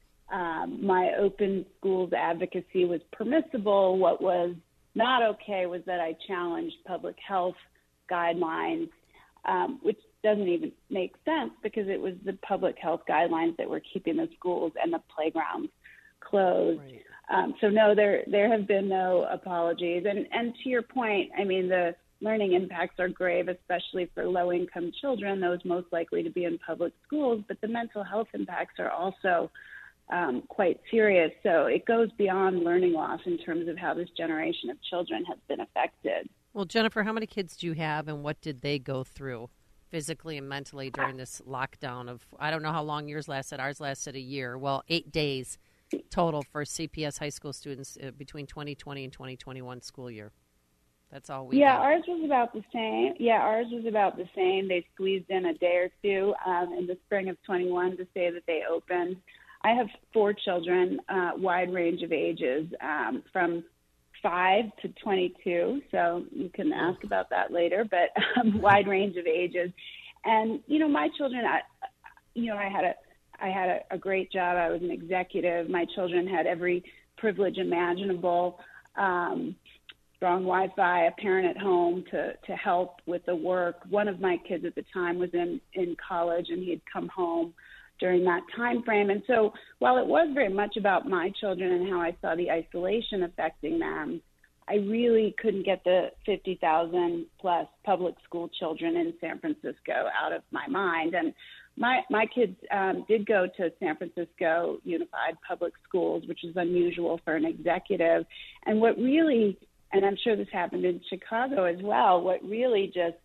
um, my open schools advocacy was permissible. What was not okay was that I challenged public health guidelines, um, which doesn't even make sense because it was the public health guidelines that were keeping the schools and the playgrounds closed. Right. Um, so no, there there have been no apologies. And and to your point, I mean, the learning impacts are grave, especially for low-income children, those most likely to be in public schools. But the mental health impacts are also um, quite serious. So it goes beyond learning loss in terms of how this generation of children has been affected. Well, Jennifer, how many kids do you have, and what did they go through physically and mentally during this lockdown of, I don't know how long yours lasted. Ours lasted a year. Well, eight days total for C P S high school students uh, between twenty twenty and twenty twenty-one school year. That's all we Yeah, got. ours was about the same. Yeah, ours was about the same. They squeezed in a day or two um, in the spring of twenty-one to say that they opened. I have four children, uh, wide range of ages, um, from five to twenty-two. So you can ask about that later, but um, wide range of ages. And, you know, my children, I, you know, I had a I had a, a great job. I was an executive. My children had every privilege imaginable, um, strong Wi-Fi, a parent at home to, to help with the work. One of my kids at the time was in, in college, and he had come home during that time frame. And so while it was very much about my children and how I saw the isolation affecting them, I really couldn't get the fifty thousand plus public school children in San Francisco out of my mind. And My my kids um, did go to San Francisco Unified Public Schools, which is unusual for an executive. And what really, and I'm sure this happened in Chicago as well, what really just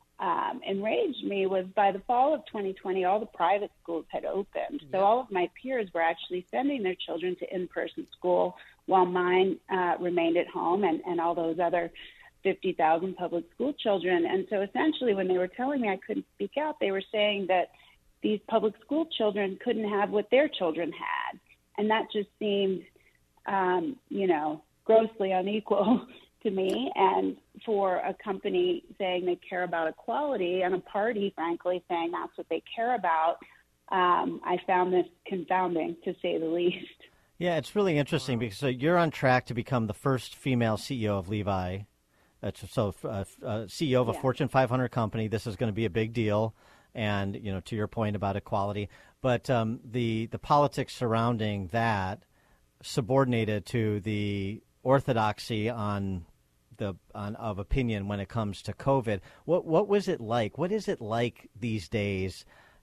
um, enraged me was by the fall of twenty twenty, all the private schools had opened. So all of my peers were actually sending their children to in-person school while mine uh, remained at home, and, and all those other fifty thousand public school children. And so essentially when they were telling me I couldn't speak out, they were saying that these public school children couldn't have what their children had. And that just seemed, um, you know, grossly unequal to me. And for a company saying they care about equality and a party, frankly, saying that's what they care about, um, I found this confounding, to say the least. Yeah, it's really interesting because so you're on track to become the first female C E O of Levi. That's so uh, uh, C E O of a Yeah. Fortune five hundred company. This is going to be a big deal. And, you know, to your point about equality, but um, the the politics surrounding that subordinated to the orthodoxy on the on of opinion when it comes to COVID. What what was it like? What is it like these days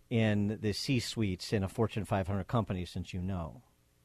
in the C-suites in a Fortune five hundred company, since you know?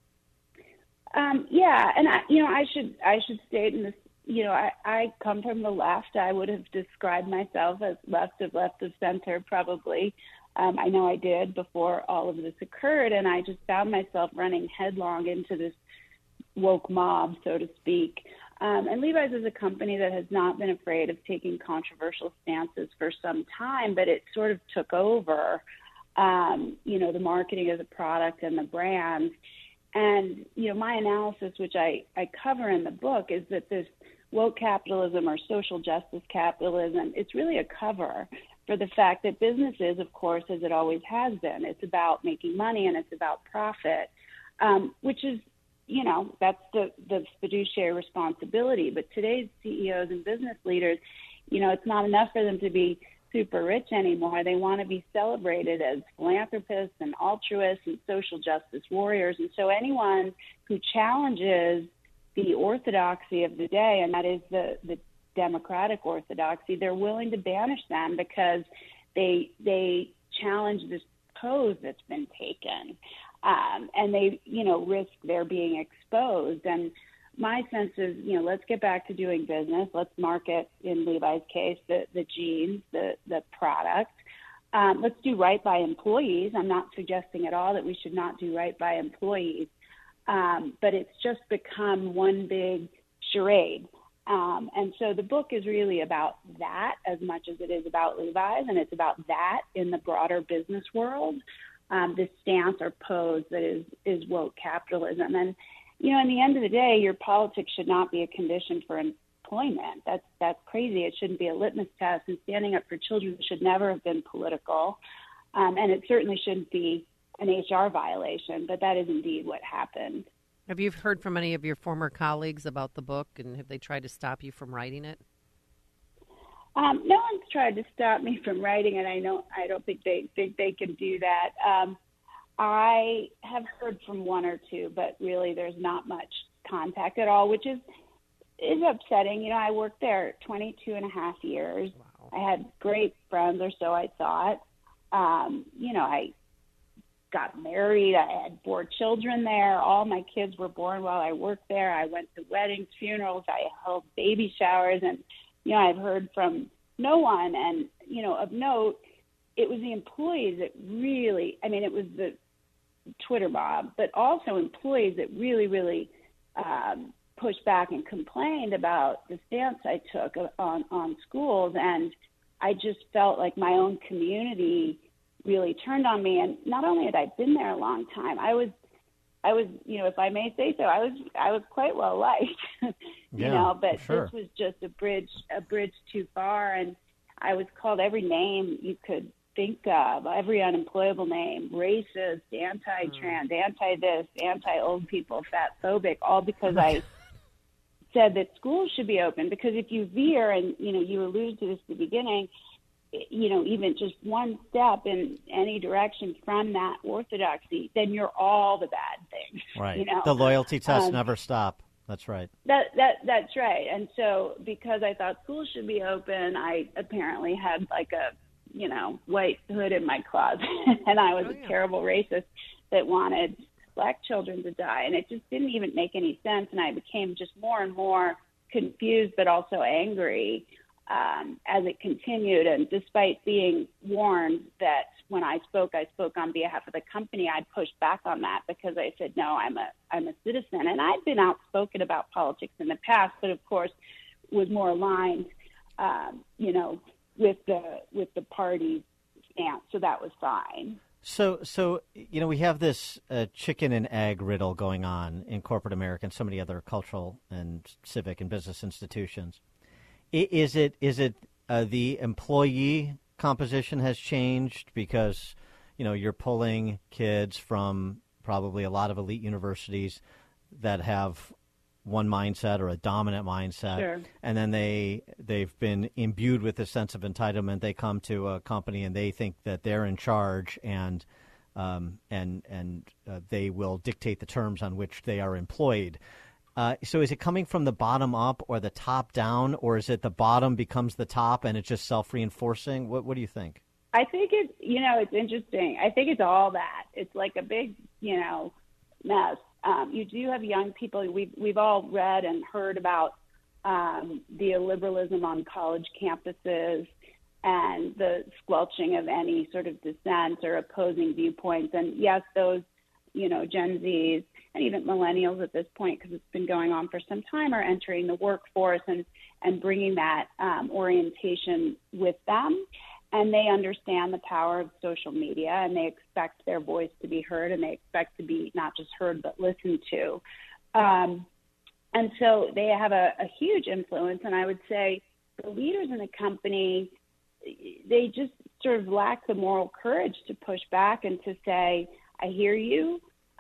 Um, yeah, and I, you know, I should I should state in this. You know, I, I come from the left. I would have described myself as left of left of center, probably. Um, I know I did before all of this occurred, and I just found myself running headlong into this woke mob, so to speak. Um, and Levi's is a company that has not been afraid of taking controversial stances for some time, but it sort of took over, um, you know, the marketing of the product and the brand. And, you know, my analysis, which I, I cover in the book, is that this woke capitalism or social justice capitalism, it's really a cover for the fact that business is, of course, as it always has been, it's about making money and it's about profit, um, which is, you know, that's the, the fiduciary responsibility. But today's C E Os and business leaders, you know, it's not enough for them to be super rich anymore. They want to be celebrated as philanthropists and altruists and social justice warriors. And so anyone who challenges the orthodoxy of the day, and that is the, the democratic orthodoxy, they're willing to banish them because they they challenge this pose that's been taken. Um, and they, you know, risk their being exposed. And my sense is, you know, let's get back to doing business. Let's market, in Levi's case, the, the jeans, the, the product. Um, let's do right by employees. I'm not suggesting at all that we should not do right by employees. Um, but it's just become one big charade. Um, and so the book is really about that as much as it is about Levi's, and it's about that in the broader business world, um, this stance or pose that is, is woke capitalism. And, you know, in the end of the day, your politics should not be a condition for employment. That's, that's crazy. It shouldn't be a litmus test, and standing up for children should never have been political. Um, and it certainly shouldn't be an H R violation, but that is indeed what happened. Have you heard from any of your former colleagues about the book, and have they tried to stop you from writing it? Um, no one's tried to stop me from writing it. I know I don't think they think they can do that. Um, I have heard from one or two, but really there's not much contact at all, which is is upsetting. You know, I worked there twenty-two and a half years. Wow. I had great friends, or so I thought. Um, you know, I got married. I had four children there. All my kids were born while I worked there. I went to weddings, funerals. I held baby showers. And, you know, I've heard from no one. And, you know, of note, it was the employees that really, I mean, it was the Twitter mob, but also employees that really, really um, pushed back and complained about the stance I took on, on schools. And I just felt like my own community really turned on me. And not only had I been there a long time, I was, I was, you know, if I may say so, I was, I was quite well liked, you yeah, know, but sure. This was just a bridge, a bridge too far. And I was called every name you could think of, every unemployable name, racist, anti-trans, mm. anti-this, anti-old people, fat phobic, all because I said that schools should be open. Because if you veer, and, you know, you alluded to this at the beginning, you know, even just one step in any direction from that orthodoxy, then you're all the bad things. Right. You know? The loyalty tests um, never stop. That's right. That that that's right. And so because I thought schools should be open, I apparently had like a, you know, white hood in my closet, and I was oh, yeah. a terrible racist that wanted black children to die. And it just didn't even make any sense. And I became just more and more confused, but also angry Um, as it continued. And despite being warned that when I spoke, I spoke on behalf of the company, I pushed back on that because I said, no, I'm a I'm a citizen. And I'd been outspoken about politics in the past, but of course was more aligned, um, you know, with the with the party's stance. So that was fine. So, so you know, we have this uh, chicken and egg riddle going on in corporate America and so many other cultural and civic and business institutions. Is it is it uh, the employee composition has changed because, you know, you're pulling kids from probably a lot of elite universities that have one mindset or a dominant mindset, sure. and then they they've been imbued with a sense of entitlement. They come to a company and they think that they're in charge, and um, and and uh, they will dictate the terms on which they are employed. Uh, so is it coming from the bottom up or the top down, or is it the bottom becomes the top and it's just self-reinforcing? What What do you think? I think it's, you know, it's interesting. I think it's all that. It's like a big, you know, mess. Um, you do have young people. We've, we've all read and heard about um, the illiberalism on college campuses and the squelching of any sort of dissent or opposing viewpoints. And yes, those, you know, Gen Zs and even millennials at this point, because it's been going on for some time, are entering the workforce and, and bringing that um, orientation with them. And they understand the power of social media, and they expect their voice to be heard, and they expect to be not just heard but listened to. Um, and so they have a, a huge influence. And I would say the leaders in the company, they just sort of lack the moral courage to push back and to say, I hear you.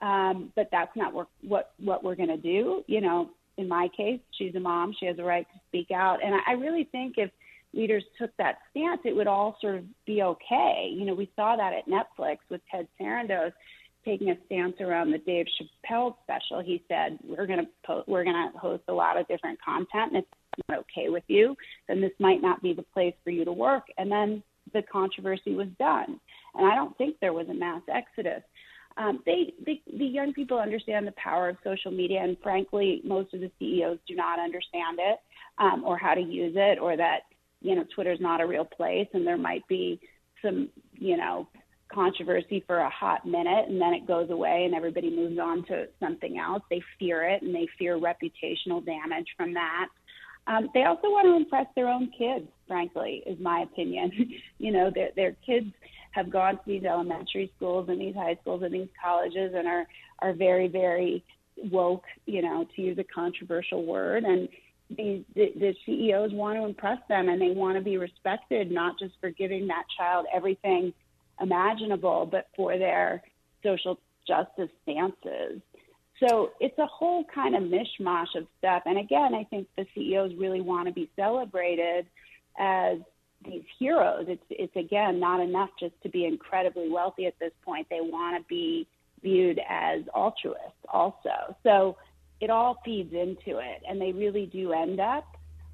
Um, but that's not what what, what we're going to do. You know, in my case, she's a mom. She has a right to speak out. And I, I really think if leaders took that stance, it would all sort of be okay. You know, we saw that at Netflix with Ted Sarandos taking a stance around the Dave Chappelle special. He said, we're going to po- we're going to host a lot of different content, and if it's not okay with you, then this might not be the place for you to work. And then the controversy was done. And I don't think there was a mass exodus. Um, they, they, the young people understand the power of social media, and frankly, most of the C E Os do not understand it um, or how to use it, or that, you know, Twitter's not a real place, and there might be some, you know, controversy for a hot minute, and then it goes away and everybody moves on to something else. They fear it, and they fear reputational damage from that. Um, they also want to impress their own kids, frankly, is my opinion. You know, their, their kids have gone to these elementary schools and these high schools and these colleges and are, are very, very woke, you know, to use a controversial word. And the, the, the C E Os want to impress them, and they want to be respected, not just for giving that child everything imaginable, but for their social justice stances. So it's a whole kind of mishmash of stuff. And again, I think the C E Os really want to be celebrated as these heroes. It's, it's again, not enough just to be incredibly wealthy at this point. They want to be viewed as altruists also. So it all feeds into it, and they really do end up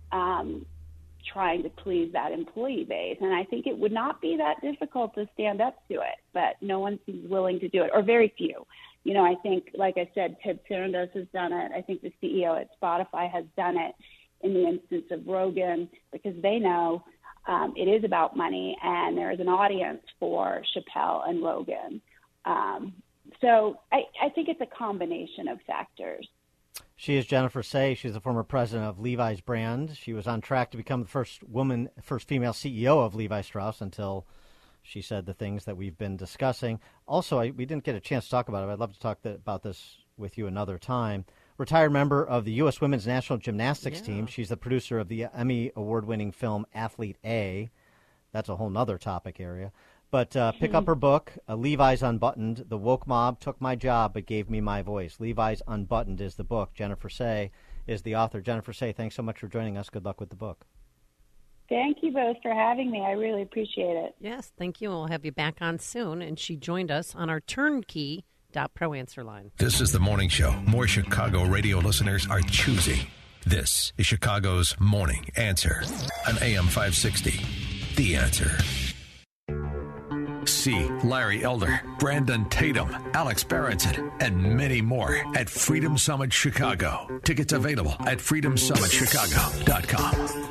um, trying to please that employee base. And I think it would not be that difficult to stand up to it, but no one seems willing to do it, or very few. You know, I think, like I said, Ted Sarandos has done it. I think the C E O at Spotify has done it in the instance of Rogan, because they know um, it is about money, and there is an audience for Chappelle and Rogan. Um, so I, I think it's a combination of factors. She is Jennifer Sey. She's the former president of Levi's brand. She was on track to become the first woman, first female C E O of Levi Strauss until she said the things that we've been discussing. Also, I, we didn't get a chance to talk about it. I'd love to talk th- about this with you another time. Retired member of the U S Women's National Gymnastics yeah. team. She's the producer of the Emmy award-winning film Athlete A. That's a whole nother topic area. But uh, pick up her book, uh, Levi's Unbuttoned. The woke mob took my job but gave me my voice. Levi's Unbuttoned is the book. Jennifer Sey is the author. Jennifer Sey, thanks so much for joining us. Good luck with the book. Thank you both for having me. I really appreciate it. Yes, thank you. We'll have you back on soon. And she joined us on our turnkey dot pro answer line. This is the morning show more Chicago radio listeners are choosing. This is Chicago's Morning Answer on A M five sixty. The Answer. See Larry Elder, Brandon Tatum, Alex Berenson, and many more at Freedom Summit Chicago. Tickets available at freedom summit chicago dot com.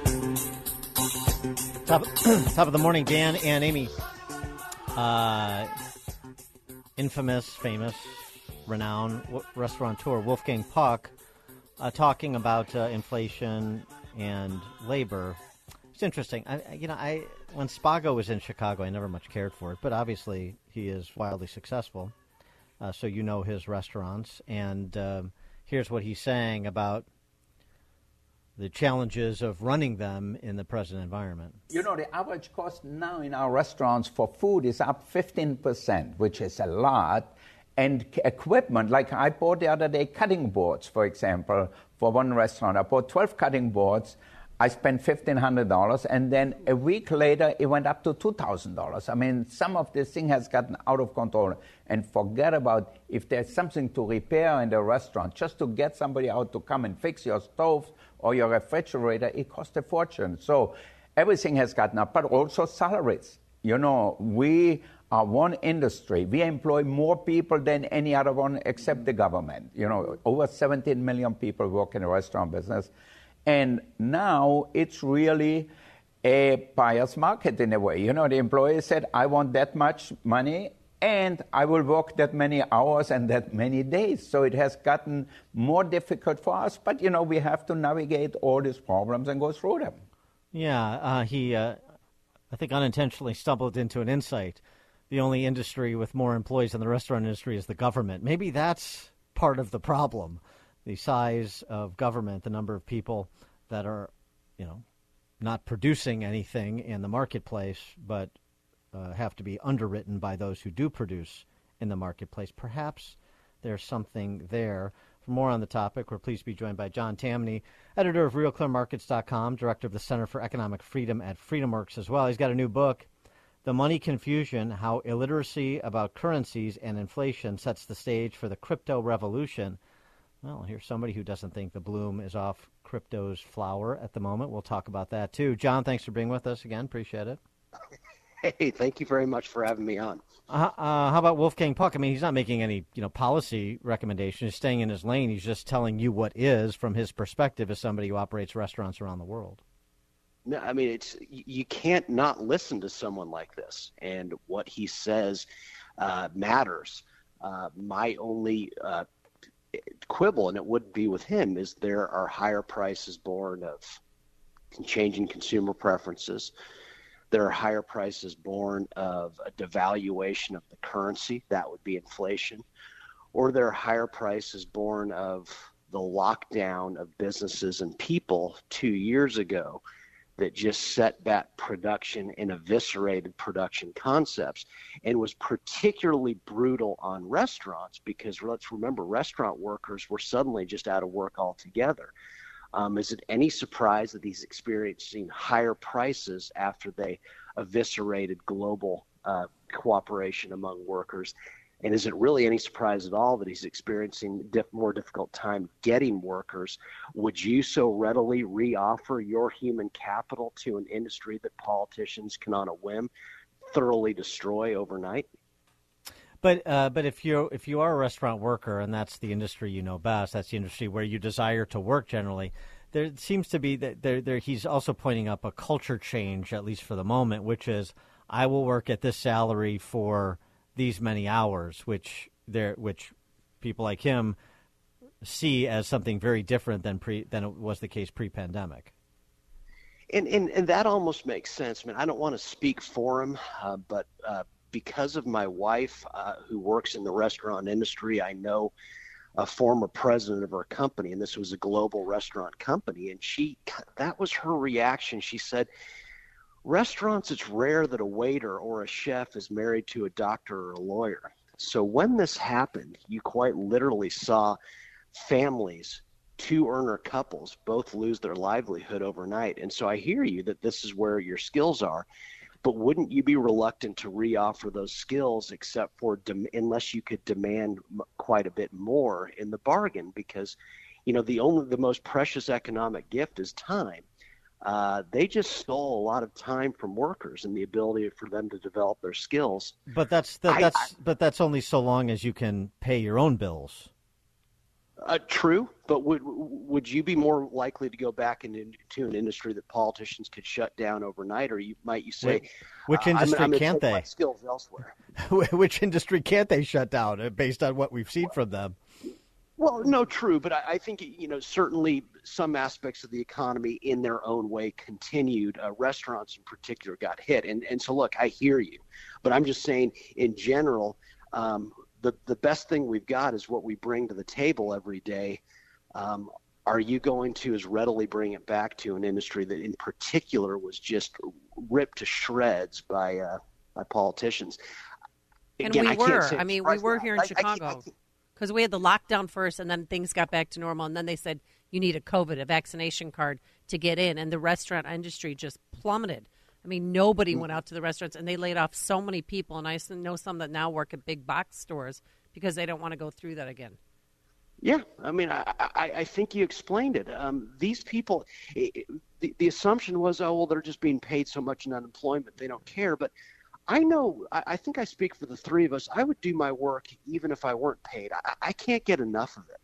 Top, top of the morning, Dan and Amy. Uh, infamous, famous, renowned w- restaurateur Wolfgang Puck uh, talking about uh, inflation and labor. It's interesting. I, you know, I when Spago was in Chicago, I never much cared for it, but obviously he is wildly successful. Uh, so you know his restaurants, and um, here's what he's saying about the challenges of running them in the present environment. You know, the average cost now in our restaurants for food is up fifteen percent, which is a lot. And equipment, like I bought the other day cutting boards, for example, for one restaurant. I bought twelve cutting boards. I spent fifteen hundred dollars, and then a week later, it went up to two thousand dollars. I mean, some of this thing has gotten out of control. And forget about if there's something to repair in the restaurant, just to get somebody out to come and fix your stove or your refrigerator, it costs a fortune. So everything has gotten up, but also salaries. You know, we are one industry. We employ more people than any other one except the government. You know, over seventeen million people work in the restaurant business. And now it's really a buyer's market in a way. You know, the employer said, I want that much money, and I will work that many hours and that many days. So it has gotten more difficult for us. But, you know, we have to navigate all these problems and go through them. Yeah, uh, he, uh, I think, unintentionally stumbled into an insight. The only industry with more employees in the restaurant industry is the government. Maybe that's part of the problem. The size of government, the number of people that are, you know, not producing anything in the marketplace, but uh, have to be underwritten by those who do produce in the marketplace. Perhaps there's something there. For more on the topic, we're pleased to be joined by John Tammany, editor of Real Clear Markets dot com, director of the Center for Economic Freedom at FreedomWorks as well. He's got a new book, The Money Confusion, How Illiteracy About Currencies and Inflation Sets the Stage for the Crypto Revolution. Well, here's somebody who doesn't think the bloom is off crypto's flower at the moment. We'll talk about that, too. John, thanks for being with us again. Appreciate it. Hey, thank you very much for having me on. Uh, uh, how about Wolfgang Puck? I mean, he's not making any, you know, policy recommendations. He's staying in his lane. He's just telling you what is from his perspective as somebody who operates restaurants around the world. No, I mean, it's you can't not listen to someone like this, and what he says uh, matters. Uh, my only uh, quibble, and it would be with him, is there are higher prices born of changing consumer preferences. There are higher prices born of a devaluation of the currency. That would be inflation. Or there are higher prices born of the lockdown of businesses and people two years ago that just set back production and eviscerated production concepts, and was particularly brutal on restaurants because, let's remember, restaurant workers were suddenly just out of work altogether. Um, is it any surprise that he's experiencing higher prices after they eviscerated global uh, cooperation among workers? And is it really any surprise at all that he's experiencing diff- more difficult time getting workers? Would you so readily reoffer your human capital to an industry that politicians can, on a whim, thoroughly destroy overnight? But uh, but if you if you are a restaurant worker, and that's the industry you know best, that's the industry where you desire to work generally, there seems to be that there there he's also pointing up a culture change, at least for the moment, which is I will work at this salary for these many hours, which there which people like him see as something very different than pre than it was the case pre-pandemic. And and, and that almost makes sense. I mean, I don't want to speak for him, uh, but. Uh, Because of my wife, uh, who works in the restaurant industry, I know a former president of her company, and this was a global restaurant company, and she that was her reaction. She said, restaurants, it's rare that a waiter or a chef is married to a doctor or a lawyer. So when this happened, you quite literally saw families, two earner couples, both lose their livelihood overnight. And so I hear you that this is where your skills are. But wouldn't you be reluctant to reoffer those skills except for dem- unless you could demand m- quite a bit more in the bargain? Because, you know, the only the most precious economic gift is time. Uh, they just stole a lot of time from workers and the ability for them to develop their skills. But that's that, I, that's I, but that's only so long as you can pay your own bills. Uh, true, but would would you be more likely to go back into an industry that politicians could shut down overnight, or you might you say, which, which uh, industry I'm, I'm can't take they? My skills elsewhere. Which industry can't they shut down based on what we've seen from them? Well, no, true, but I, I think you know certainly some aspects of the economy in their own way continued. Uh, restaurants in particular got hit, and and so look, I hear you, but I'm just saying in general. Um, The, the best thing we've got is what we bring to the table every day. Um, are you going to as readily bring it back to an industry that in particular was just ripped to shreds by uh, by politicians? And Again, we I can't were. say I mean, we surprised were now. here in I- I Chicago can't- I because we had the lockdown first, and then things got back to normal. And then they said you need a COVID, a vaccination card to get in, and the restaurant industry just plummeted. I mean, nobody Mm-hmm. went out to the restaurants, and they laid off so many people. And I know some that now work at big box stores because they don't want to go through that again. Yeah, I mean, I, I, I think you explained it. Um, these people, it, the, the assumption was, oh, well, they're just being paid so much in unemployment, they don't care. But I know, I, I think I speak for the three of us, I would do my work even if I weren't paid. I, I can't get enough of it.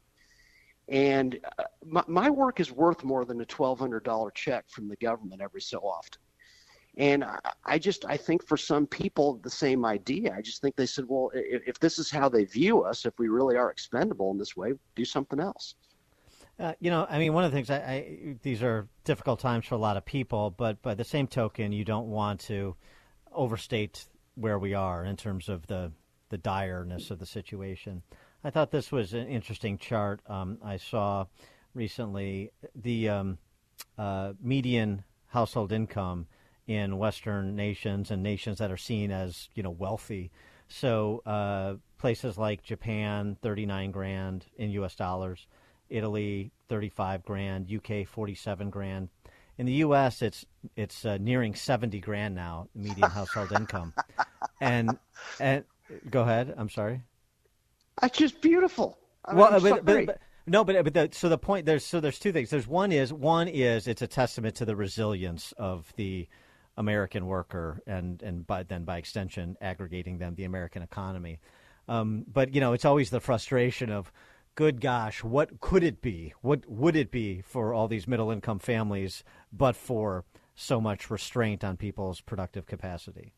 And uh, my, my work is worth more than a twelve hundred dollars check from the government every so often. And I, I just, I think for some people, the same idea. I just think they said, well, if, if this is how they view us, if we really are expendable in this way, do something else. Uh, you know, I mean, one of the things, I, I, these are difficult times for a lot of people, but by the same token, you don't want to overstate where we are in terms of the, the direness of the situation. I thought this was an interesting chart um, I saw recently. The um, uh, median household income in Western nations and nations that are seen as, you know, wealthy. So uh, places like Japan, thirty-nine grand in U S dollars, Italy, thirty-five grand, U K, forty-seven grand. In the U S, it's it's uh, nearing seventy grand now, median household income. And and go ahead. I'm sorry. That's just beautiful. I mean, well, I'm but, sorry. but, but no, but but the, so the point there's so there's two things. There's one is one is it's a testament to the resilience of the American worker and and by then by extension aggregating them the American economy. Um, but you know, it's always the frustration of, good gosh, what could it be? What would it be for all these middle income families, but for so much restraint on people's productive capacity?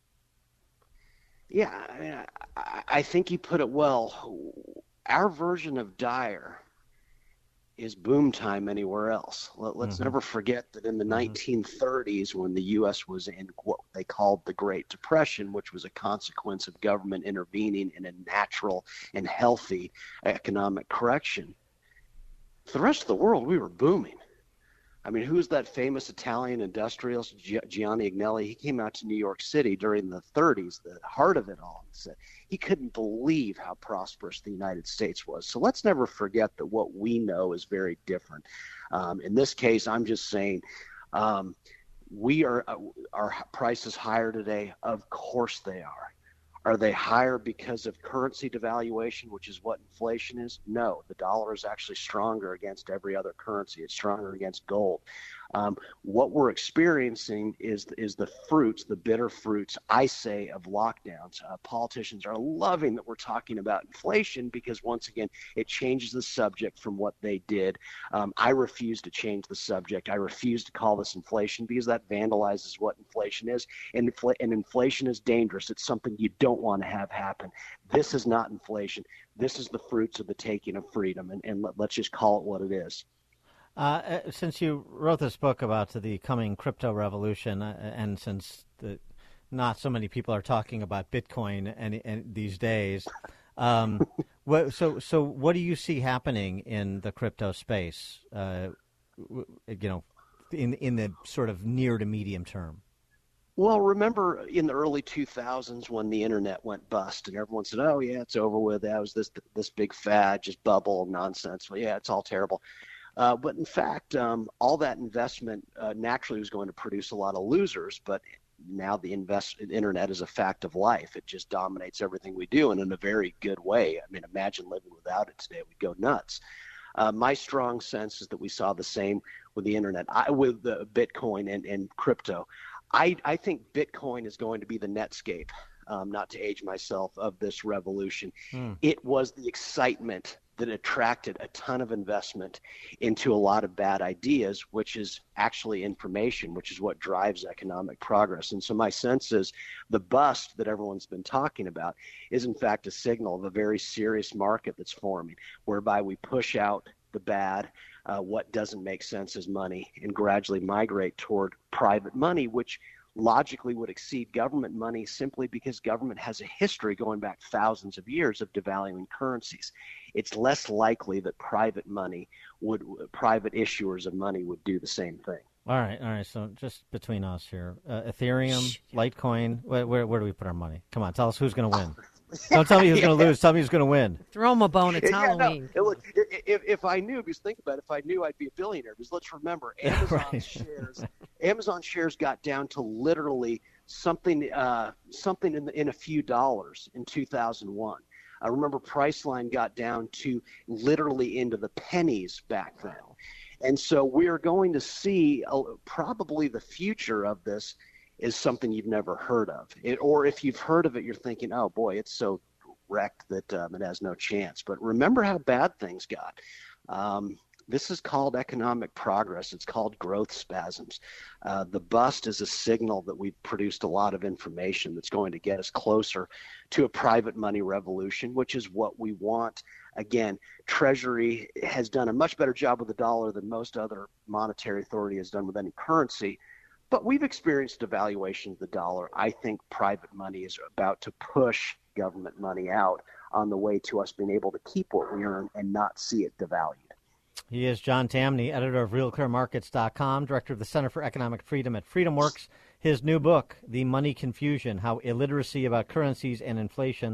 Yeah, I mean, I, I think you put it well. Our version of dire is boom time anywhere else. Let, let's Mm-hmm. never forget that in the nineteen thirties, when the U S was in what they called the Great Depression, which was a consequence of government intervening in a natural and healthy economic correction, for the rest of the world, we were booming. I mean, who's that famous Italian industrialist, Gi- Gianni Agnelli? He came out to New York City during the thirties, the heart of it all, and said he couldn't believe how prosperous the United States was. So let's never forget that what we know is very different. Um, in this case, I'm just saying um, we are, uh, our prices higher today? Of course they are. Are they higher because of currency devaluation, which is what inflation is? No, the dollar is actually stronger against every other currency. It's stronger against gold. Um, what we're experiencing is is the fruits, the bitter fruits, I say, of lockdowns. Uh, politicians are loving that we're talking about inflation because, once again, it changes the subject from what they did. Um, I refuse to change the subject. I refuse to call this inflation because that vandalizes what inflation is. And, infl- and inflation is dangerous. It's something you don't want to have happen. This is not inflation. This is the fruits of the taking of freedom, and, and let, let's just call it what it is. Uh, since you wrote this book about the coming crypto revolution, uh, and since the, not so many people are talking about Bitcoin and, and these days, um, what, so so what do you see happening in the crypto space? Uh, you know, in in the sort of near to medium term. Well, remember in the early two thousands when the internet went bust and everyone said, "Oh yeah, it's over with. That was this this big fad, just bubble nonsense." Well, yeah, it's all terrible. Uh, but in fact, um, all that investment uh, naturally was going to produce a lot of losers. But now the invest internet is a fact of life. It just dominates everything we do, and in a very good way. I mean, imagine living without it today; we'd go nuts. Uh, my strong sense is that we saw the same with the internet, I, with the Bitcoin and, and crypto. I, I think Bitcoin is going to be the Netscape, um, not to age myself, of this revolution. Mm. It was the excitement that attracted a ton of investment into a lot of bad ideas, which is actually information, which is what drives economic progress. And so my sense is the bust that everyone's been talking about is in fact a signal of a very serious market that's forming, whereby we push out the bad, uh, what doesn't make sense as money, and gradually migrate toward private money, which logically would exceed government money simply because government has a history going back thousands of years of devaluing currencies. It's less likely that private money would, private issuers of money would do the same thing. All right, all right. So just between us here, uh, Ethereum, Litecoin, where, where where do we put our money? Come on, tell us who's going to win. Don't tell me who's yeah. going to lose. Tell me who's going to win. Throw him a bone. It's yeah, Halloween. No, it, if, if I knew, because think about it, if I knew, I'd be a billionaire. Because let's remember, Amazon right. shares, Amazon shares got down to literally something, uh, something in the, in a few dollars in two thousand one. I remember Priceline got down to literally into the pennies back then. And so we are going to see uh, probably the future of this is something you've never heard of. It, or if you've heard of it, you're thinking, oh, boy, it's so wrecked that um, it has no chance. But remember how bad things got. Um, this is called economic progress. It's called growth spasms. Uh, the bust is a signal that we've produced a lot of information that's going to get us closer to a private money revolution, which is what we want. Again, Treasury has done a much better job with the dollar than most other monetary authority has done with any currency. But we've experienced devaluation of the dollar. I think private money is about to push government money out on the way to us being able to keep what we earn and not see it devalued. He is John Tamny, editor of Real Clear Markets dot com, director of the Center for Economic Freedom at FreedomWorks. His new book, The Money Confusion, How Illiteracy About Currencies and Inflation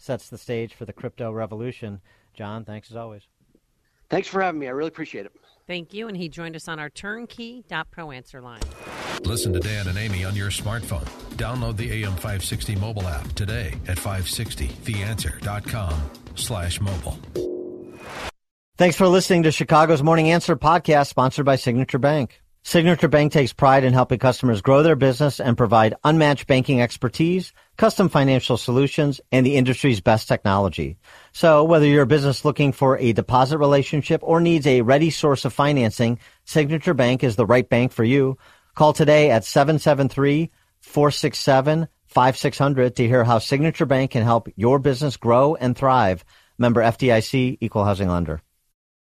sets the stage for the crypto revolution. John, thanks as always. Thanks for having me. I really appreciate it. Thank you. And he joined us on our turnkey dot pro answer line. Listen to Dan and Amy on your smartphone. Download the A M five sixty mobile app today at five sixty the answer dot com slash mobile. Thanks for listening to Chicago's Morning Answer podcast, sponsored by Signature Bank. Signature Bank takes pride in helping customers grow their business and provide unmatched banking expertise, custom financial solutions, and the industry's best technology. So whether you're a business looking for a deposit relationship or needs a ready source of financing, Signature Bank is the right bank for you. Call today at seven seven three, four six seven, five six zero zero to hear how Signature Bank can help your business grow and thrive. Member F D I C, Equal Housing Lender.